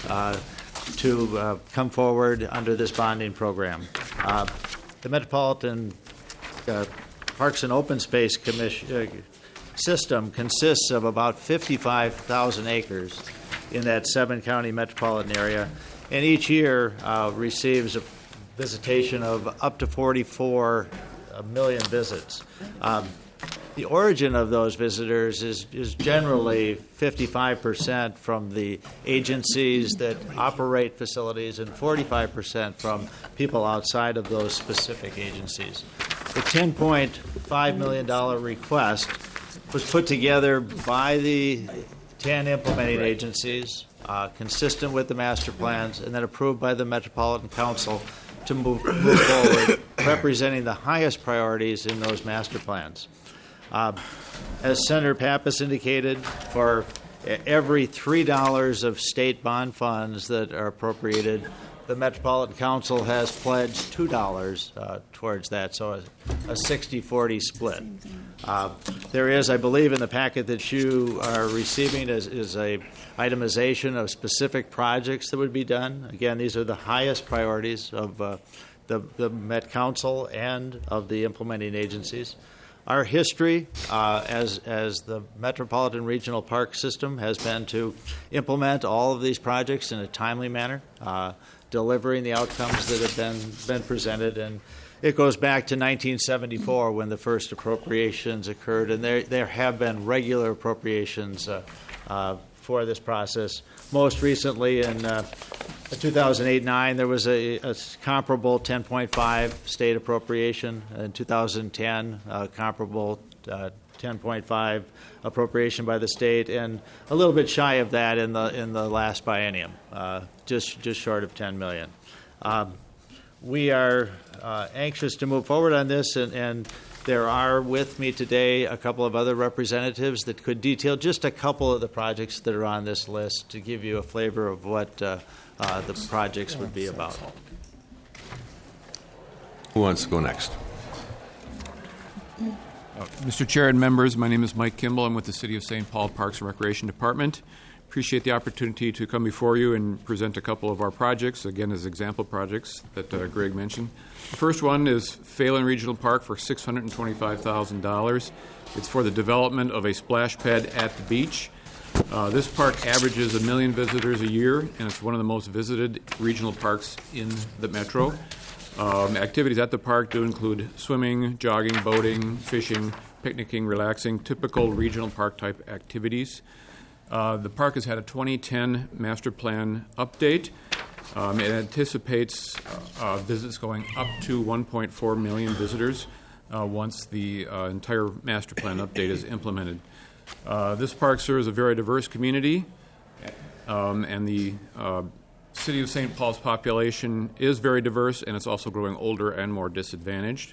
to come forward under this bonding program. The Metropolitan Parks and Open Space Commission system consists of about 55,000 acres in that 7-county metropolitan area, and each year receives a visitation of up to 44 million visits. The origin of those visitors is generally 55% from the agencies that operate facilities and 45% from people outside of those specific agencies. The $10.5 million request was put together by the 10 implementing agencies, consistent with the master plans, and then approved by the Metropolitan Council to move forward, representing the highest priorities in those master plans. As Senator Pappas indicated, for every $3 of state bond funds that are appropriated, the Metropolitan Council has pledged $2 towards that, so a 60-40 split. There is, I believe, in the packet that you are receiving is a itemization of specific projects that would be done. Again, these are the highest priorities of the Met Council and of the implementing agencies. Our history as the Metropolitan Regional Park System has been to implement all of these projects in a timely manner, delivering the outcomes that have been presented. And it goes back to 1974 when the first appropriations occurred, and there have been regular appropriations for this process. Most recently in 2008-9, there was a comparable 10.5 state appropriation. In 2010, comparable 10.5 appropriation by the state, and a little bit shy of that in the last biennium, just short of $10 million. We are anxious to move forward on this, and there are with me today a couple of other representatives that could detail just a couple of the projects that are on this list to give you a flavor of what the projects would be about. Who wants to go next? Mr. Chair and members, my name is Mike Kimball. I'm with the City of St. Paul Parks and Recreation Department. Appreciate the opportunity to come before you and present a couple of our projects, again as example projects that Greg mentioned. The first one is Phelan Regional Park for $625,000. It's for the development of a splash pad at the beach. This park averages 1 million visitors a year, and it's one of the most visited regional parks in the metro. Activities at the park do include swimming, jogging, boating, fishing, picnicking, relaxing, typical regional park type activities. The park has had a 2010 master plan update. It anticipates visits going up to 1.4 million visitors. once the entire master plan update is implemented. This park serves a very diverse community, and the City of St. Paul's population is very diverse, and it's also growing older and more disadvantaged.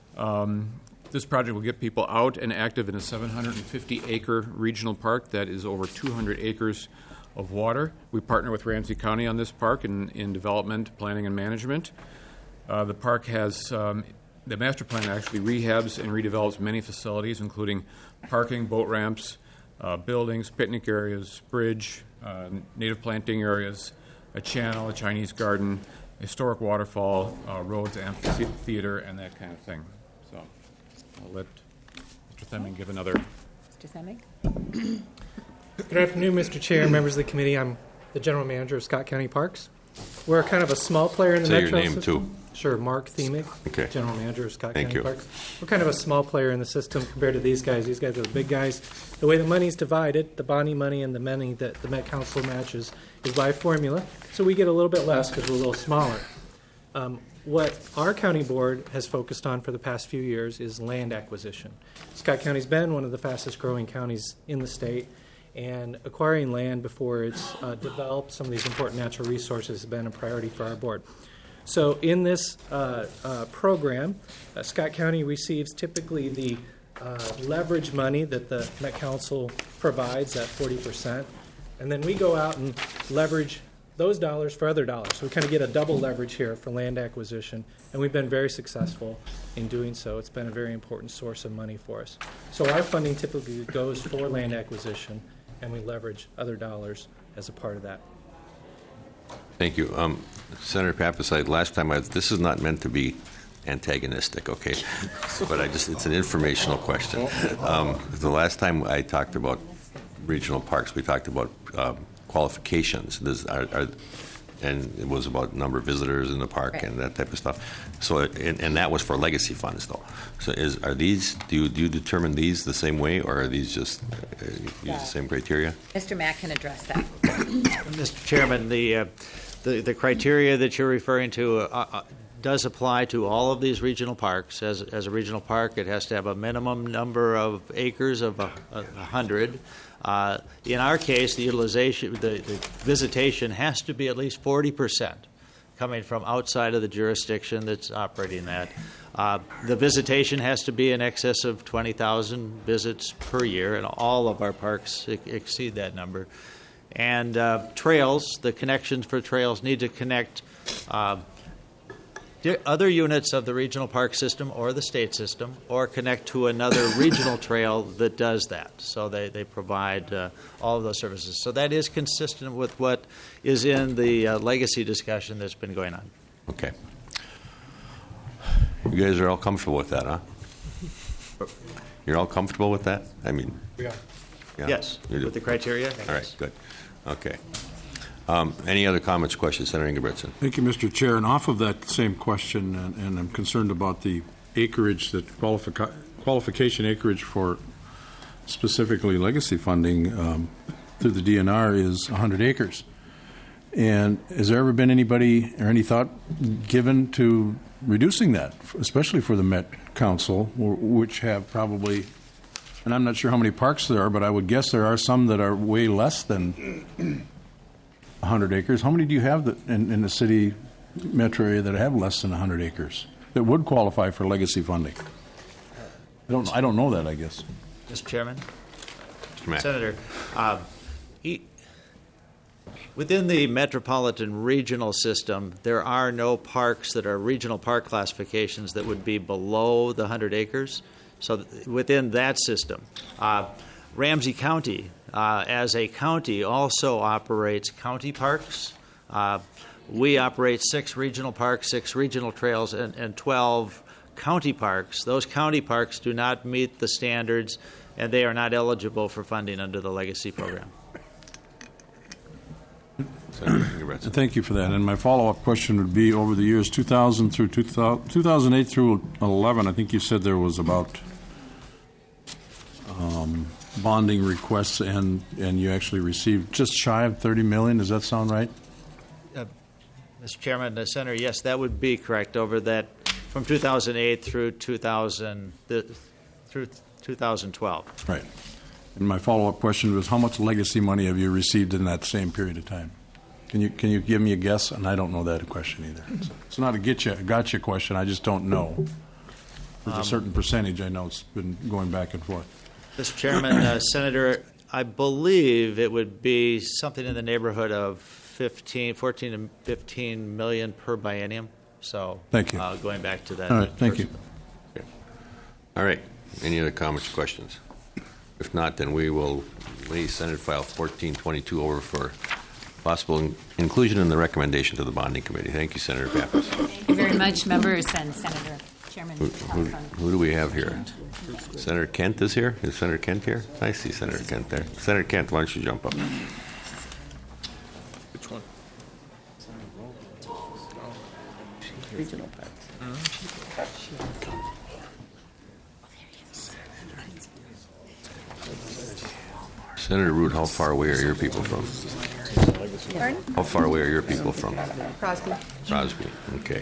This project will get people out and active in a 750-acre regional park that is over 200 acres of water. We partner with Ramsey County on this park in development, planning, and management. The park has, the master plan actually rehabs and redevelops many facilities, including parking, boat ramps, buildings, picnic areas, bridge, native planting areas, a channel, a Chinese garden, historic waterfall, roads, amphitheater, and that kind of thing. So I'll let Mr. Themming give another. Mr. Themming? Good afternoon, Mr. Chair, members of the committee. I'm the general manager of Scott County Parks. We're kind of a small player in the Say metro your name, system. too. Sure, Mark Themig, Okay. general manager of Scott Thank County you. Parks. We're kind of a small player in the system compared to these guys. These guys are the big guys. The way the money's divided, the bonding money and the money that the Met Council matches is by formula. So we get a little bit less because we're a little smaller. What our county board has focused on for the past few years is land acquisition. Scott County's been one of the fastest growing counties in the state, and acquiring land before it's developed some of these important natural resources has been a priority for our board. So in this program, Scott County receives typically the leverage money that the Met Council provides, at 40%, and then we go out and leverage those dollars for other dollars. So we kind of get a double leverage here for land acquisition, and we've been very successful in doing so. It's been a very important source of money for us. So our funding typically goes for land acquisition, and we leverage other dollars as a part of that. Thank you. Senator Pappas, last time, this is not meant to be antagonistic, okay? But it's an informational question. The last time I talked about regional parks, we talked about qualifications. And it was about number of visitors in the park and that type of stuff. So, and that was for legacy funds, though. So, are these? Do you determine these the same way, or are these just use the same criteria? Mr. Mack can address that. Mr. Chairman, the criteria that you're referring to does apply to all of these regional parks. As a regional park, it has to have a minimum number of acres of 100. In our case, the utilization, the visitation has to be at least 40% coming from outside of the jurisdiction that's operating that. The visitation has to be in excess of 20,000 visits per year, and all of our parks exceed that number. And trails, the connections for trails need to connect other units of the regional park system or the state system, or connect to another regional trail that does that. So they provide all of those services. So that is consistent with what is in the legacy discussion that's been going on. Okay. You guys are all comfortable with that, huh? You're all comfortable with that? I mean, yeah. Yes, you do. with the criteria. All right, good. Okay. Any other comments, questions? Senator Ingebrigtsen. Thank you, Mr. Chair. And off of that same question, and I'm concerned about the acreage, that qualification acreage for specifically legacy funding through the DNR is 100 acres. And has there ever been anybody or any thought given to reducing that, especially for the Met Council, which have probably, and I'm not sure how many parks there are, but I would guess there are some that are way less than 100 acres. How many do you have that in the city metro area that have less than 100 acres that would qualify for legacy funding? I don't know that, I guess. Mr. Chairman? Mr. Mack. Senator, within the metropolitan regional system, there are no parks that are regional park classifications that would be below the 100 acres. So within that system, Ramsey County, as a county, also operates county parks. We operate 6 regional parks, 6 regional trails, and 12 county parks. Those county parks do not meet the standards, and they are not eligible for funding under the Legacy Program. Thank you for that. And my follow-up question would be, over the years 2000 through 2008 through 11, I think you said there was about bonding requests, and you actually received just shy of $30 million. Does that sound right? Mr. Chairman, Senator, yes, that would be correct. Over that from 2008 through 2012. Right. And my follow-up question was, how much legacy money have you received in that same period of time? Can you give me a guess? And I don't know that question either. It's not a gotcha question. I just don't know. There's a certain percentage I know it's been going back and forth. Mr. Chairman, Senator, I believe it would be something in the neighborhood of 14 to 15 million per biennium. So, thank you. Going back to that. All right, thank you. Okay. All right. Any other comments or questions? If not, then we will lay Senate File 1422 over for possible inclusion in the recommendation to the bonding committee. Thank you, Senator Pappas. Thank you very much, members and Senator Chairman. Who do we have here? Senator Kent is here? Is Senator Kent here? I see Senator Kent there. Senator Kent, why don't you jump up? Which one? Regional Pact. Senator Root, how far away are your people from? Pardon? How far away are your people from? Crosby. Crosby, okay.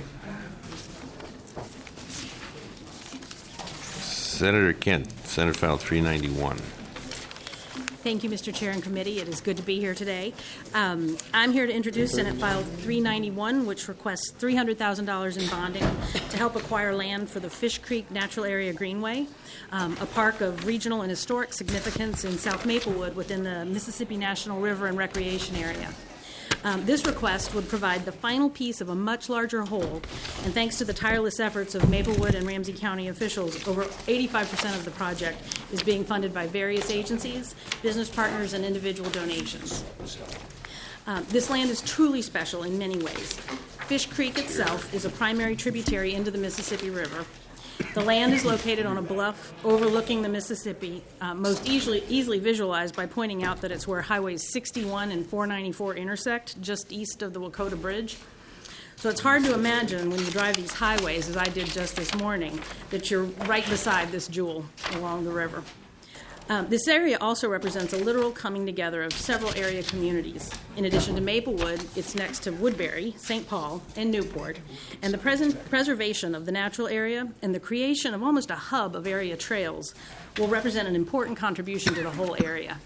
Senator Kent, Senate File 391. Thank you, Mr. Chair and Committee. It is good to be here today. I'm here to introduce Senate File 391, which requests $300,000 in bonding to help acquire land for the Fish Creek Natural Area Greenway, a park of regional and historic significance in South Maplewood within the Mississippi National River and Recreation Area. This request would provide the final piece of a much larger whole, and thanks to the tireless efforts of Maplewood and Ramsey County officials, over 85% of the project is being funded by various agencies, business partners, and individual donations. This land is truly special in many ways. Fish Creek itself is a primary tributary into the Mississippi River. The land is located on a bluff overlooking the Mississippi, most easily visualized by pointing out that it's where Highways 61 and 494 intersect, just east of the Wakota Bridge. So it's hard to imagine when you drive these highways, as I did just this morning, that you're right beside this jewel along the river. This area also represents a literal coming together of several area communities. In addition to Maplewood, it's next to Woodbury, St. Paul, and Newport. And the preservation of the natural area and the creation of almost a hub of area trails will represent an important contribution to the whole area.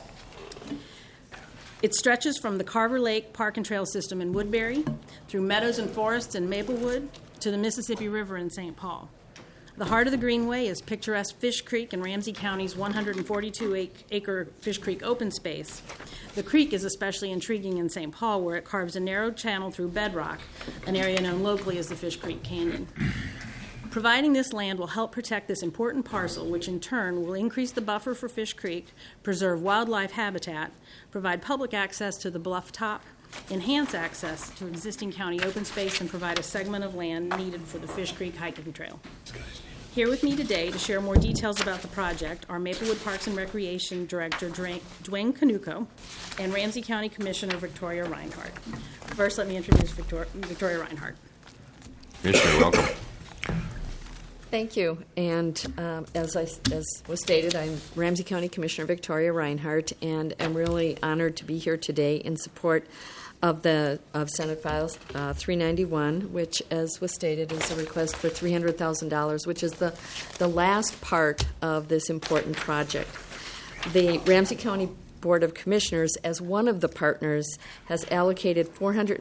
It stretches from the Carver Lake Park and Trail System in Woodbury, through meadows and forests in Maplewood, to the Mississippi River in St. Paul. The heart of the Greenway is picturesque Fish Creek and Ramsey County's 142-acre Fish Creek open space. The creek is especially intriguing in St. Paul, where it carves a narrow channel through bedrock, an area known locally as the Fish Creek Canyon. Providing this land will help protect this important parcel, which in turn will increase the buffer for Fish Creek, preserve wildlife habitat, provide public access to the bluff top, enhance access to existing county open space, and provide a segment of land needed for the Fish Creek hiking trail. Here with me today to share more details about the project are Maplewood Parks and Recreation Director Dwayne Canuco and Ramsey County Commissioner Victoria Reinhardt. First, let me introduce Victoria Reinhardt. Commissioner, welcome. Thank you. And as was stated, I'm Ramsey County Commissioner Victoria Reinhardt, and I'm really honored to be here today in support of Senate Files 391, which, as was stated, is a request for $300,000, which is the last part of this important project. The Ramsey County Board of Commissioners, as one of the partners, has allocated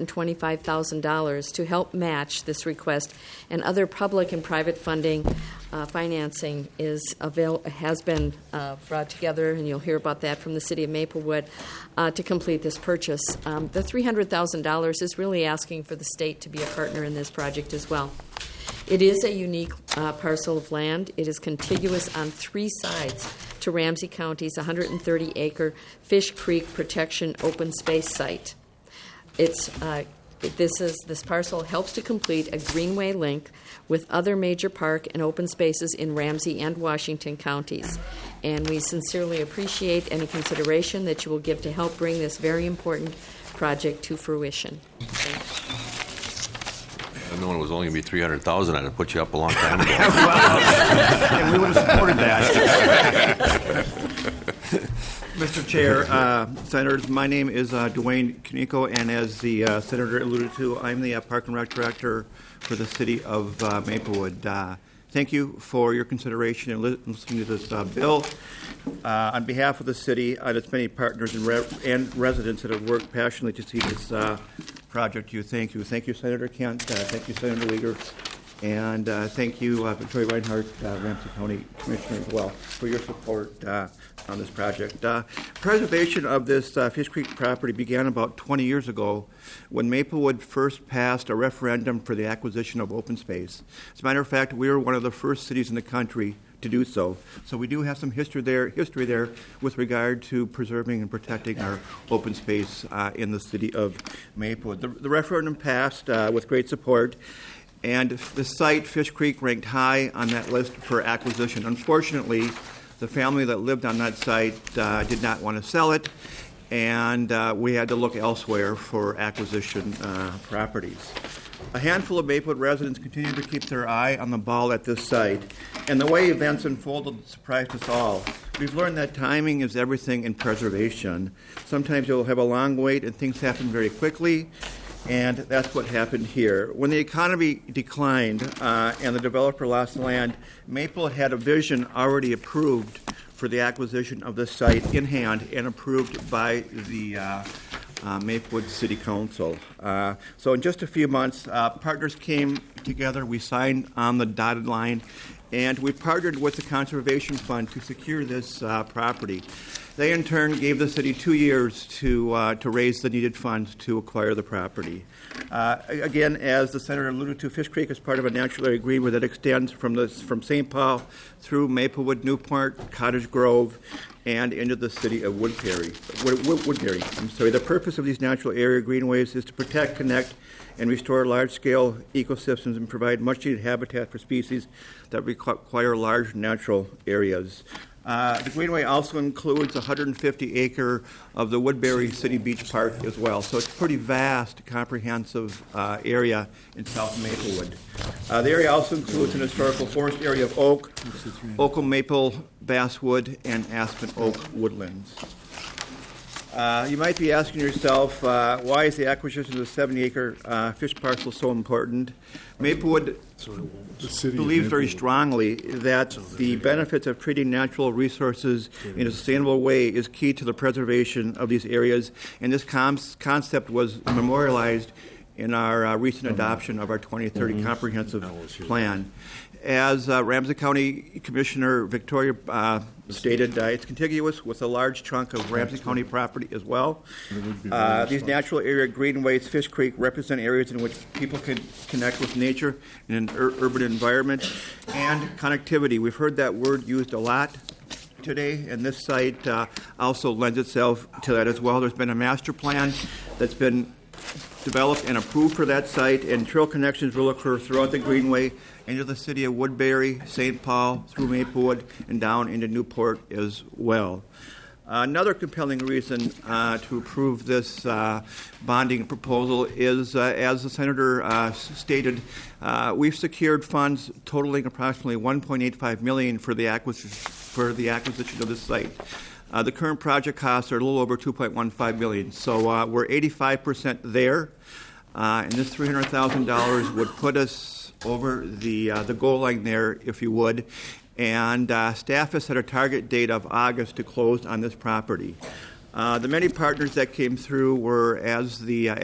$425,000 to help match this request, and other public and private funding financing has been brought together, and you'll hear about that from the City of Maplewood to complete this purchase. The $300,000 is really asking for the state to be a partner in this project as well. It is a unique parcel of land. It is contiguous on three sides to Ramsey County's 130-acre Fish Creek Protection Open Space Site. This parcel helps to complete a greenway link with other major park and open spaces in Ramsey and Washington counties. And we sincerely appreciate any consideration that you will give to help bring this very important project to fruition. If known it was only going to be $300,000, I'd have put you up a long time ago. And we would have supported that. Mr. Chair, Senators, my name is Dwayne Kaneko, and as the Senator alluded to, I'm the Park and Rec Director for the City of Maplewood. Thank you for your consideration and listening to this bill. On behalf of the city and its many partners and residents that have worked passionately to see this project, thank you. Thank you, Senator Kent. Thank you, Senator Leader. And thank you, Victoria Reinhardt, Ramsey County Commissioner, as well, for your support on this project. Preservation of this Fish Creek property began about 20 years ago when Maplewood first passed a referendum for the acquisition of open space. As a matter of fact, we were one of the first cities in the country to do so. So we do have some history there with regard to preserving and protecting our open space in the city of Maplewood. The referendum passed with great support. And the site, Fish Creek, ranked high on that list for acquisition. Unfortunately, the family that lived on that site did not want to sell it, and we had to look elsewhere for acquisition properties. A handful of Maplewood residents continue to keep their eye on the ball at this site, and the way events unfolded surprised us all. We've learned that timing is everything in preservation. Sometimes you'll have a long wait and things happen very quickly. And that's what happened here. When the economy declined and the developer lost land, Maplewood had a vision already approved for the acquisition of the site in hand and approved by the Maplewood City Council. So in just a few months, partners came together. We signed on the dotted line, and we partnered with the Conservation Fund to secure this property. They, in turn, gave the city 2 years to raise the needed funds to acquire the property. Again, as the Senator alluded to, Fish Creek is part of a natural area greenway that extends from St. Paul through Maplewood, Newport, Cottage Grove, and into the city of Woodbury. The purpose of these natural area greenways is to protect, connect, and restore large-scale ecosystems and provide much-needed habitat for species that require large natural areas. The Greenway also includes 150-acre of the Woodbury City Beach Park as well, so it's a pretty vast, comprehensive area in South Maplewood. The area also includes an historical forest area of oak, maple, basswood, and aspen oak woodlands. You might be asking yourself, why is the acquisition of the 70-acre fish parcel so important? Maplewood believes very strongly that the benefits of treating natural resources in a sustainable way is key to the preservation of these areas, and this concept was memorialized in our recent adoption of our 2030 comprehensive plan. As Ramsey County Commissioner Victoria stated, it's contiguous with a large chunk of Ramsey County property as well. These natural area greenways, Fish Creek, represent areas in which people can connect with nature in an urban environment and connectivity. We've heard that word used a lot today, and this site also lends itself to that as well. There's been a master plan that's been developed and approved for that site, and trail connections will occur throughout the Greenway into the city of Woodbury, St. Paul, through Maplewood, and down into Newport as well. Another compelling reason to approve this bonding proposal is, as the Senator stated, we've secured funds totaling approximately $1.85 million for the acquisition of this site. The current project costs are a little over $2.15 million, so we're 85% there, and this $300,000 would put us over the goal line there, if you would, and staff has set a target date of August to close on this property. The many partners that came through were, as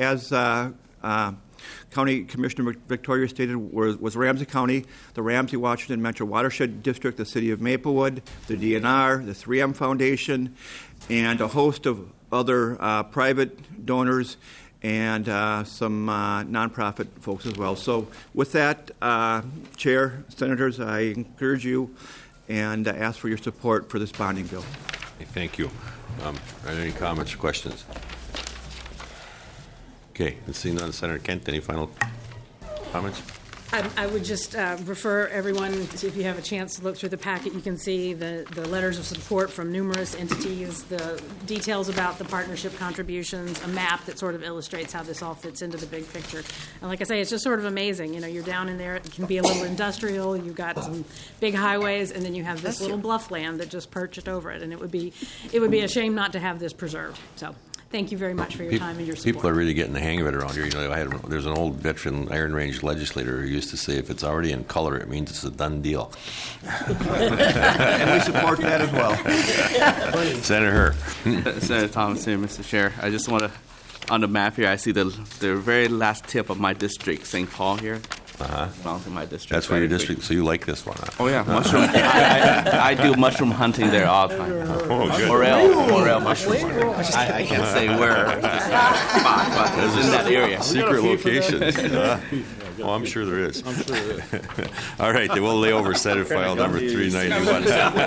County Commissioner Victoria stated, was Ramsey County, the Ramsey Washington Metro Watershed District, the City of Maplewood, the DNR, the 3M Foundation, and a host of other private donors and some nonprofit folks as well. So with that, Chair, Senators, I encourage you and ask for your support for this bonding bill. Okay, thank you. Are there any comments or questions? Okay, seeing none, Senator Kent, any final comments? I would just refer everyone, if you have a chance to look through the packet, you can see the letters of support from numerous entities, the details about the partnership contributions, a map that sort of illustrates how this all fits into the big picture. And like I say, it's just sort of amazing. You know, you're down in there, it can be a little industrial, you've got some big highways, and then you have this little bluff land that just perched over it. And it would be a shame not to have this preserved. So thank you very much for your time and your support. People are really getting the hang of it around here. You know, there's an old veteran Iron Range legislator who used to say, if it's already in color, it means it's a done deal. And we support that as well. Senator Senator Thompson, Mr. Chair, I just want to, on the map here, I see the very last tip of my district, St. Paul here. Belongs to my district. That's where your district, so you like this one, huh? Oh, yeah, mushroom. I do mushroom hunting there all the time. Oh, good. Morel mushroom. I can't say where, spot, but it's in that area. Secret locations. Oh, I'm sure there is. All right, then we'll lay over Senate file number 391.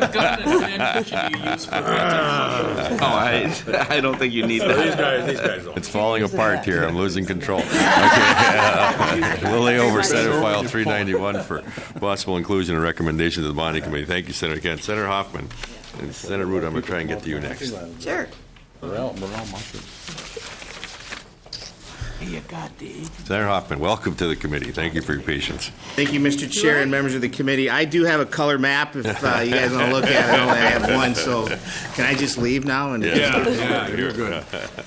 I don't think you need that. These guys don't. It's falling apart here. I'm losing control. Okay. We'll lay over Senate file 391 for possible inclusion and recommendation to the bonding committee. Thank you, Senator Kent. Senator Hoffman and Senator Root, I'm going to try and get to you next. Sure. Morel mushroom. Senator Hoffman, welcome to the committee. Thank you for your patience. Thank you, Mr. Chair and members of the committee. I do have a color map if you guys want to look at it. I only have one, so can I just leave now? And Yeah, you're good.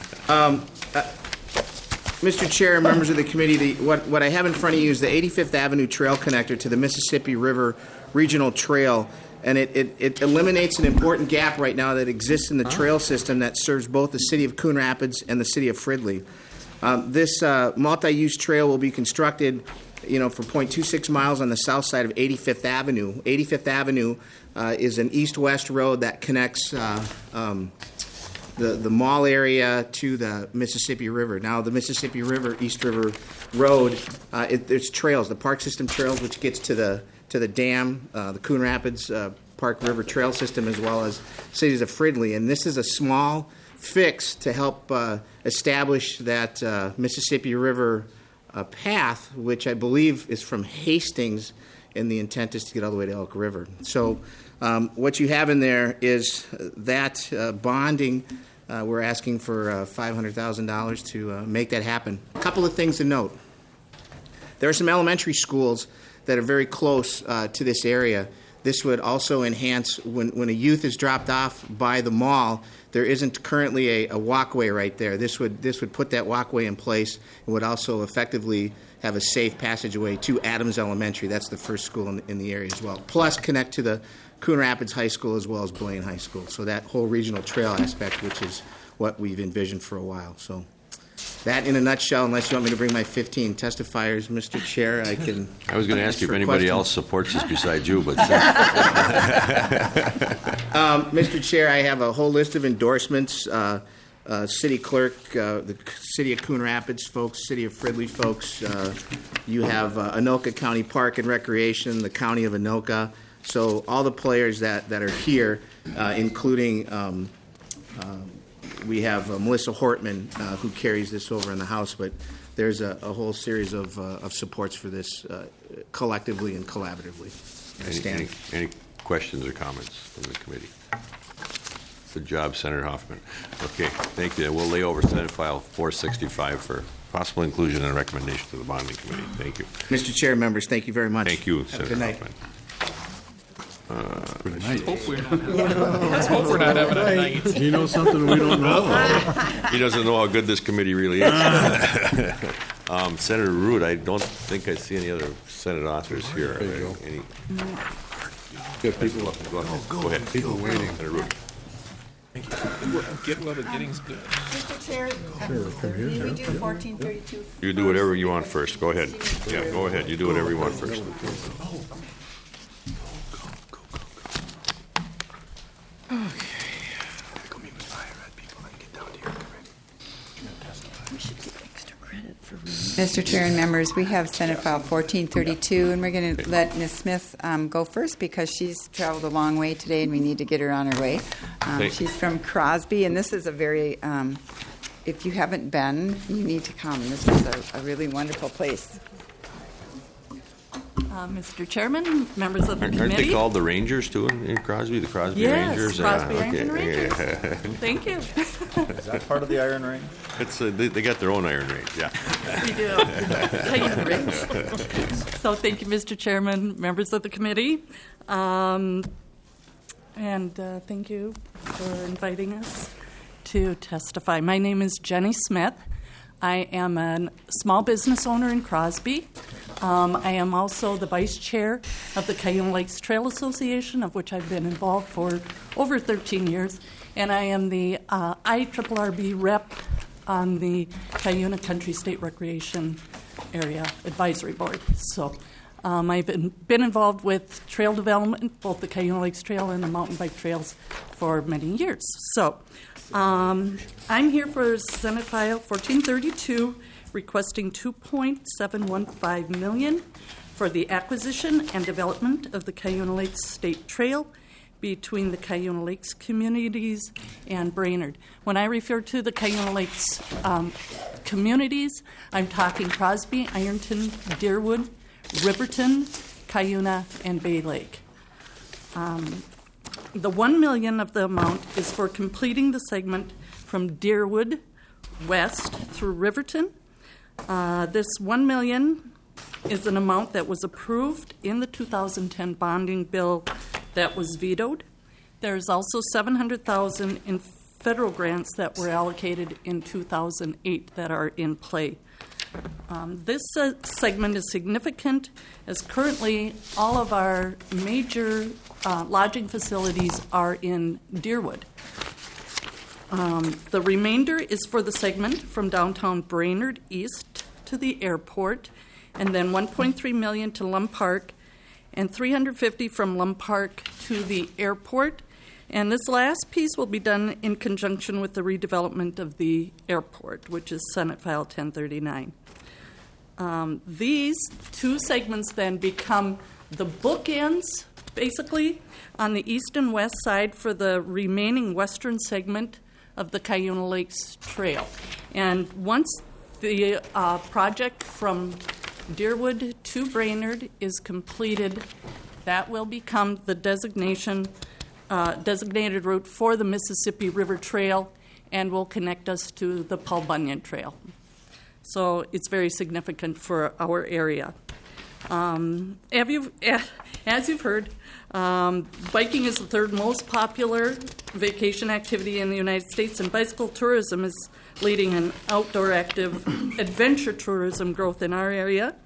Mr. Chair and members of the committee, what I have in front of you is the 85th Avenue Trail Connector to the Mississippi River Regional Trail. And it eliminates an important gap right now that exists in the trail system that serves both the city of Coon Rapids and the city of Fridley. This multi-use trail will be constructed, for 0.26 miles on the south side of 85th Avenue. 85th Avenue is an east-west road that connects the mall area to the Mississippi River. Now, the Mississippi River, East River Road, there's trails, the park system trails, which gets to the dam, the Coon Rapids Park River Trail System, as well as cities of Fridley. And this is a small fix to help establish that Mississippi River path, which I believe is from Hastings, and the intent is to get all the way to Elk River. So what you have in there is that bonding. We're asking for $500,000 to make that happen. A couple of things to note. There are some elementary schools that are very close to this area. This would also enhance, when a youth is dropped off by the mall, there isn't currently a walkway right there. This would put that walkway in place and would also effectively have a safe passageway to Adams Elementary. That's the first school in the area as well. Plus connect to the Coon Rapids High School as well as Blaine High School. So that whole regional trail aspect, which is what we've envisioned for a while. So that in a nutshell, unless you want me to bring my 15 testifiers, Mr. Chair, I can. I was going to ask you if anybody else supports this besides you, but. Mr. Chair, I have a whole list of endorsements. City clerk, the city of Coon Rapids folks, city of Fridley folks. You have Anoka County Park and Recreation, the county of Anoka. So all the players that are here, including. We have Melissa Hortman, who carries this over in the House, but there's a whole series of supports for this collectively and collaboratively. Any questions or comments from the committee? Good job, Senator Hoffman. Okay, thank you. We'll lay over Senate File 465 for possible inclusion and recommendation to the bonding committee. Thank you. Mr. Chair, members, thank you very much. Thank you, Senator Senator Hoffman. Hoffman. Let's hope we're not having a night. You know something we don't know. He doesn't know how good this committee really is. Senator Root, I don't think I see any other Senate authors here. Any? Good people. Go ahead. People waiting. Senator Root. Get well, getting's good. Mr. Chair, can we do 1432? You do whatever you want first. Go ahead. Yeah, go ahead. You do whatever you want first. Mr. Chair and members, we have Senate File 1432, and we're going to let Ms. Smith go first because she's traveled a long way today and we need to get her on her way. She's from Crosby, and this is a very, if you haven't been, you need to come. This is a really wonderful place. Mr. Chairman, members of the Aren't committee. they called the Rangers too in Crosby? The Crosby Yes, Rangers. Crosby okay. Iron Rangers. Yeah. Thank you. Is that part of the Iron Range? It's they got their own Iron Range. Yeah. We do. Iron Range. So thank you, Mr. Chairman, members of the committee, and thank you for inviting us to testify. My name is Jenny Smith. I am a small business owner in Crosby. I am also the vice chair of the Cuyuna Lakes Trail Association, of which I've been involved for over 13 years, and I am the IRRB rep on the Cuyuna Country State Recreation Area Advisory Board. So I've been involved with trail development, both the Cuyuna Lakes Trail and the mountain bike trails, for many years. So I'm here for Senate File 1432, requesting $2.715 million for the acquisition and development of the Cuyuna Lakes State Trail between the Cuyuna Lakes communities and Brainerd. When I refer to the Cuyuna Lakes communities, I'm talking Crosby, Ironton, Deerwood, Riverton, Cuyuna, and Bay Lake. The $1 million of the amount is for completing the segment from Deerwood west through Riverton. This $1 million is an amount that was approved in the 2010 bonding bill that was vetoed. There's also $700,000 in federal grants that were allocated in 2008 that are in play. This segment is significant, as currently all of our major lodging facilities are in Deerwood. The remainder is for the segment from downtown Brainerd east to the airport, and then $1.3 million to Lum Park, and $350,000 from Lum Park to the airport. And this last piece will be done in conjunction with the redevelopment of the airport, which is Senate File 1039. These two segments then become the bookends, basically, on the east and west side for the remaining western segment of the Cuyuna Lakes Trail. And once the project from Deerwood to Brainerd is completed, that will become the designated route for the Mississippi River Trail and will connect us to the Paul Bunyan Trail. So it's very significant for our area. As you've heard, biking is the third most popular vacation activity in the United States, and bicycle tourism is leading an outdoor active adventure tourism growth in our area.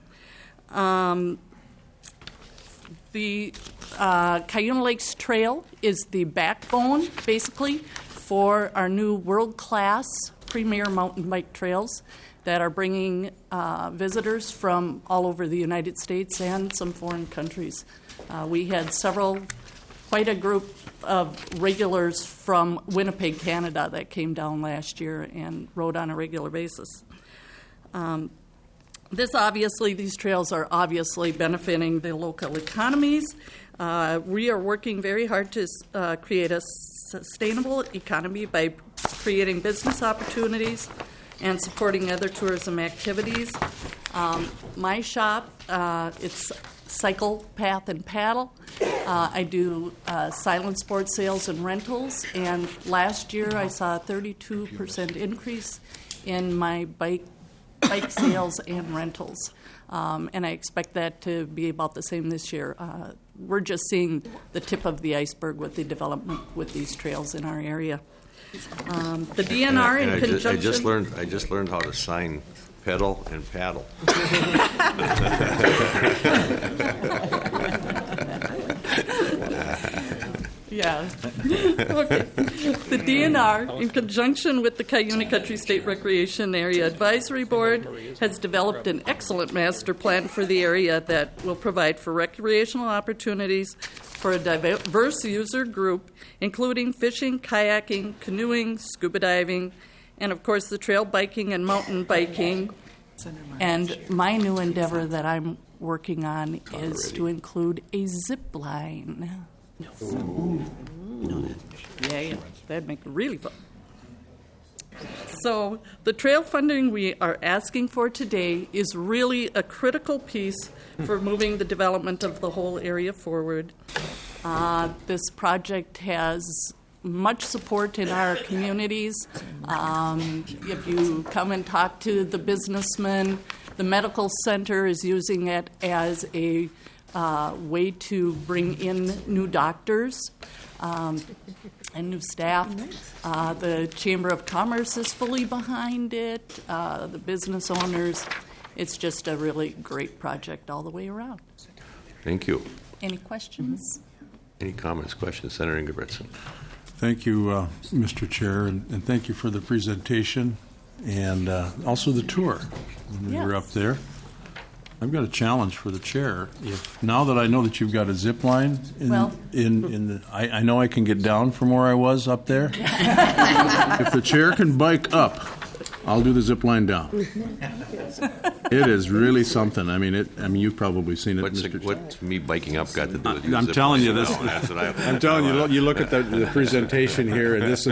The Cuyuna Lakes Trail is the backbone, basically, for our new world-class premier mountain bike trails that are bringing visitors from all over the United States and some foreign countries. We had quite a group of regulars from Winnipeg, Canada, that came down last year and rode on a regular basis. These trails are obviously benefiting the local economies. We are working very hard to create a sustainable economy by creating business opportunities and supporting other tourism activities. My shop, it's Cycle, Path, and Paddle. I do silent sports sales and rentals, and last year I saw a 32% increase in my bike sales and rentals. And I expect that to be about the same this year. We're just seeing the tip of the iceberg with the development with these trails in our area. The DNR in conjunction... I just learned how to sign pedal and paddle. Yeah. Okay. The DNR, in conjunction with the Cuyuna Country State Recreation Area Advisory Board, has developed an excellent master plan for the area that will provide for recreational opportunities for a diverse user group, including fishing, kayaking, canoeing, scuba diving, and, of course, the trail biking and mountain biking. And my new endeavor that I'm working on is to include a zip line. Yeah, that'd make it really fun. So the trail funding we are asking for today is really a critical piece for moving the development of the whole area forward. This project has much support in our communities. If you come and talk to the businessmen, the medical center is using it as a way to bring in new doctors and new staff. The Chamber of Commerce is fully behind it, the business owners. It's just a really great project all the way around. Thank you. Any questions? Any comments, questions? Senator Ingebretson. Thank you, Mr. Chair, and thank you for the presentation and also the tour when we were up there. I've got a challenge for the chair. If now that I know that you've got a zip line I know I can get down from where I was up there. If the chair can bike up, I'll do the zip line down. It is really something. I mean, you've probably seen it. What's me biking up got to do with you? I'm telling you this. That's what I'm telling you. You look at the presentation here, and this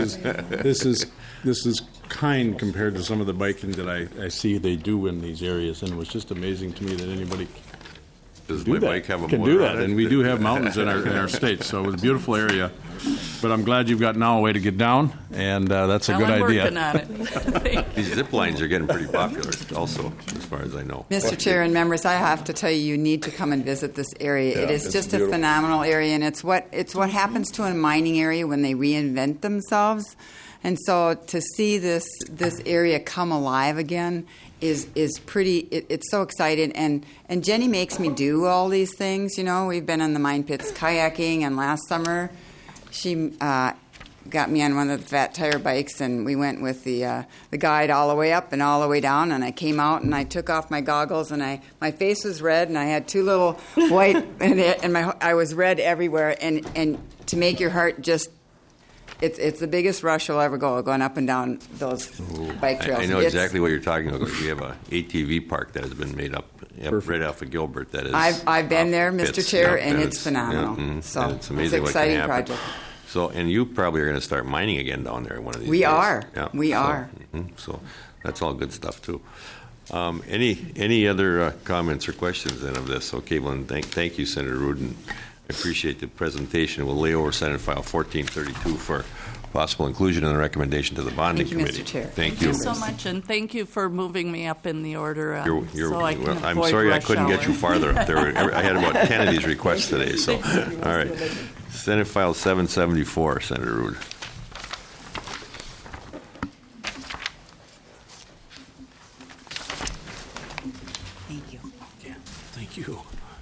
is kind compared to some of the biking that I see they do in these areas, and it was just amazing to me that anybody Does do my that. bike have a Can motor do that, on it? and we do have mountains in our state, so it was a beautiful area. But I'm glad you've got now a way to get down, and that's a good I'm idea. working on it. These zip lines are getting pretty popular also, as far as I know. Mr. Chair and members, I have to tell you, you need to come and visit this area. It is just a phenomenal area, and it's what happens to a mining area when they reinvent themselves. And so to see this area come alive again is pretty. It's so exciting, and Jenny makes me do all these things. You know, we've been in the mine pits kayaking, and last summer she got me on one of the fat tire bikes, and we went with the guide all the way up and all the way down. And I came out and I took off my goggles, and my face was red, and I had two little white, and I was red everywhere. And to make your heart just. It's the biggest rush you'll ever go, going up and down those bike trails. I know exactly what you're talking about. We have a ATV park that has been made up right off of Gilbert. That is. I've been there, Mr. Pits. Chair, Yeah, and it's phenomenal. Yeah, so it's amazing it's an exciting what can happen. project. So, and you probably are going to start mining again down there one of these days. We are. Yeah, we are. So that's all good stuff too. Any other comments or questions then of this? Okay, well, thank you, Senator Rudin. I appreciate the presentation. We'll lay over Senate File 1432 for possible inclusion in the recommendation to the bonding committee. Thank you, Mr. Chair. Thank you. Thank you so much, and thank you for moving me up in the order You're, I can I'm avoid sorry I rush couldn't hour. get you farther up there. I had about 10 of these requests today. So, all right. Senate File 774, Senator Rood. Thank you. Yeah, thank you.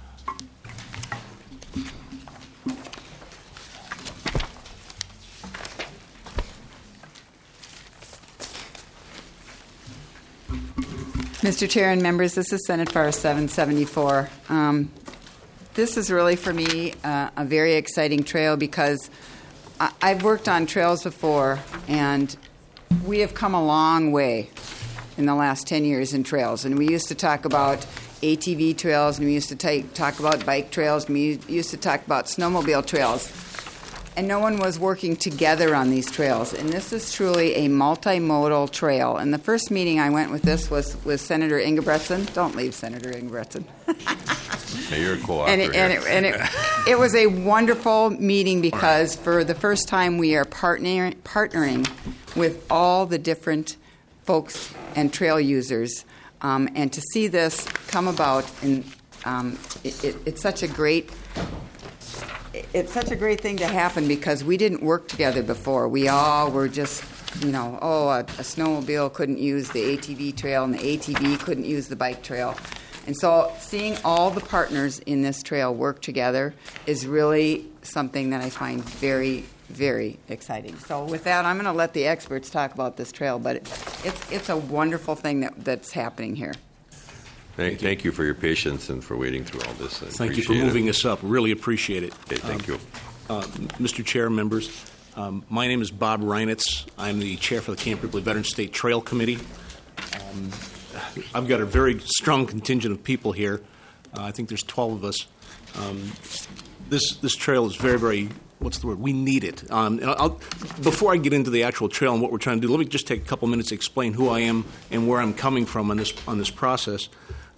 Mr. Chair and members, this is Senate File 774. This is really, for me, a very exciting trail because I've worked on trails before, and we have come a long way in the last 10 years in trails. And we used to talk about ATV trails, and we used to talk about bike trails, and we used to talk about snowmobile trails. And no one was working together on these trails. And this is truly a multimodal trail. And the first meeting I went with this was with Senator Ingebretson. Don't leave Senator Ingebretson. Hey, you're a co-author It was a wonderful meeting because for the first time we are partnering with all the different folks and trail users. And to see this come about, and it's such a great... It's such a great thing to happen because we didn't work together before. We all were just, a snowmobile couldn't use the ATV trail and the ATV couldn't use the bike trail. And so seeing all the partners in this trail work together is really something that I find very, very exciting. So with that, I'm going to let the experts talk about this trail, but it's a wonderful thing that's happening here. Thank you for your patience and for waiting through all this. Thank you for moving us up. Really appreciate it. Okay, thank you. Mr. Chair, members, my name is Bob Reinitz. I'm the chair for the Camp Ripley Veteran State Trail Committee. I've got a very strong contingent of people here. I think there's 12 of us. This trail is very, very, what's the word? We need it. And before I get into the actual trail and what we're trying to do, let me just take a couple minutes to explain who I am and where I'm coming from on this process.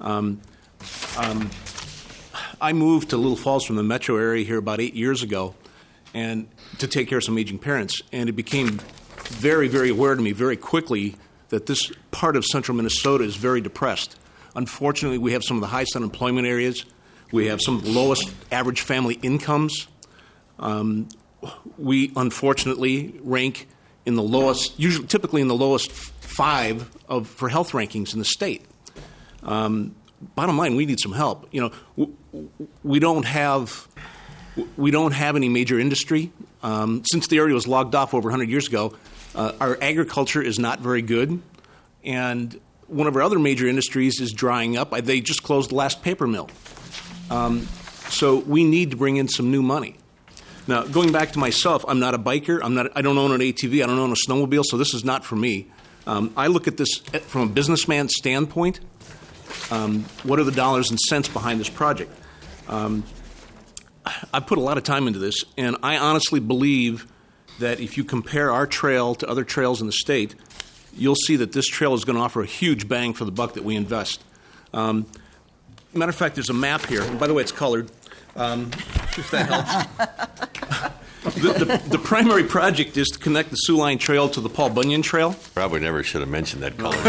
I moved to Little Falls from the metro area here about 8 years ago, and to take care of some aging parents, and it became very, very aware to me very quickly that this part of central Minnesota is very depressed. Unfortunately, we have some of the highest unemployment areas. We have some of the lowest average family incomes. We unfortunately rank in the lowest, typically in the lowest 5 for health rankings in the state. Bottom line, we need some help. We don't have any major industry. Since the area was logged off over 100 years ago, our agriculture is not very good, and one of our other major industries is drying up. They just closed the last paper mill. So we need to bring in some new money. Now, going back to myself, I'm not a biker. I don't own an ATV. I don't own a snowmobile, so this is not for me. I look at this from a businessman's standpoint. What are the dollars and cents behind this project? I've put a lot of time into this, and I honestly believe that if you compare our trail to other trails in the state, you'll see that this trail is going to offer a huge bang for the buck that we invest. Matter of fact, there's a map here. And by the way, it's colored, if that helps. The primary project is to connect the Sioux Line Trail to the Paul Bunyan Trail. Probably never should have mentioned that color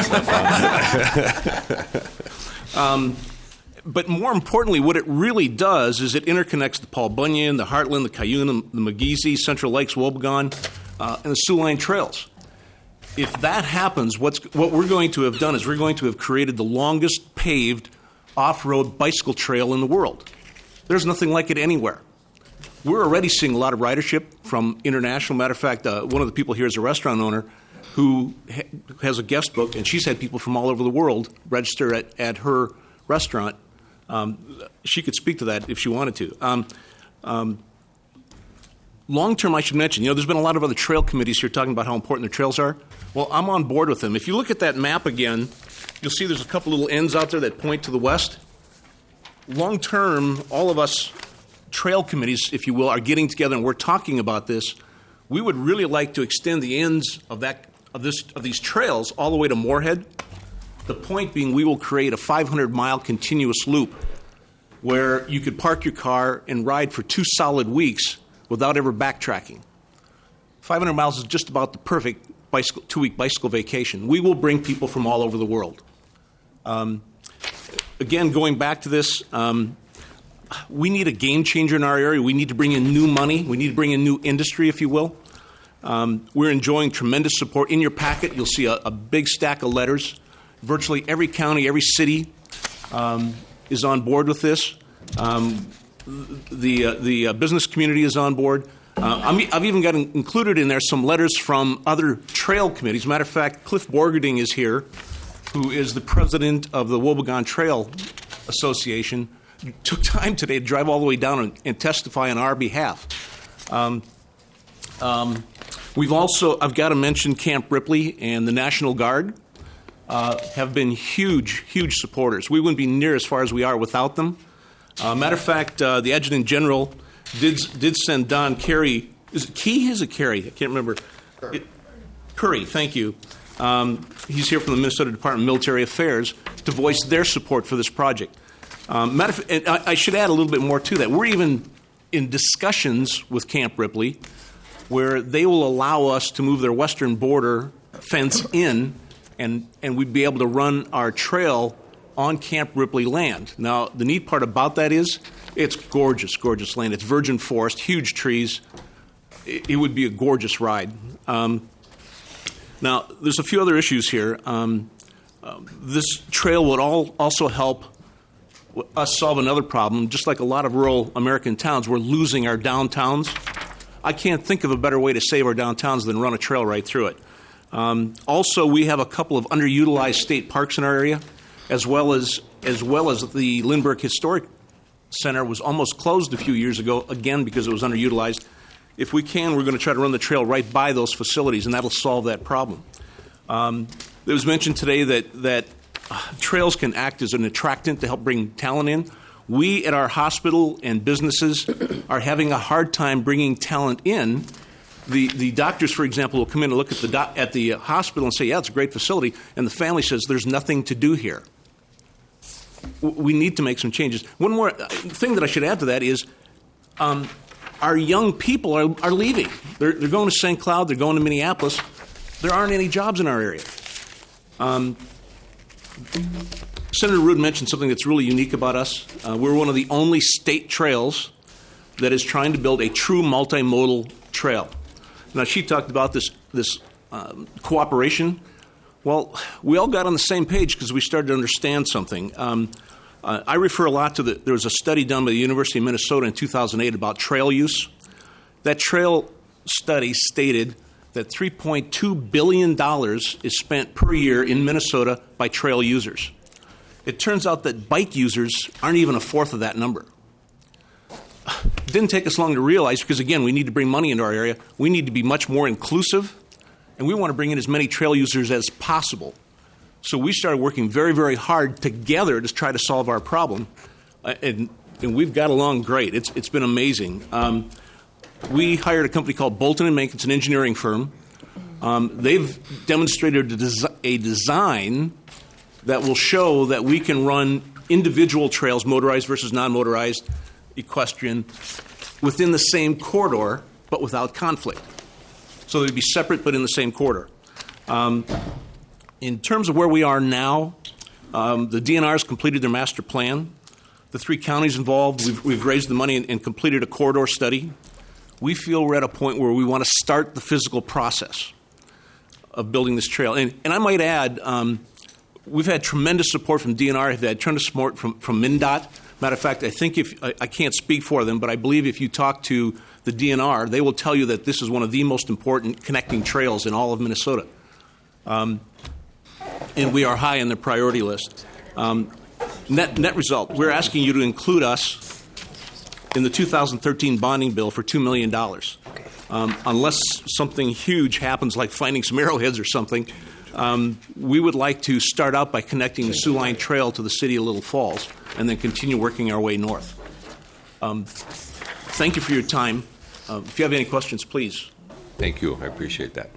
stuff. But more importantly, what it really does is it interconnects the Paul Bunyan, the Heartland, the Cuyuna, the McGeesee, Central Lakes, Wobegon, and the Sioux Line Trails. If that happens, what we're going to have done is we're going to have created the longest paved off-road bicycle trail in the world. There's nothing like it anywhere. We're already seeing a lot of ridership from international. Matter of fact, one of the people here is a restaurant owner who has a guest book, and she's had people from all over the world register at her restaurant. She could speak to that if she wanted to. Long-term, I should mention, there's been a lot of other trail committees here talking about how important their trails are. Well, I'm on board with them. If you look at that map again, you'll see there's a couple little ends out there that point to the west. Long-term, all of us trail committees, if you will, are getting together and we're talking about this. We would really like to extend the ends of these trails all the way to Moorhead. The point being, we will create a 500-mile continuous loop where you could park your car and ride for 2 solid weeks without ever backtracking. 500 miles is just about the perfect 2-week bicycle vacation. We will bring people from all over the world. Again, going back to this, we need a game changer in our area. We need to bring in new money. We need to bring in new industry, if you will. We're enjoying tremendous support. In your packet, you'll see a big stack of letters. Virtually every county, every city is on board with this. The business community is on board. I've even got included in there some letters from other trail committees. Matter of fact, Cliff Borgerding is here, who is the president of the Wobegon Trail Association. Took time today to drive all the way down and testify on our behalf. I've got to mention Camp Ripley and the National Guard. Have been huge supporters. We wouldn't be near as far as we are without them. Matter of fact, the Adjutant General did send Don Carey. Is it Key? Is it Carey? I can't remember. Curry, thank you. He's here from the Minnesota Department of Military Affairs to voice their support for this project. And I should add a little bit more to that. We're even in discussions with Camp Ripley where they will allow us to move their western border fence in, and we'd be able to run our trail on Camp Ripley land. Now, the neat part about that is it's gorgeous land. It's virgin forest, huge trees. It would be a gorgeous ride. Now, there's a few other issues here. This trail would also help us solve another problem. Just like a lot of rural American towns, we're losing our downtowns. I can't think of a better way to save our downtowns than run a trail right through it. Also, we have a couple of underutilized state parks in our area, as well as the Lindbergh Historic Center was almost closed a few years ago, again because it was underutilized. If we can, we're going to try to run the trail right by those facilities, and that'll solve that problem. It was mentioned today that trails can act as an attractant to help bring talent in. We at our hospital and businesses are having a hard time bringing talent in. The doctors, for example, will come in and look at the hospital and say, yeah, it's a great facility, and the family says there's nothing to do here. We need to make some changes. One more thing that I should add to that is our young people are leaving. They're going to St. Cloud. They're going to Minneapolis. There aren't any jobs in our area. Senator Ruud mentioned something that's really unique about us. We're one of the only state trails that is trying to build a true multimodal trail. Now, she talked about this cooperation. Well, we all got on the same page because we started to understand something. I refer a lot to there was a study done by the University of Minnesota in 2008 about trail use. That trail study stated that $3.2 billion is spent per year in Minnesota by trail users. It turns out that bike users aren't even a fourth of that number. It didn't take us long to realize, because again, we need to bring money into our area. We need to be much more inclusive, and we want to bring in as many trail users as possible. So we started working very, very hard together to try to solve our problem, and we've got along great. It's been amazing. We hired a company called Bolton & Mink. It's an engineering firm. They've demonstrated a design that will show that we can run individual trails, motorized versus non-motorized, equestrian, within the same corridor, but without conflict. So they'd be separate, but in the same corridor. In terms of where we are now, the DNR has completed their master plan. The 3 counties involved, we've raised the money and completed a corridor study. We feel we're at a point where we want to start the physical process of building this trail. And I might add, we've had tremendous support from DNR. We've had tremendous support from MnDOT. Matter of fact, I think I can't speak for them, but I believe if you talk to the DNR, they will tell you that this is one of the most important connecting trails in all of Minnesota. And we are high on the priority list. Net result, we're asking you to include us in the 2013 bonding bill for $2 million. Unless something huge happens, like finding some arrowheads or something, we would like to start out by connecting the Sioux Line Trail to the city of Little Falls and then continue working our way north. Thank you for your time. If you have any questions, please. Thank you. I appreciate that.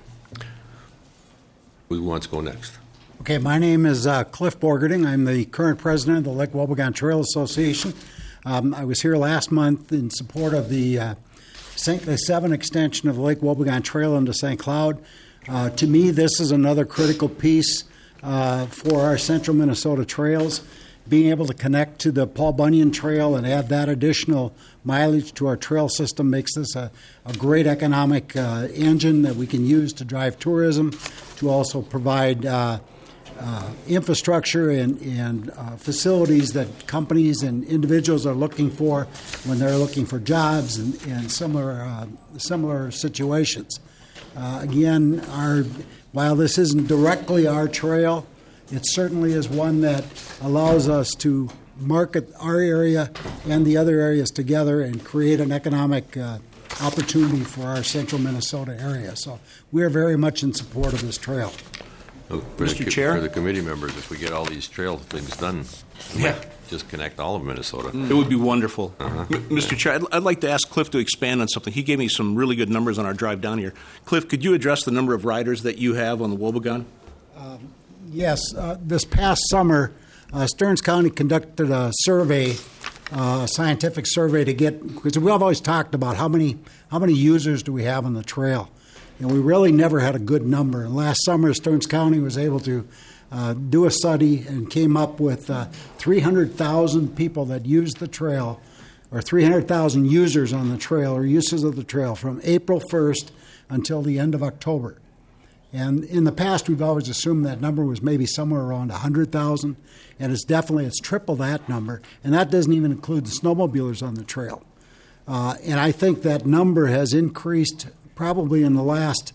Who wants to go next? Okay, my name is Cliff Borgerding. I'm the current president of the Lake Wobegon Trail Association. I was here last month in support of the St. 7 extension of the Lake Wobegon Trail into St. Cloud. To me, this is another critical piece for our central Minnesota trails. Being able to connect to the Paul Bunyan Trail and add that additional mileage to our trail system makes this a great economic engine that we can use to drive tourism, to also provide infrastructure and facilities that companies and individuals are looking for when they're looking for jobs and similar situations. Again, while this isn't directly our trail, it certainly is one that allows us to market our area and the other areas together and create an economic opportunity for our central Minnesota area. So we are very much in support of this trail. Mr. Chair? For the committee members, if we get all these trail things done, we might just connect all of Minnesota. It would be wonderful. Mr. Chair, I'd like to ask Cliff to expand on something. He gave me some really good numbers on our drive down here. Cliff, could you address the number of riders that you have on the Wobegon? Yes. This past summer, Stearns County conducted a survey, a scientific survey to get, because we've always talked about how many users do we have on the trail. And we really never had a good number. And last summer, Stearns County was able to do a study and came up with 300,000 people that used the trail, or 300,000 users on the trail or uses of the trail from April 1st until the end of October. And in the past, we've always assumed that number was maybe somewhere around 100,000, and it's triple that number. And that doesn't even include the snowmobilers on the trail. And I think that number has increased probably in the last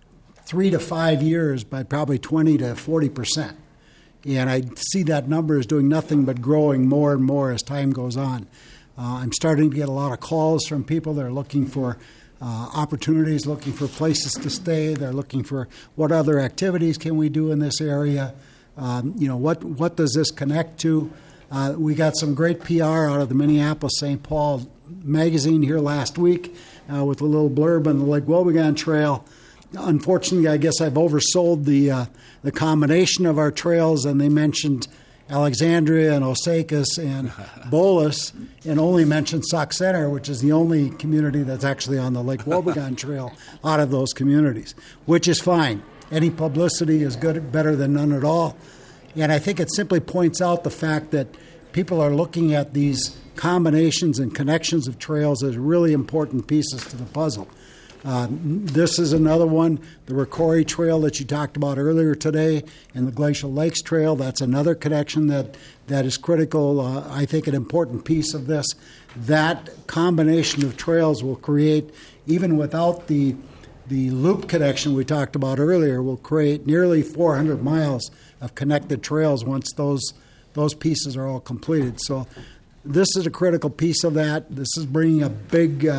3 to 5 years by probably 20 to 40%. And I see that number as doing nothing but growing more and more as time goes on. I'm starting to get a lot of calls from people that are looking for opportunities, looking for places to stay. They're looking for what other activities can we do in this area. What does this connect to? We got some great PR out of the Minneapolis-St. Paul magazine here last week with a little blurb on the Lake Wobegon Trail. Unfortunately, I guess I've oversold the combination of our trails, and they mentioned Alexandria and Osakis and Bolus, and only mentioned Sauk Center, which is the only community that's actually on the Lake Wobegon Trail out of those communities, which is fine. Any publicity is good, better than none at all. And I think it simply points out the fact that people are looking at these combinations and connections of trails as really important pieces to the puzzle. This is another one, the Rocori Trail that you talked about earlier today, and the Glacial Lakes Trail. That's another connection that is critical, I think an important piece of this. That combination of trails will create, even without the loop connection we talked about earlier, will create nearly 400 miles of connected trails once those pieces are all completed. So this is a critical piece of that. This is bringing a big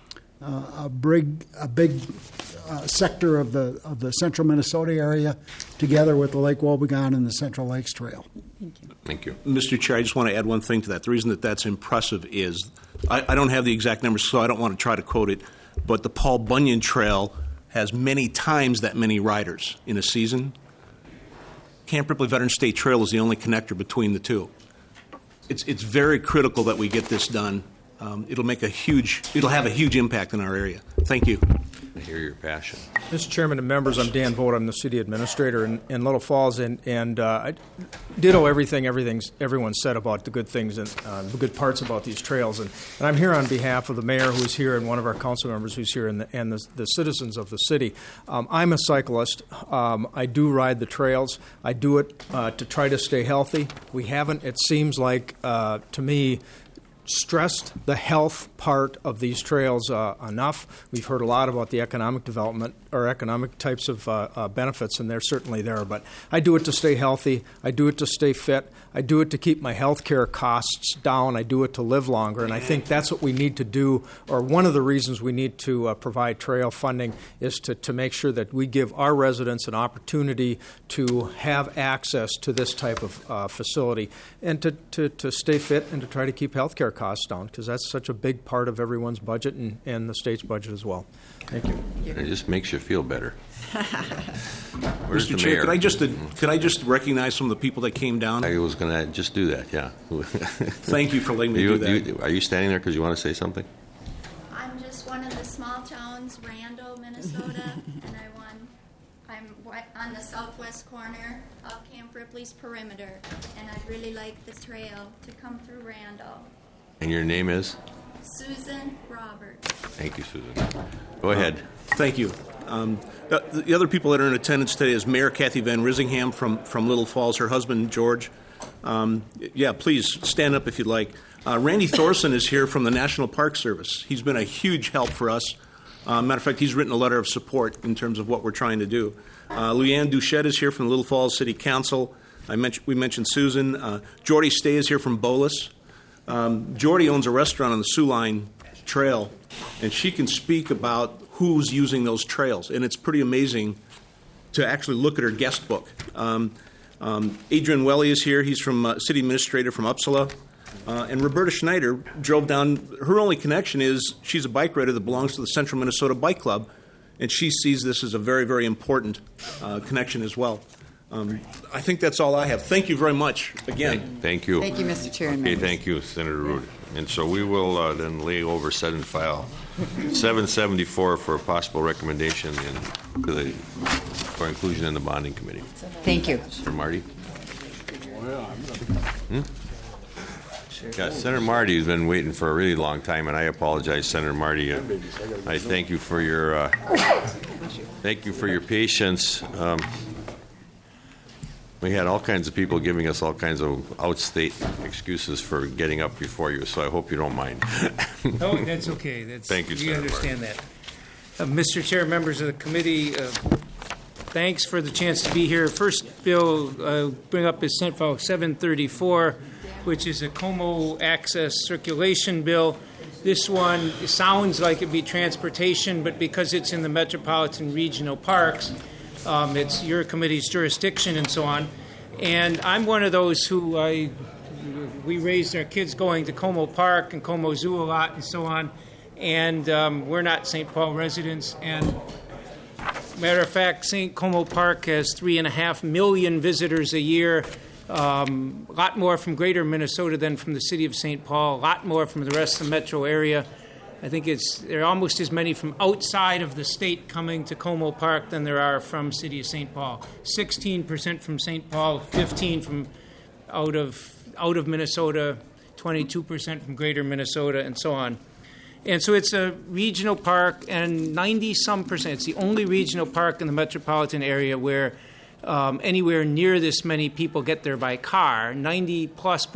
sector of the central Minnesota area together with the Lake Wobegon and the Central Lakes Trail. Thank you. Mr. Chair, I just want to add one thing to that. The reason that that's impressive is, I don't have the exact numbers, so I don't want to try to quote it, but the Paul Bunyan Trail has many times that many riders in a season. Camp Ripley Veteran State Trail is the only connector between the two. It's very critical that we get this done. It'll have a huge impact in our area. Thank you. I hear your passion. Mr. Chairman and members, I'm Dan Vogt. I'm the city administrator in Little Falls, and I ditto everything everyone said about the good things and the good parts about these trails. And I'm here on behalf of the mayor who's here and one of our council members who's here and the citizens of the city. I'm a cyclist. I do ride the trails. I do it to try to stay healthy. We haven't, it seems like, to me, stressed the health part of these trails enough. We've heard a lot about the economic development or economic types of benefits, and they're certainly there. But I do it to stay healthy. I do it to stay fit. I do it to keep my health care costs down. I do it to live longer. And I think that's what we need to do, or one of the reasons we need to provide trail funding is to make sure that we give our residents an opportunity to have access to this type of facility and to stay fit and to try to keep health care costs down, because that's such a big part of everyone's budget and the state's budget as well. Thank you. It just makes you feel better. Where's Mr. the Chair, mayor? could I just recognize some of the people that came down? I was going to just do that, yeah. Thank you for letting me do that. Are you standing there because you want to say something? I'm just one of the small towns, Randall, Minnesota, and I'm on the southwest corner of Camp Ripley's perimeter, and I'd really like the trail to come through Randall. And your name is? Susan Roberts. Thank you, Susan. Go ahead. Thank you. The other people that are in attendance today is Mayor Kathy Van Risingham from Little Falls, her husband, George. Please stand up if you'd like. Randy Thorson is here from the National Park Service. He's been a huge help for us. Matter of fact, he's written a letter of support in terms of what we're trying to do. Luann Duchette is here from the Little Falls City Council. We mentioned Susan. Jordy Stay is here from Bolus. Jordy owns a restaurant on the Sioux Line Trail, and she can speak about who's using those trails, and it's pretty amazing to actually look at her guest book. Adrian Welly is here. He's from city administrator from Uppsala. And Roberta Schneider drove down. Her only connection is she's a bike rider that belongs to the Central Minnesota Bike Club, and she sees this as a very, very important connection as well. I think that's all I have. Thank you very much again. Thank you. Thank you, Mr. Chair. Okay, thank you, Senator Rood. And so we will then lay over set and file 774 for a possible recommendation for inclusion in the bonding committee. Thank you. Senator Marty? Yeah, Senator Marty has been waiting for a really long time, and I apologize, Senator Marty. I thank you for your patience. We had all kinds of people giving us all kinds of outstate excuses for getting up before you, so I hope you don't mind. Oh, that's okay. Thank you, You Senator understand that. Mr. Chair, members of the committee, thanks for the chance to be here. First bill I'll bring up is Senate File 734, which is a Como Access Circulation Bill. This one sounds like it'd be transportation, but because it's in the metropolitan regional parks, it's your committee's jurisdiction and so on. And I'm one of those who we we raised our kids going to Como Park and Como Zoo a lot and so on. And we're not St. Paul residents. And matter of fact, St. Como Park has 3.5 million visitors a year. A lot more from greater Minnesota than from the city of St. Paul, a lot more from the rest of the metro area. I think there are almost as many from outside of the state coming to Como Park than there are from city of St. Paul. 16% from St. Paul, 15% from out of Minnesota, 22% from greater Minnesota, and so on. And so it's a regional park, and 90-some%. It's the only regional park in the metropolitan area where anywhere near this many people get there by car. 90+%,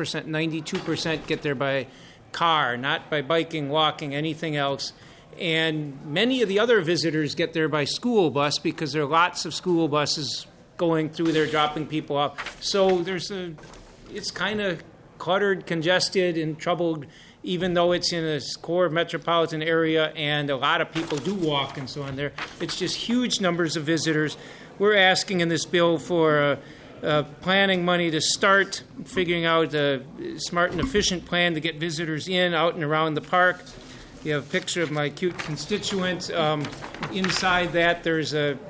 92% get there by car, not by biking, walking, anything else. And many of the other visitors get there by school bus because there are lots of school buses going through there, dropping people off. So it's kind of cluttered, congested, and troubled, even though it's in a core metropolitan area and a lot of people do walk and so on there. It's just huge numbers of visitors. We're asking in this bill for planning money to start figuring out a smart and efficient plan to get visitors in, out and around the park. You have a picture of my cute constituent. Inside that, there's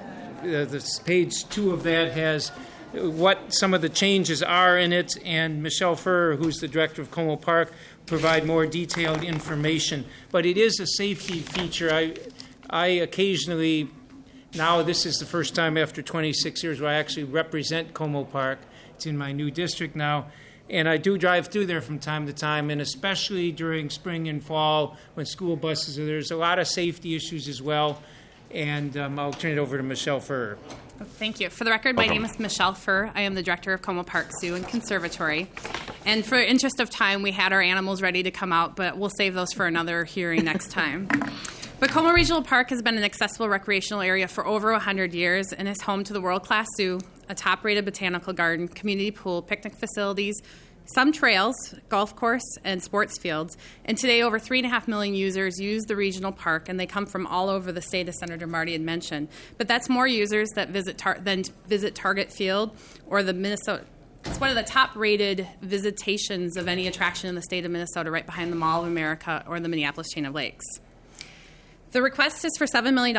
this page 2 of that has what some of the changes are in it, and Michelle Furrer, who's the director of Como Park, provide more detailed information. But it is a safety feature. I occasionally, now this is the first time after 26 years where I actually represent Como Park. It's in my new district now. And I do drive through there from time to time, and especially during spring and fall when school buses are there. There's a lot of safety issues as well. And I'll turn it over to Michelle Furrer. Thank you. For the record, my name is Michelle Furrer. I am the director of Como Park Zoo and Conservatory. And for interest of time, we had our animals ready to come out, but we'll save those for another hearing next time. But Como Regional Park has been an accessible recreational area for over 100 years and is home to the world-class zoo, a top-rated botanical garden, community pool, picnic facilities, some trails, golf course, and sports fields. And today, over 3.5 million users use the regional park, and they come from all over the state, as Senator Marty had mentioned. But that's more users that visit Target Field or the Minnesota. It's one of the top-rated visitations of any attraction in the state of Minnesota, right behind the Mall of America or the Minneapolis Chain of Lakes. The request is for $7 million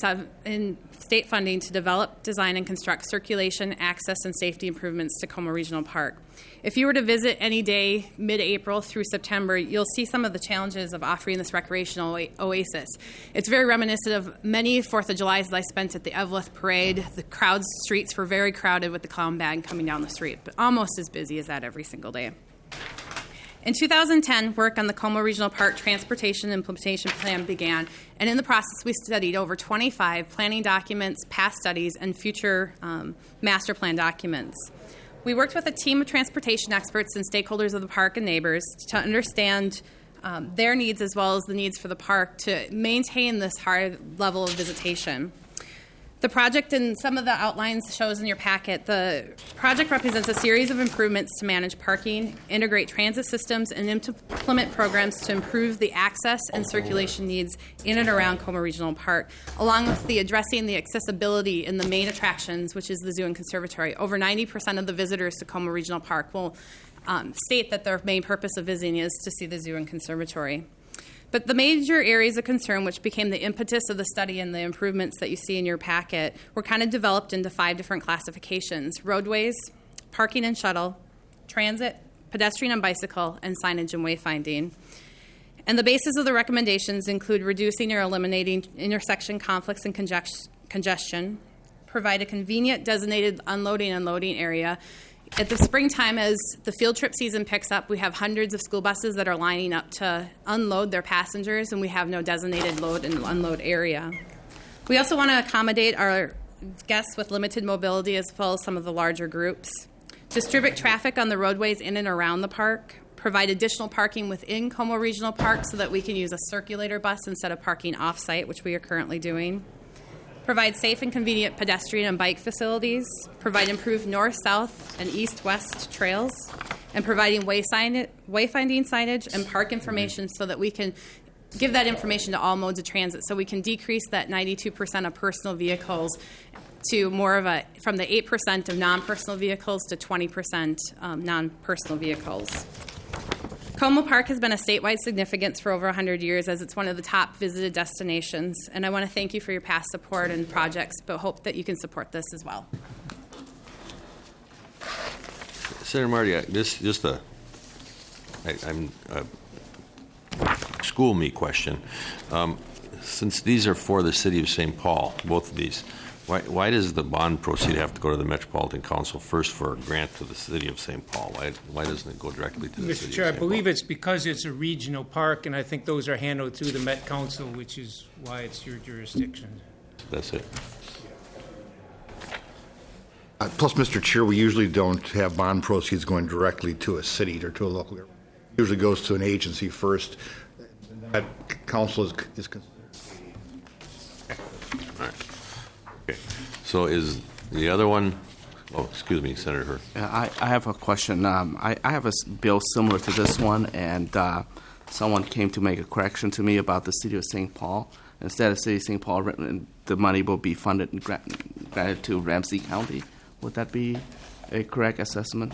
in state funding to develop, design, and construct circulation, access, and safety improvements to Como Regional Park. If you were to visit any day mid-April through September, you'll see some of the challenges of offering this recreational oasis. It's very reminiscent of many 4th of Julys that I spent at the Eveleth Parade. The streets were very crowded with the clown bag coming down the street, but almost as busy as that every single day. In 2010, work on the Como Regional Park Transportation Implementation Plan began, and in the process, we studied over 25 planning documents, past studies, and future master plan documents. We worked with a team of transportation experts and stakeholders of the park and neighbors to understand their needs as well as the needs for the park to maintain this high level of visitation. The project and some of the outlines shows in your packet, the project represents a series of improvements to manage parking, integrate transit systems, and implement programs to improve the access and circulation needs in and around Como Regional Park, along with addressing the accessibility in the main attractions, which is the zoo and conservatory. Over 90% of the visitors to Como Regional Park will state that their main purpose of visiting is to see the zoo and conservatory. But the major areas of concern, which became the impetus of the study and the improvements that you see in your packet, were kind of developed into 5 different classifications: roadways, parking and shuttle, transit, pedestrian and bicycle, and signage and wayfinding. And the basis of the recommendations include reducing or eliminating intersection conflicts and congestion, provide a convenient designated unloading and loading area. At the springtime, as the field trip season picks up, we have hundreds of school buses that are lining up to unload their passengers, and we have no designated load and unload area. We also want to accommodate our guests with limited mobility as well as some of the larger groups. Distribute traffic on the roadways in and around the park. Provide additional parking within Como Regional Park so that we can use a circulator bus instead of parking off-site, which we are currently doing. Provide safe and convenient pedestrian and bike facilities, provide improved north, south, and east-west trails, and providing wayfinding signage and park information so that we can give that information to all modes of transit so we can decrease that 92% of personal vehicles to more of from the 8% of non-personal vehicles to 20% non-personal vehicles. Como Park has been a statewide significance for over 100 years as it's one of the top visited destinations. And I want to thank you for your past support and projects, but hope that you can support this as well. Senator Marty, school me question. Since these are for the city of St. Paul, both of these, why does the bond proceed have to go to the Metropolitan Council first for a grant to the city of St. Paul? Why doesn't it go directly to the city Mr. Chair, of St. I believe it's because it's a regional park, and I think those are handled through the Met Council, which is why it's your jurisdiction. That's it. Plus, Mr. Chair, we usually don't have bond proceeds going directly to a city or to a local government. It usually goes to an agency first. That council is considered. All right. Okay. So is the other one? Oh, excuse me, Senator Hurd. I have a question. I have a bill similar to this one, and someone came to make a correction to me about the city of St. Paul. Instead of city of St. Paul, the money will be funded and granted to Ramsey County. Would that be a correct assessment?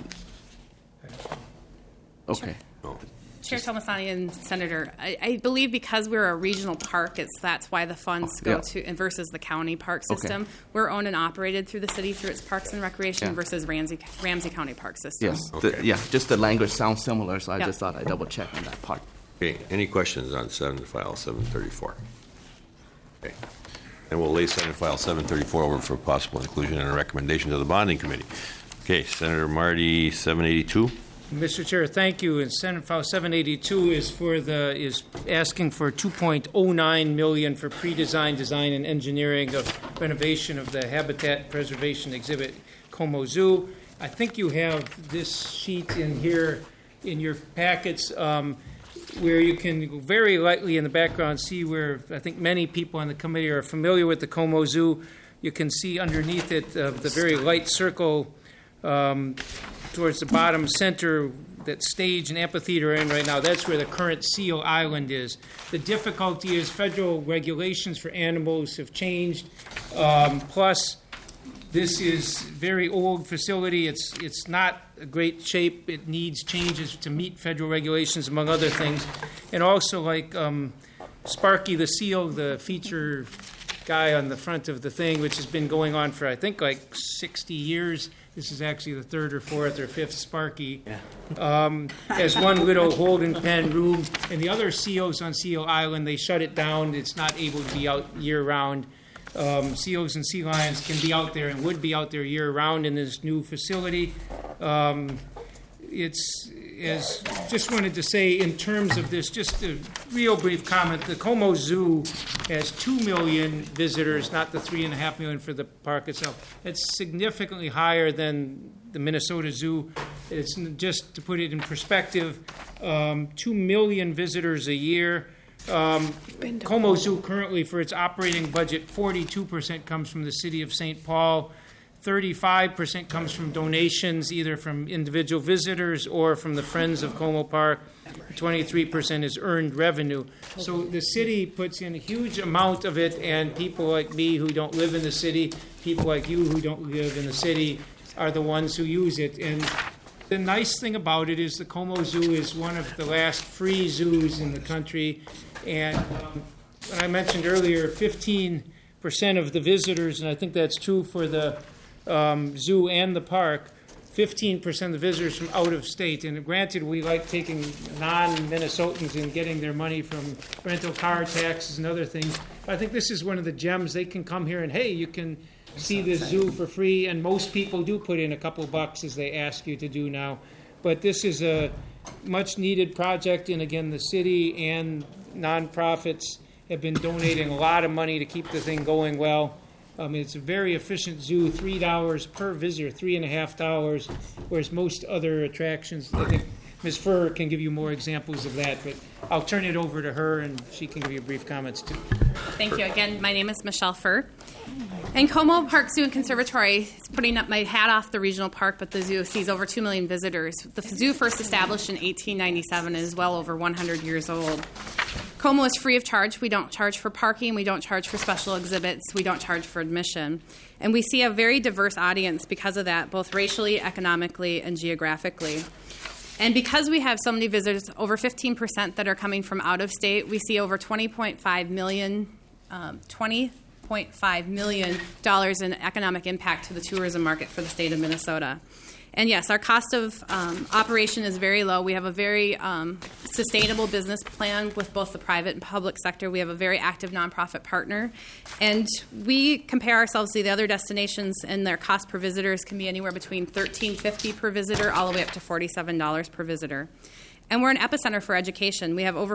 Okay. Chair Tomasani and Senator, I believe because we're a regional park, that's why the funds go to versus the county park system. Okay. We're owned and operated through the city through its Parks and Recreation versus Ramsey County Park System. Yes, just the language sounds similar, so I just thought I'd double check on that part. Okay. Any questions on Senate File 734? Okay. And we'll lay Senate File 734 over for possible inclusion and a recommendation to the Bonding Committee. Okay, Senator Marty, 782. Mr. Chair, thank you. And Senate File 782 is asking for $2.09 million for pre-design, design, and engineering of renovation of the Habitat Preservation Exhibit Como Zoo. I think you have this sheet in here in your packets where you can very lightly in the background see where I think many people on the committee are familiar with the Como Zoo. You can see underneath it the very light circle towards the bottom center, that stage and amphitheater in right now. That's where the current Seal Island is. The difficulty is federal regulations for animals have changed. Plus, this is very old facility. It's not a great shape. It needs changes to meet federal regulations, among other things. And also, like Sparky the Seal, the feature guy on the front of the thing, which has been going on for, I think, like 60 years. This is actually the third or fourth or fifth Sparky. As one little holding pen room. And the other seals on Seal Island, they shut it down. It's not able to be out year-round. Seals and sea lions can be out there and would be out there year-round in this new facility. Just wanted to say in terms of this, just a real brief comment. The Como Zoo has 2 million visitors, not the 3.5 million for the park itself. It's significantly higher than the Minnesota Zoo. It's just to put it in perspective, 2 million visitors a year. Como Zoo currently, for its operating budget, 42% comes from the city of St. Paul. 35% comes from donations, either from individual visitors or from the Friends of Como Park. 23% is earned revenue. So the city puts in a huge amount of it, and people like me who don't live in the city, people like you who don't live in the city, are the ones who use it. And the nice thing about it is the Como Zoo is one of the last free zoos in the country. And I mentioned earlier, 15% of the visitors, and I think that's true for the zoo and the park, 15% of the visitors from out of state. And granted, we like taking non-Minnesotans and getting their money from rental car taxes and other things. But I think this is one of the gems. They can come here and, hey, you can see the zoo for free. And most people do put in a couple bucks, as they ask you to do now. But this is a much-needed project. And again, the city and nonprofits have been donating a lot of money to keep the thing going well. It's a very efficient zoo, $3 per visitor, $3.50, whereas most other attractions, I think Ms. Furr can give you more examples of that, but I'll turn it over to her and she can give you brief comments too. Thank you. Again, my name is Michelle Furr. And Como Park Zoo and Conservatory is putting up my hat off the regional park, but the zoo sees over 2 million visitors. The zoo first established in 1897 and is well over 100 years old. Como is free of charge. We don't charge for parking. We don't charge for special exhibits. We don't charge for admission. And we see a very diverse audience because of that, both racially, economically, and geographically. And because we have so many visitors, over 15% that are coming from out of state, we see over $20.5 million in economic impact to the tourism market for the state of Minnesota. And yes, our cost of operation is very low. We have a very sustainable business plan with both the private and public sector. We have a very active nonprofit partner. And we compare ourselves to the other destinations, and their cost per visitors can be anywhere between $13.50 per visitor all the way up to $47 per visitor. And we're an epicenter for education. We have over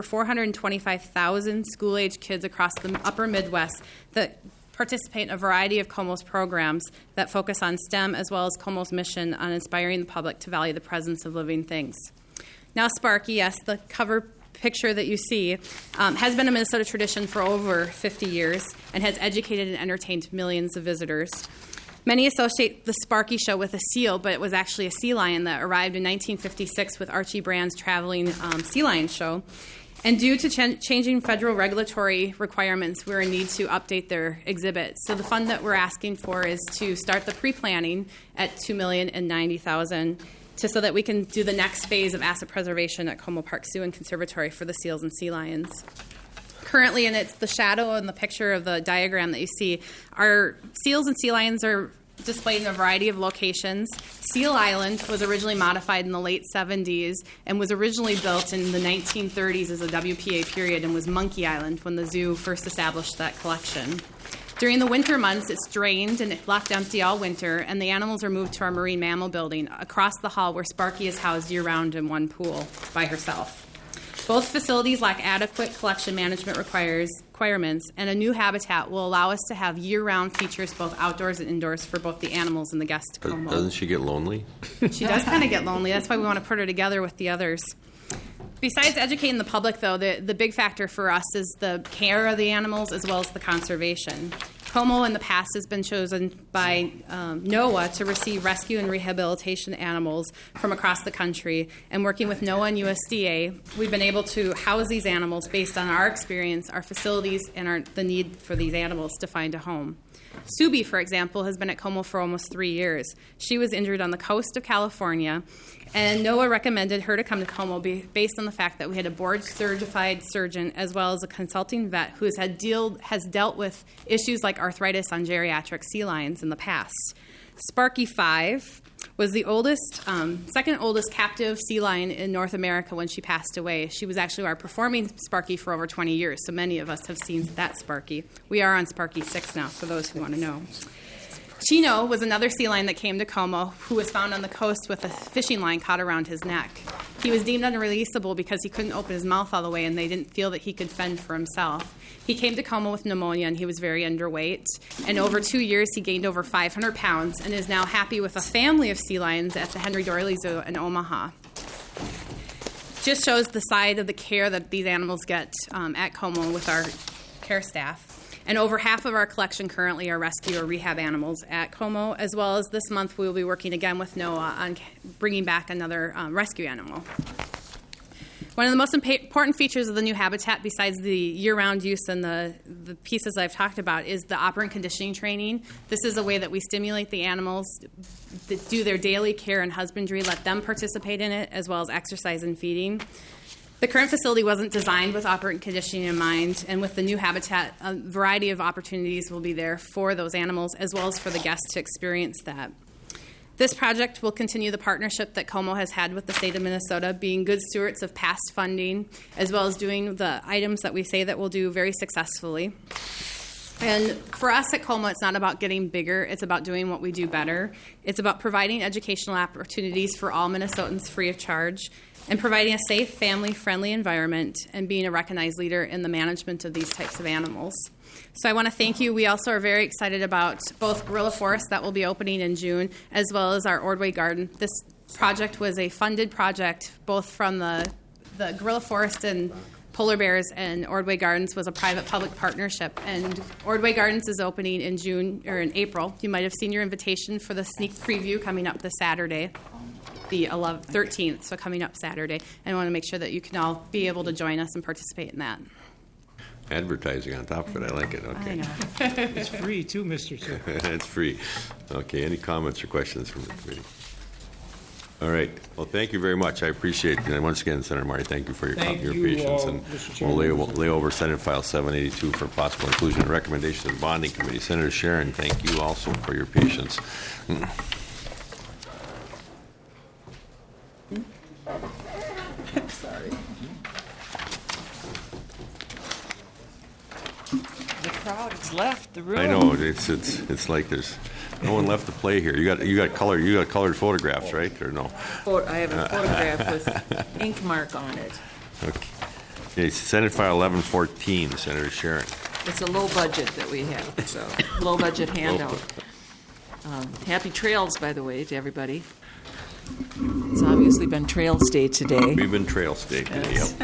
425,000 school-age kids across the upper Midwest that participate in a variety of KOMO's programs that focus on STEM, as well as KOMO's mission on inspiring the public to value the presence of living things. Now, Sparky, yes, the cover picture that you see has been a Minnesota tradition for over 50 years and has educated and entertained millions of visitors. Many associate the Sparky show with a seal, but it was actually a sea lion that arrived in 1956 with Archie Brand's traveling sea lion show. And due to changing federal regulatory requirements, we're in need to update their exhibit. So the fund that we're asking for is to start the pre-planning at $2,090,000 so that we can do the next phase of asset preservation at Como Park Zoo and Conservatory for the seals and sea lions. Currently, and it's the shadow in the picture of the diagram that you see, our seals and sea lions are displayed in a variety of locations. Seal Island was originally modified in the late 70s and was originally built in the 1930s as a WPA period and was Monkey Island when the zoo first established that collection. During the winter months, it's drained and left empty all winter, and the animals are moved to our marine mammal building across the hall where Sparky is housed year-round in one pool by herself. Both facilities lack adequate collection management requirements, and a new habitat will allow us to have year-round features both outdoors and indoors for both the animals and the guests to come home. Doesn't she get lonely? She does kind of get lonely. That's why we want to put her together with the others. Besides educating the public, though, the big factor for us is the care of the animals as well as the conservation. Como in the past has been chosen by NOAA to receive rescue and rehabilitation animals from across the country. And working with NOAA and USDA, we've been able to house these animals based on our experience, our facilities, and the need for these animals to find a home. Subi, for example, has been at Como for almost 3 years. She was injured on the coast of California, and NOAA recommended her to come to Como based on the fact that we had a board-certified surgeon as well as a consulting vet who has dealt with issues like arthritis on geriatric sea lions in the past. Sparky 5 was the second oldest captive sea lion in North America when she passed away. She was actually our performing Sparky for over 20 years, so many of us have seen that Sparky. We are on Sparky 6 now, for those who want to know. Chino was another sea lion that came to Como who was found on the coast with a fishing line caught around his neck. He was deemed unreleasable because he couldn't open his mouth all the way and they didn't feel that he could fend for himself. He came to Como with pneumonia and he was very underweight. And over 2 years, he gained over 500 pounds and is now happy with a family of sea lions at the Henry Doyley Zoo in Omaha. Just shows the side of the care that these animals get at Como with our care staff. And over half of our collection currently are rescue or rehab animals at Como, as well as this month we will be working again with NOAA on bringing back another rescue animal. One of the most important features of the new habitat, besides the year-round use and the pieces I've talked about, is the operant conditioning training. This is a way that we stimulate the animals that do their daily care and husbandry, let them participate in it, as well as exercise and feeding. The current facility wasn't designed with operant conditioning in mind, and with the new habitat, a variety of opportunities will be there for those animals as well as for the guests to experience that. This project will continue the partnership that Como has had with the state of Minnesota, being good stewards of past funding, as well as doing the items that we say that we'll do very successfully. And for us at Como, it's not about getting bigger. It's about doing what we do better. It's about providing educational opportunities for all Minnesotans free of charge and providing a safe, family-friendly environment and being a recognized leader in the management of these types of animals. So I want to thank you. We also are very excited about both Gorilla Forest that will be opening in June, as well as our Ordway Garden. This project was a funded project, both from the Gorilla Forest and Polar Bears, and Ordway Gardens was a private-public partnership. And Ordway Gardens is opening in June or in April. You might have seen your invitation for the sneak preview coming up this Saturday, the 13th, so coming up Saturday. And I want to make sure that you can all be able to join us and participate in that. Advertising on top of it. I like it. Okay. I know. It's free, too, Mr. Chair. It's free. Okay. Any comments or questions from the committee? All right. Well, thank you very much. I appreciate it. And once again, Senator Marty, thank you for your patience. And we'll lay over Senate File 782 for possible inclusion and recommendation of the Bonding Committee. Senator Sharon, thank you also for your patience. Sorry. The crowd has left the room. I know it's like there's no one left to play here. You got colored photographs, right, or no? I have a photograph with ink mark on it. Okay, Senate File 1114, Senator Sharon. It's a low budget that we have, so low budget handout. Happy trails, by the way, to everybody. It's obviously been Trails Day today. We've been Trails Day today, yes.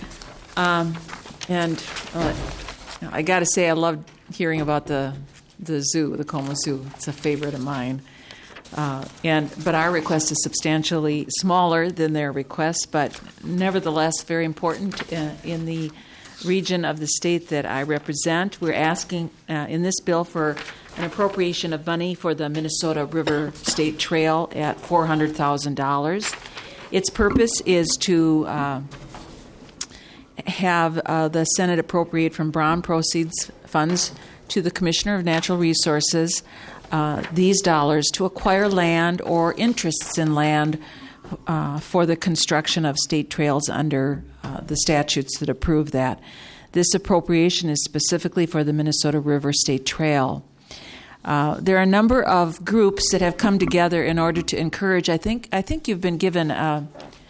Yep. I got to say, I loved hearing about the zoo, the Como Zoo. It's a favorite of mine. But our request is substantially smaller than their request, but nevertheless very important in the region of the state that I represent. We're asking in this bill for an appropriation of money for the Minnesota River State Trail at $400,000. Its purpose is to have the Senate appropriate from Brown proceeds funds to the Commissioner of Natural Resources these dollars to acquire land or interests in land for the construction of state trails under the statutes that approve that. This appropriation is specifically for the Minnesota River State Trail. There are a number of groups that have come together in order to encourage. I think you've been given a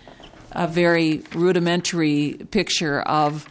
very rudimentary picture of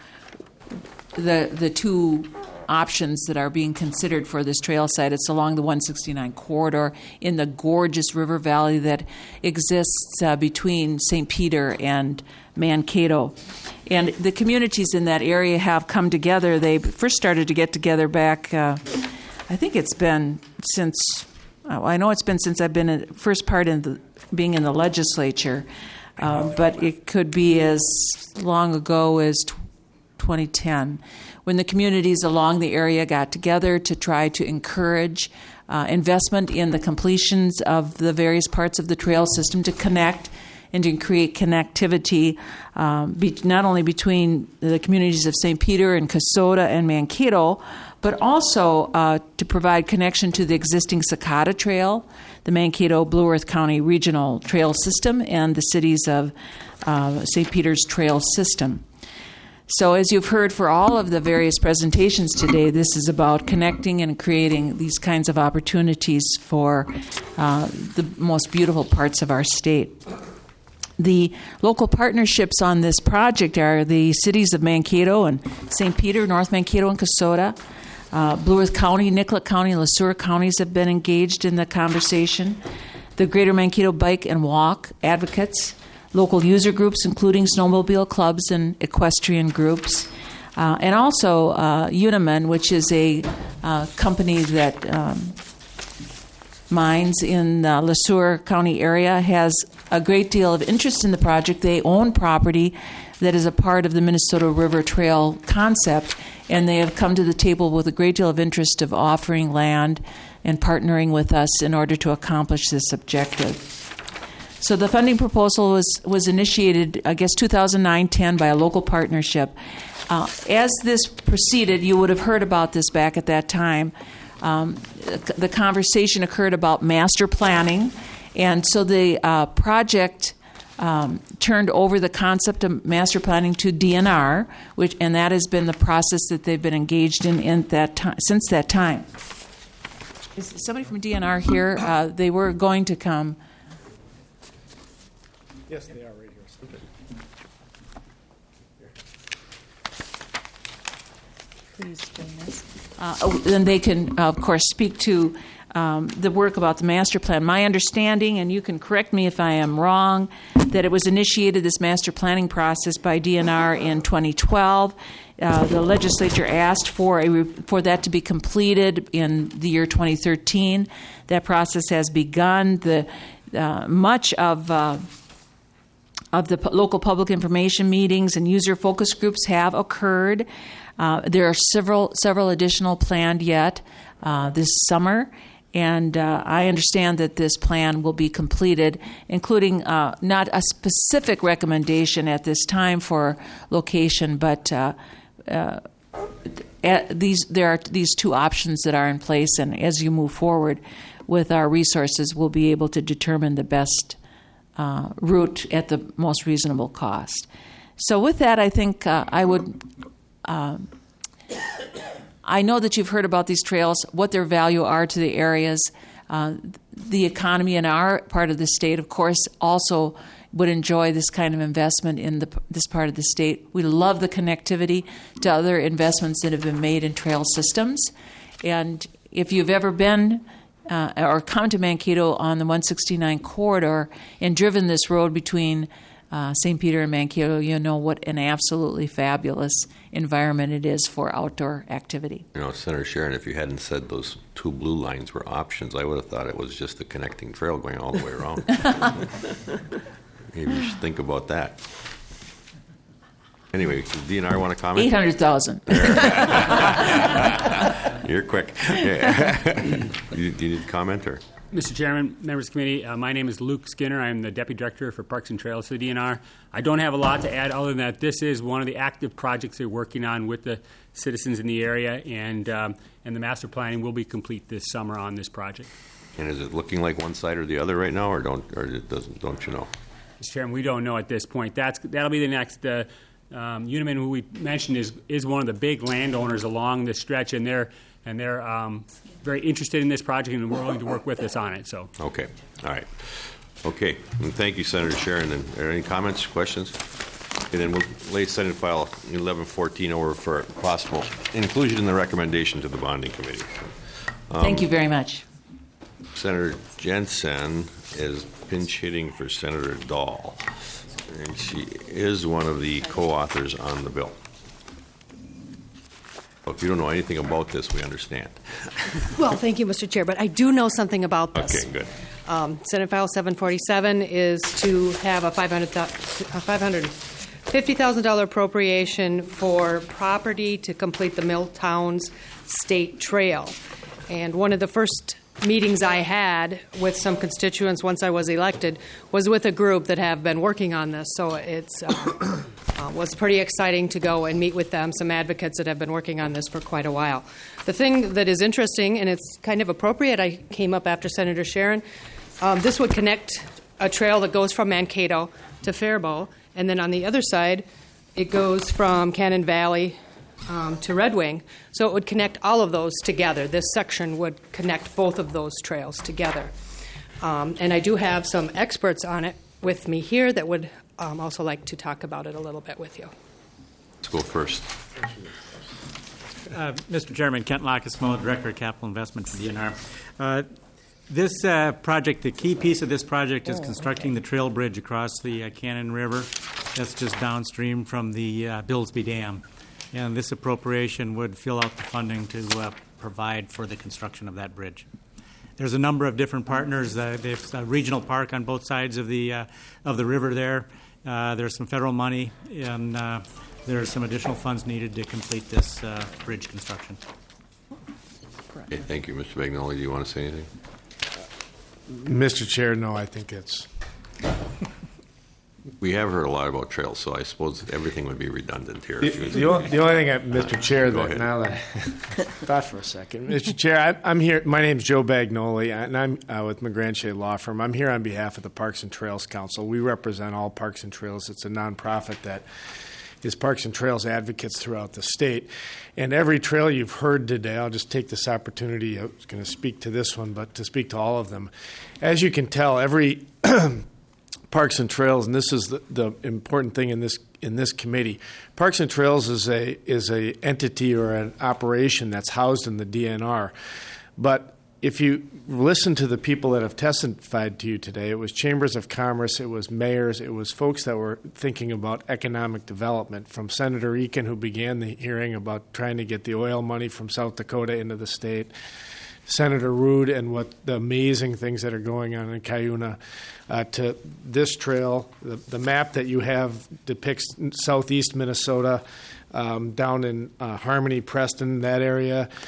the two options that are being considered for this trail site. It's along the 169 corridor in the gorgeous river valley that exists between St. Peter and Mankato. And the communities in that area have come together. They first started to get together back, I think it's been since, I know it's been since I've been first part in being in the legislature, but it could be as long ago as 2010, when the communities along the area got together to try to encourage investment in the completions of the various parts of the trail system to connect and to create connectivity not only between the communities of St. Peter and Kasota and Mankato, but also to provide connection to the existing Sakata Trail, the Mankato Blue Earth County Regional Trail System, and the cities of St. Peter's Trail System. So as you've heard for all of the various presentations today, this is about connecting and creating these kinds of opportunities for the most beautiful parts of our state. The local partnerships on this project are the cities of Mankato and St. Peter, North Mankato and Kasota. Blue Earth County, Nicollet County, and LeSueur counties have been engaged in the conversation. The Greater Mankato Bike and Walk advocates, local user groups, including snowmobile clubs and equestrian groups, and also Uniman, which is a company that mines in the LeSueur County area, has a great deal of interest in the project. They own property that is a part of the Minnesota River Trail concept, and they have come to the table with a great deal of interest of offering land and partnering with us in order to accomplish this objective. So the funding proposal was initiated, I guess, 2009-10 by a local partnership. As this proceeded, you would have heard about this back at that time. The conversation occurred about master planning, and so the project turned over the concept of master planning to DNR, and that has been the process that they've been engaged in that since that time. Is somebody from DNR here? They were going to come. Yes, they are right here. Please join us. Then they can, of course, speak to the work about the master plan. My understanding, and you can correct me if I am wrong, that it was initiated, this master planning process, by DNR in 2012. The legislature asked for that to be completed in the year 2013. That process has begun. Much of the local public information meetings and user focus groups have occurred. There are several additional planned yet this summer, And I understand that this plan will be completed, including not a specific recommendation at this time for location, but there are these two options that are in place. And as you move forward with our resources, we'll be able to determine the best route at the most reasonable cost. So with that, I think I would... I know that you've heard about these trails, what their value are to the areas. The economy in our part of the state, of course, also would enjoy this kind of investment in this part of the state. We love the connectivity to other investments that have been made in trail systems. And if you've ever been or come to Mankato on the 169 corridor and driven this road between St. Peter and Mankato, you know what an absolutely fabulous environment it is for outdoor activity. You know, Senator Sharon, if you hadn't said those two blue lines were options, I would have thought it was just a connecting trail going all the way around. Maybe you should think about that. Anyway, does DNR want to comment? 800,000. You're quick. Do you need to comment, or? Mr. Chairman, members of the committee, my name is Luke Skinner. I am the Deputy Director for Parks and Trails for the DNR. I don't have a lot to add other than that this is one of the active projects they're working on with the citizens in the area, and the master planning will be complete this summer on this project. And is it looking like one side or the other right now, or don't you know? Mr. Chairman, we don't know at this point. That'll be the next. Uniman, who we mentioned, is one of the big landowners along this stretch, and they're very interested in this project and willing to work with us on it. So. Okay. All right. Okay. And thank you, Senator Sharon. And are there any comments, questions? And then we'll lay Senate File 1114 over for possible inclusion in the recommendation to the bonding committee. Thank you very much. Senator Jensen is pinch hitting for Senator Dahl, and she is one of the co-authors on the bill. If you don't know anything about this, we understand. Well, thank you, Mr. Chair, but I do know something about this. Okay, good. Senate File 747 is to have a $550,000 appropriation for property to complete the Milltowns State Trail. And one of the first meetings I had with some constituents once I was elected was with a group that have been working on this. So it's was pretty exciting to go and meet with them, some advocates that have been working on this for quite a while. The thing that is interesting, and it's kind of appropriate, I came up after Senator Sharon, this would connect a trail that goes from Mankato to Faribault, and then on the other side, it goes from Cannon Valley to Red Wing. So it would connect all of those together. This section would connect both of those trails together. And I do have some experts on it with me here that would also like to talk about it a little bit with you. Let's go first. Mr. Chairman, Kent Lacasmo, Director of Capital Investment for DNR. This project, the key piece of this project is constructing the trail bridge across the Cannon River. That's just downstream from the Billsby Dam. And this appropriation would fill out the funding to provide for the construction of that bridge. There's a number of different partners. There's a regional park on both sides of the river there. There's some federal money, and there's some additional funds needed to complete this bridge construction. Okay, thank you. Mr. Bagnoli, do you want to say anything? Mr. Chair, no, I think it's... We have heard a lot about trails, so I suppose everything would be redundant here. The only thing, Mr. Chair, that now that I thought for a second, Mr. Chair, I'm here. My name is Joe Bagnoli, and I'm with McGranshay Law Firm. I'm here on behalf of the Parks and Trails Council. We represent all Parks and Trails. It's a nonprofit that is Parks and Trails advocates throughout the state. And every trail you've heard today, I'll just take this opportunity. I was going to speak to this one, but to speak to all of them. As you can tell, every Parks and Trails, and this is the important thing in this committee. Parks and Trails is a entity or an operation that's housed in the DNR. But if you listen to the people that have testified to you today, it was chambers of commerce, it was mayors, it was folks that were thinking about economic development, from Senator Eakin, who began the hearing about trying to get the oil money from South Dakota into the state, Senator Rood and what the amazing things that are going on in Cuyuna, to this trail. The map that you have depicts southeast Minnesota, down in Harmony, Preston, that area.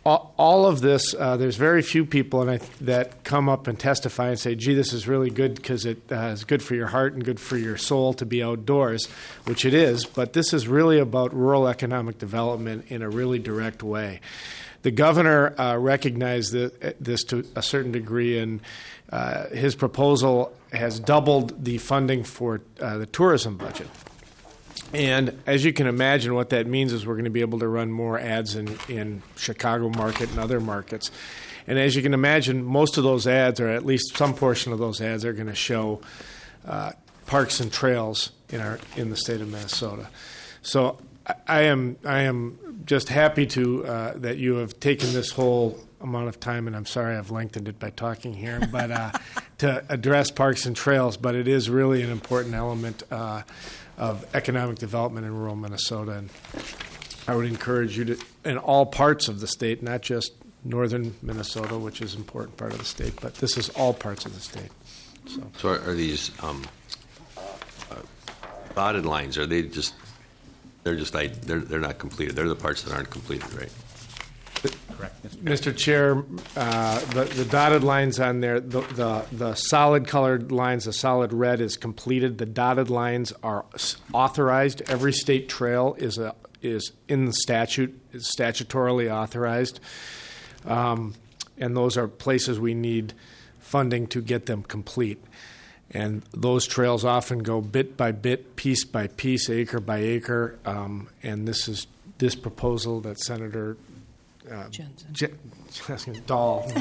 all of this, there's very few people that come up and testify and say, gee, this is really good because it is good for your heart and good for your soul to be outdoors, which it is, but this is really about rural economic development in a really direct way. The governor recognized this to a certain degree, and his proposal has doubled the funding for the tourism budget. And as you can imagine, what that means is we're going to be able to run more ads in Chicago market and other markets. And as you can imagine, most of those ads, or at least some portion of those ads, are going to show parks and trails in the state of Minnesota. So I am just happy to that you have taken this whole amount of time, and I'm sorry I've lengthened it by talking here, but to address parks and trails. But it is really an important element of economic development in rural Minnesota, and I would encourage you to, in all parts of the state, not just northern Minnesota, which is an important part of the state, but this is all parts of the state. So are these dotted lines? Are they just? They're not completed. They're the parts that aren't completed, right? Correct, Mr. Chair. The dotted lines on there, the solid colored lines, the solid red is completed. The dotted lines are authorized. Every state trail is in the statute, is statutorily authorized, and those are places we need funding to get them complete. And those trails often go bit by bit, piece by piece, acre by acre. And this proposal that Senator Dahl,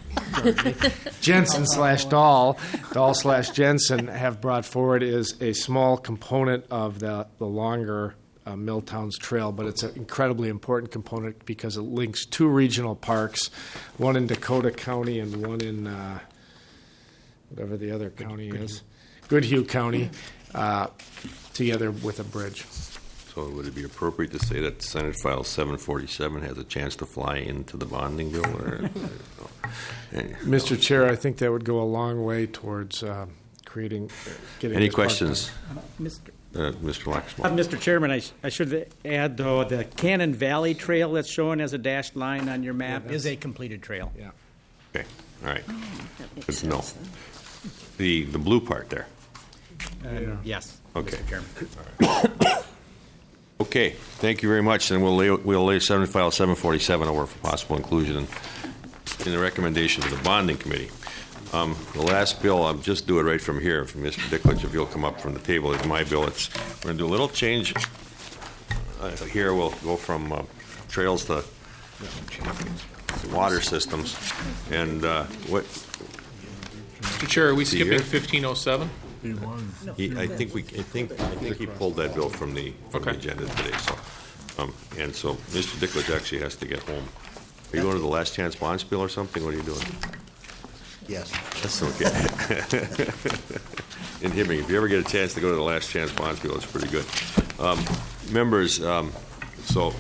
Dahl/Jensen have brought forward is a small component of the longer Milltowns Trail, but it's an incredibly important component because it links two regional parks, one in Dakota County and one in whatever the other county is, Goodhue County, together with a bridge. So would it be appropriate to say that Senate File 747 has a chance to fly into the bonding bill? Or, Mr. Chair, I think that would go a long way towards getting. Any questions? Mr. Laxman. Mr. Chairman, I should add, though, the Cannon Valley Trail that's shown as a dashed line on your map is a completed trail. Yeah. Okay. All right. Good to know. The blue part there. Yes. Okay. Mr. Chairman. All right. Okay. Thank you very much. And we'll lay Senate File 747 over for possible inclusion in the recommendation of the bonding committee. The last bill, I'll just do it right from here. From Mr. Dicklage, if you'll come up from the table, is my bill. We're going to do a little change. Here we'll go from trails to water systems. And what? Mr. Chair, are we skipping 1507? I think he pulled that bill from the agenda today. So, and so Mr. Dicklage actually has to get home. Are you going to the last chance bonds bill or something? What are you doing? Yes. That's okay. In Hibbing, if you ever get a chance to go to the last chance bonds bill, it's pretty good. Members, so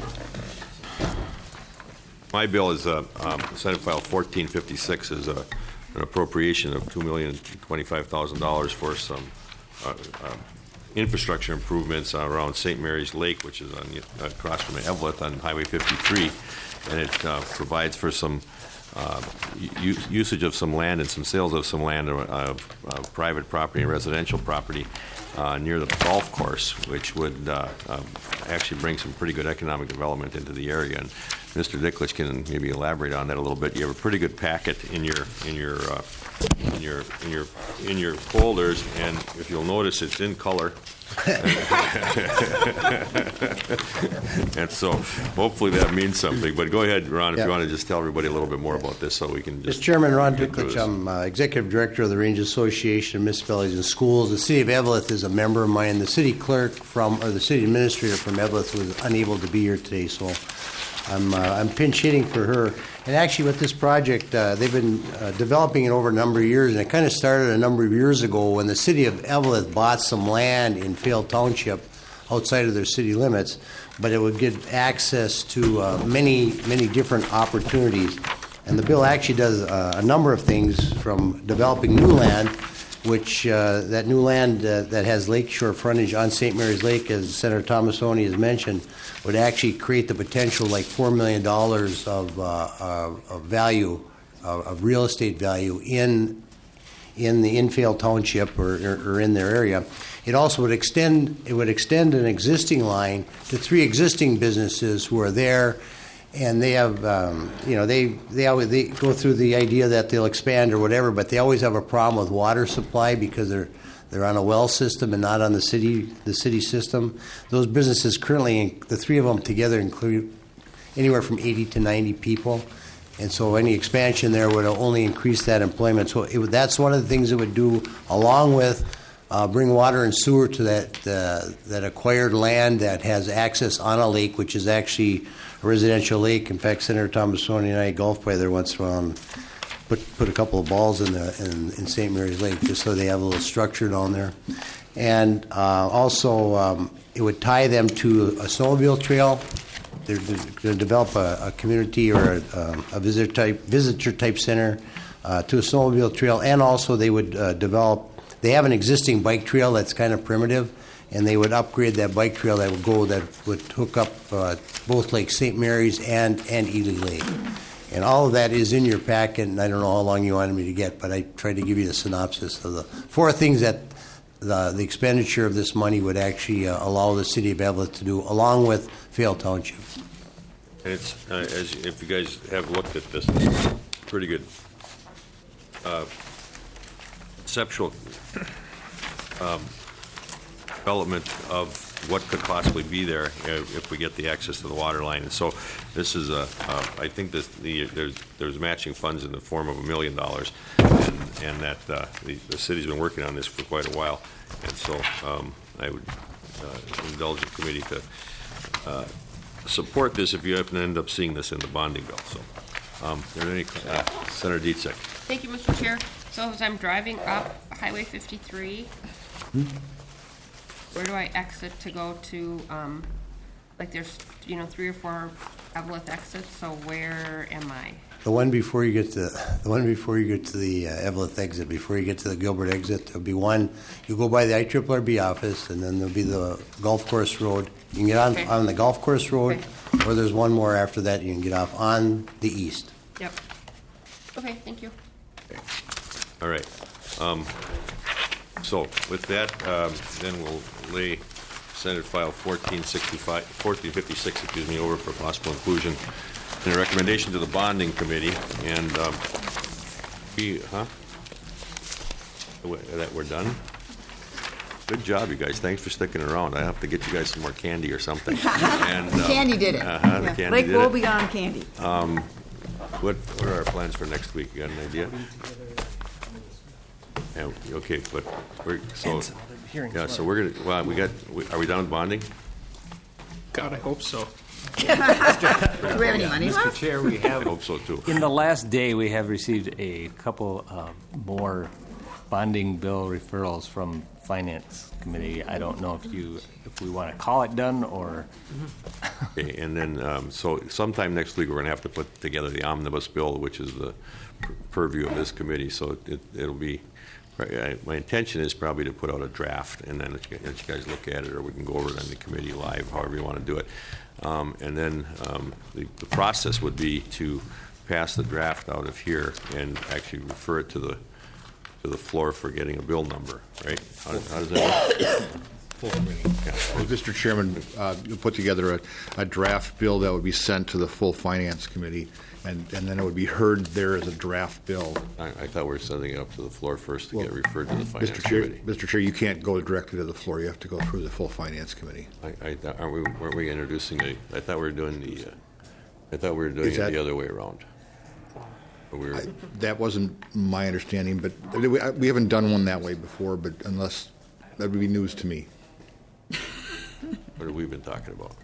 my bill is Senate File 1456 is an appropriation of $2,025,000 for some infrastructure improvements around St. Mary's Lake, which is across from Eveleth on Highway 53, and it provides for some usage of some land and some sales of some land of private property and residential property near the golf course, which would actually bring some pretty good economic development into the area. And Mr. Dicklage can maybe elaborate on that a little bit. You have a pretty good packet in your folders, and if you'll notice, it's in color. And so hopefully that means something. But go ahead, Ron, if you want to just tell everybody a little bit more about this so we can just... Mr. Chairman, Ron Dicklage. I'm Executive Director of the Range Association of Municipalities and Schools. The City of Eveleth is a member of mine. The City Clerk or the City Administrator from Eveleth was unable to be here today, so I'm pinch hitting for her. And actually with this project, they've been developing it over a number of years, and it kind of started a number of years ago when the City of Eveleth bought some land in Fail Township outside of their city limits, but it would give access to many different opportunities. And the bill actually does a number of things, from developing new land which that new land that has lakeshore frontage on St. Mary's Lake, as Senator Thomasoni has mentioned, would actually create the potential like $4 million of value, of real estate value in the Infale Township or in their area. It also would extend an existing line to 3 existing businesses who are there, and they have they go through the idea that they'll expand or whatever, but they always have a problem with water supply because they're on a well system and not on the city system. Those businesses currently, the 3 of them together, include anywhere from 80 to 90 people. And so any expansion there would only increase that employment. So that's one of the things it would do, along with bring water and sewer to that acquired land that has access on a lake, which is actually a residential lake. In fact, Senator Thomasoni and I golfed by there once in a while and put a couple of balls in St. Mary's Lake just so they have a little structure down there. And also it would tie them to a snowmobile trail. They're going to develop a community or a visitor type center to a snowmobile trail, and also they would develop. They have an existing bike trail that's kind of primitive, and they would upgrade that bike trail that would hook up both Lake St. Mary's and Ely Lake. And all of that is in your packet, and I don't know how long you wanted me to get, but I tried to give you the synopsis of the 4 things that the expenditure of this money would actually allow the city of Evelyn to do, along with Vale Township. And it's, if you guys have looked at this, it's pretty good conceptual development of what could possibly be there if we get the access to the water line. And so this is I think there's matching funds in the form of $1 million, and that the city's been working on this for quite a while. And so I would indulge the committee to support this if you happen to end up seeing this in the bonding bill. So, are there any Senator Dietzek? Thank you, Mr. Chair. So as I'm driving up Highway 53, where do I exit to go to? Like there's 3 or 4 Evelyn exits. So where am I? The one before you get to the Evelyn exit, before you get to the Gilbert exit, there'll be one. You go by the IRRB office, and then there'll be the golf course road. You can get on the golf course road, or there's one more after that. You can get off on the east. Yep. Okay. Thank you. All right. So with that, then we'll lay Senate File 1456, over for possible inclusion in a recommendation to the bonding committee. And we're done. Good job, you guys. Thanks for sticking around. I have to get you guys some more candy or something. And, Candy did it. The candy Lake did will it. be on candy. What are our plans for next week? You got an idea? Yeah, okay, but we're so we're gonna. Well, are we done with bonding? God, I hope so. Do we have any money Mr. left? Chair, we have. I hope so too. In the last day, we have received a couple more bonding bill referrals from Finance Committee. I don't know if we want to call it done or. Okay, and then so sometime next week we're going to have to put together the omnibus bill, which is the purview of this committee. So it'll be. My intention is probably to put out a draft and then let you guys look at it, or we can go over it on the committee live, however you want to do it. And then the process would be to pass the draft out of here and actually refer it to the floor for getting a bill number, right? How does that work? Full committee. Well, Mr. Chairman, you put together a draft bill that would be sent to the full Finance Committee, and then it would be heard there as a draft bill. I thought we were sending it up to the floor first to get referred to the Finance Committee. Mr. Chair, you can't go directly to the floor. You have to go through the full Finance Committee. Weren't we introducing I thought we were doing it the other way around. That wasn't my understanding, but we haven't done one that way before. But unless that would be news to me. What have we been talking about?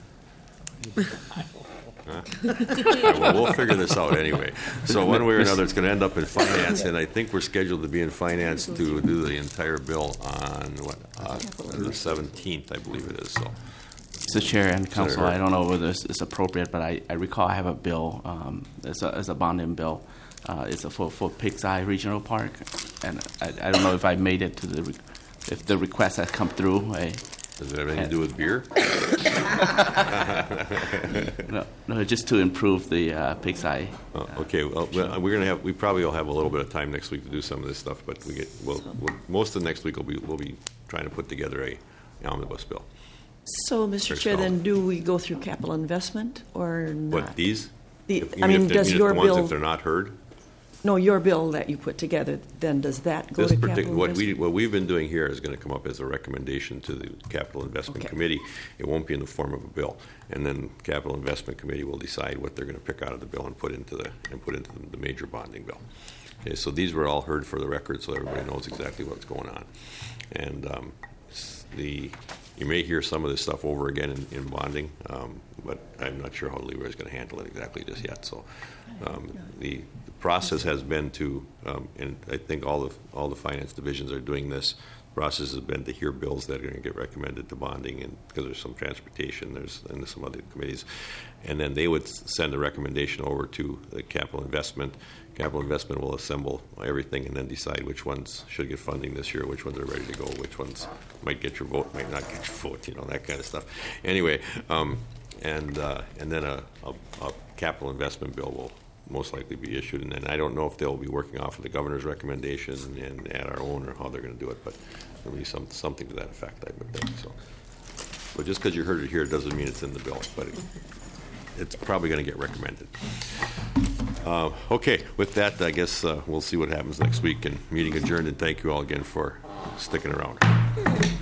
Huh? Well, we'll figure this out anyway. So one way or another, it's going to end up in finance, and I think we're scheduled to be in finance to do the entire bill on the 17th, I believe it is. So, Mr. Chair and Council, Senator. I don't know whether this is appropriate, but I recall I have a bill, as a bonding bill, It's for Pig's Eye Regional Park, and I don't know if I made it to if the request has come through. Does it have anything to do with beer? No, just to improve the Pig's Eye. Okay, well, we probably will have a little bit of time next week to do some of this stuff, but most of next week we'll be trying to put together a omnibus bill. So, Mr. Chair, then do we go through capital investment or not? What, these? Does your bill? If they're not heard? No, your bill that you put together, then does that go to capital investment? What we've been doing here is going to come up as a recommendation to the Capital Investment Committee. It won't be in the form of a bill, and then Capital Investment Committee will decide what they're going to pick out of the bill and put into the major bonding bill. Okay, so these were all heard for the record, so everybody knows exactly what's going on. And you may hear some of this stuff over again in bonding, but I'm not sure how Leroy is going to handle it exactly just yet. So the process has been to, and I think all the finance divisions are doing this. The process has been to hear bills that are going to get recommended to bonding, and because there's some transportation, and some other committees, and then they would send a recommendation over to the capital investment. Capital investment will assemble everything and then decide which ones should get funding this year, which ones are ready to go, which ones might get your vote, might not get your vote, that kind of stuff. Anyway, and then a capital investment bill will most likely be issued, and then I don't know if they'll be working off of the governor's recommendation and add our own, or how they're going to do it, but there'll be something to that effect, I would think. So, but just because you heard it here doesn't mean it's in the bill, but it's probably going to get recommended. Okay, with that, I guess we'll see what happens next week, and meeting adjourned, and thank you all again for sticking around.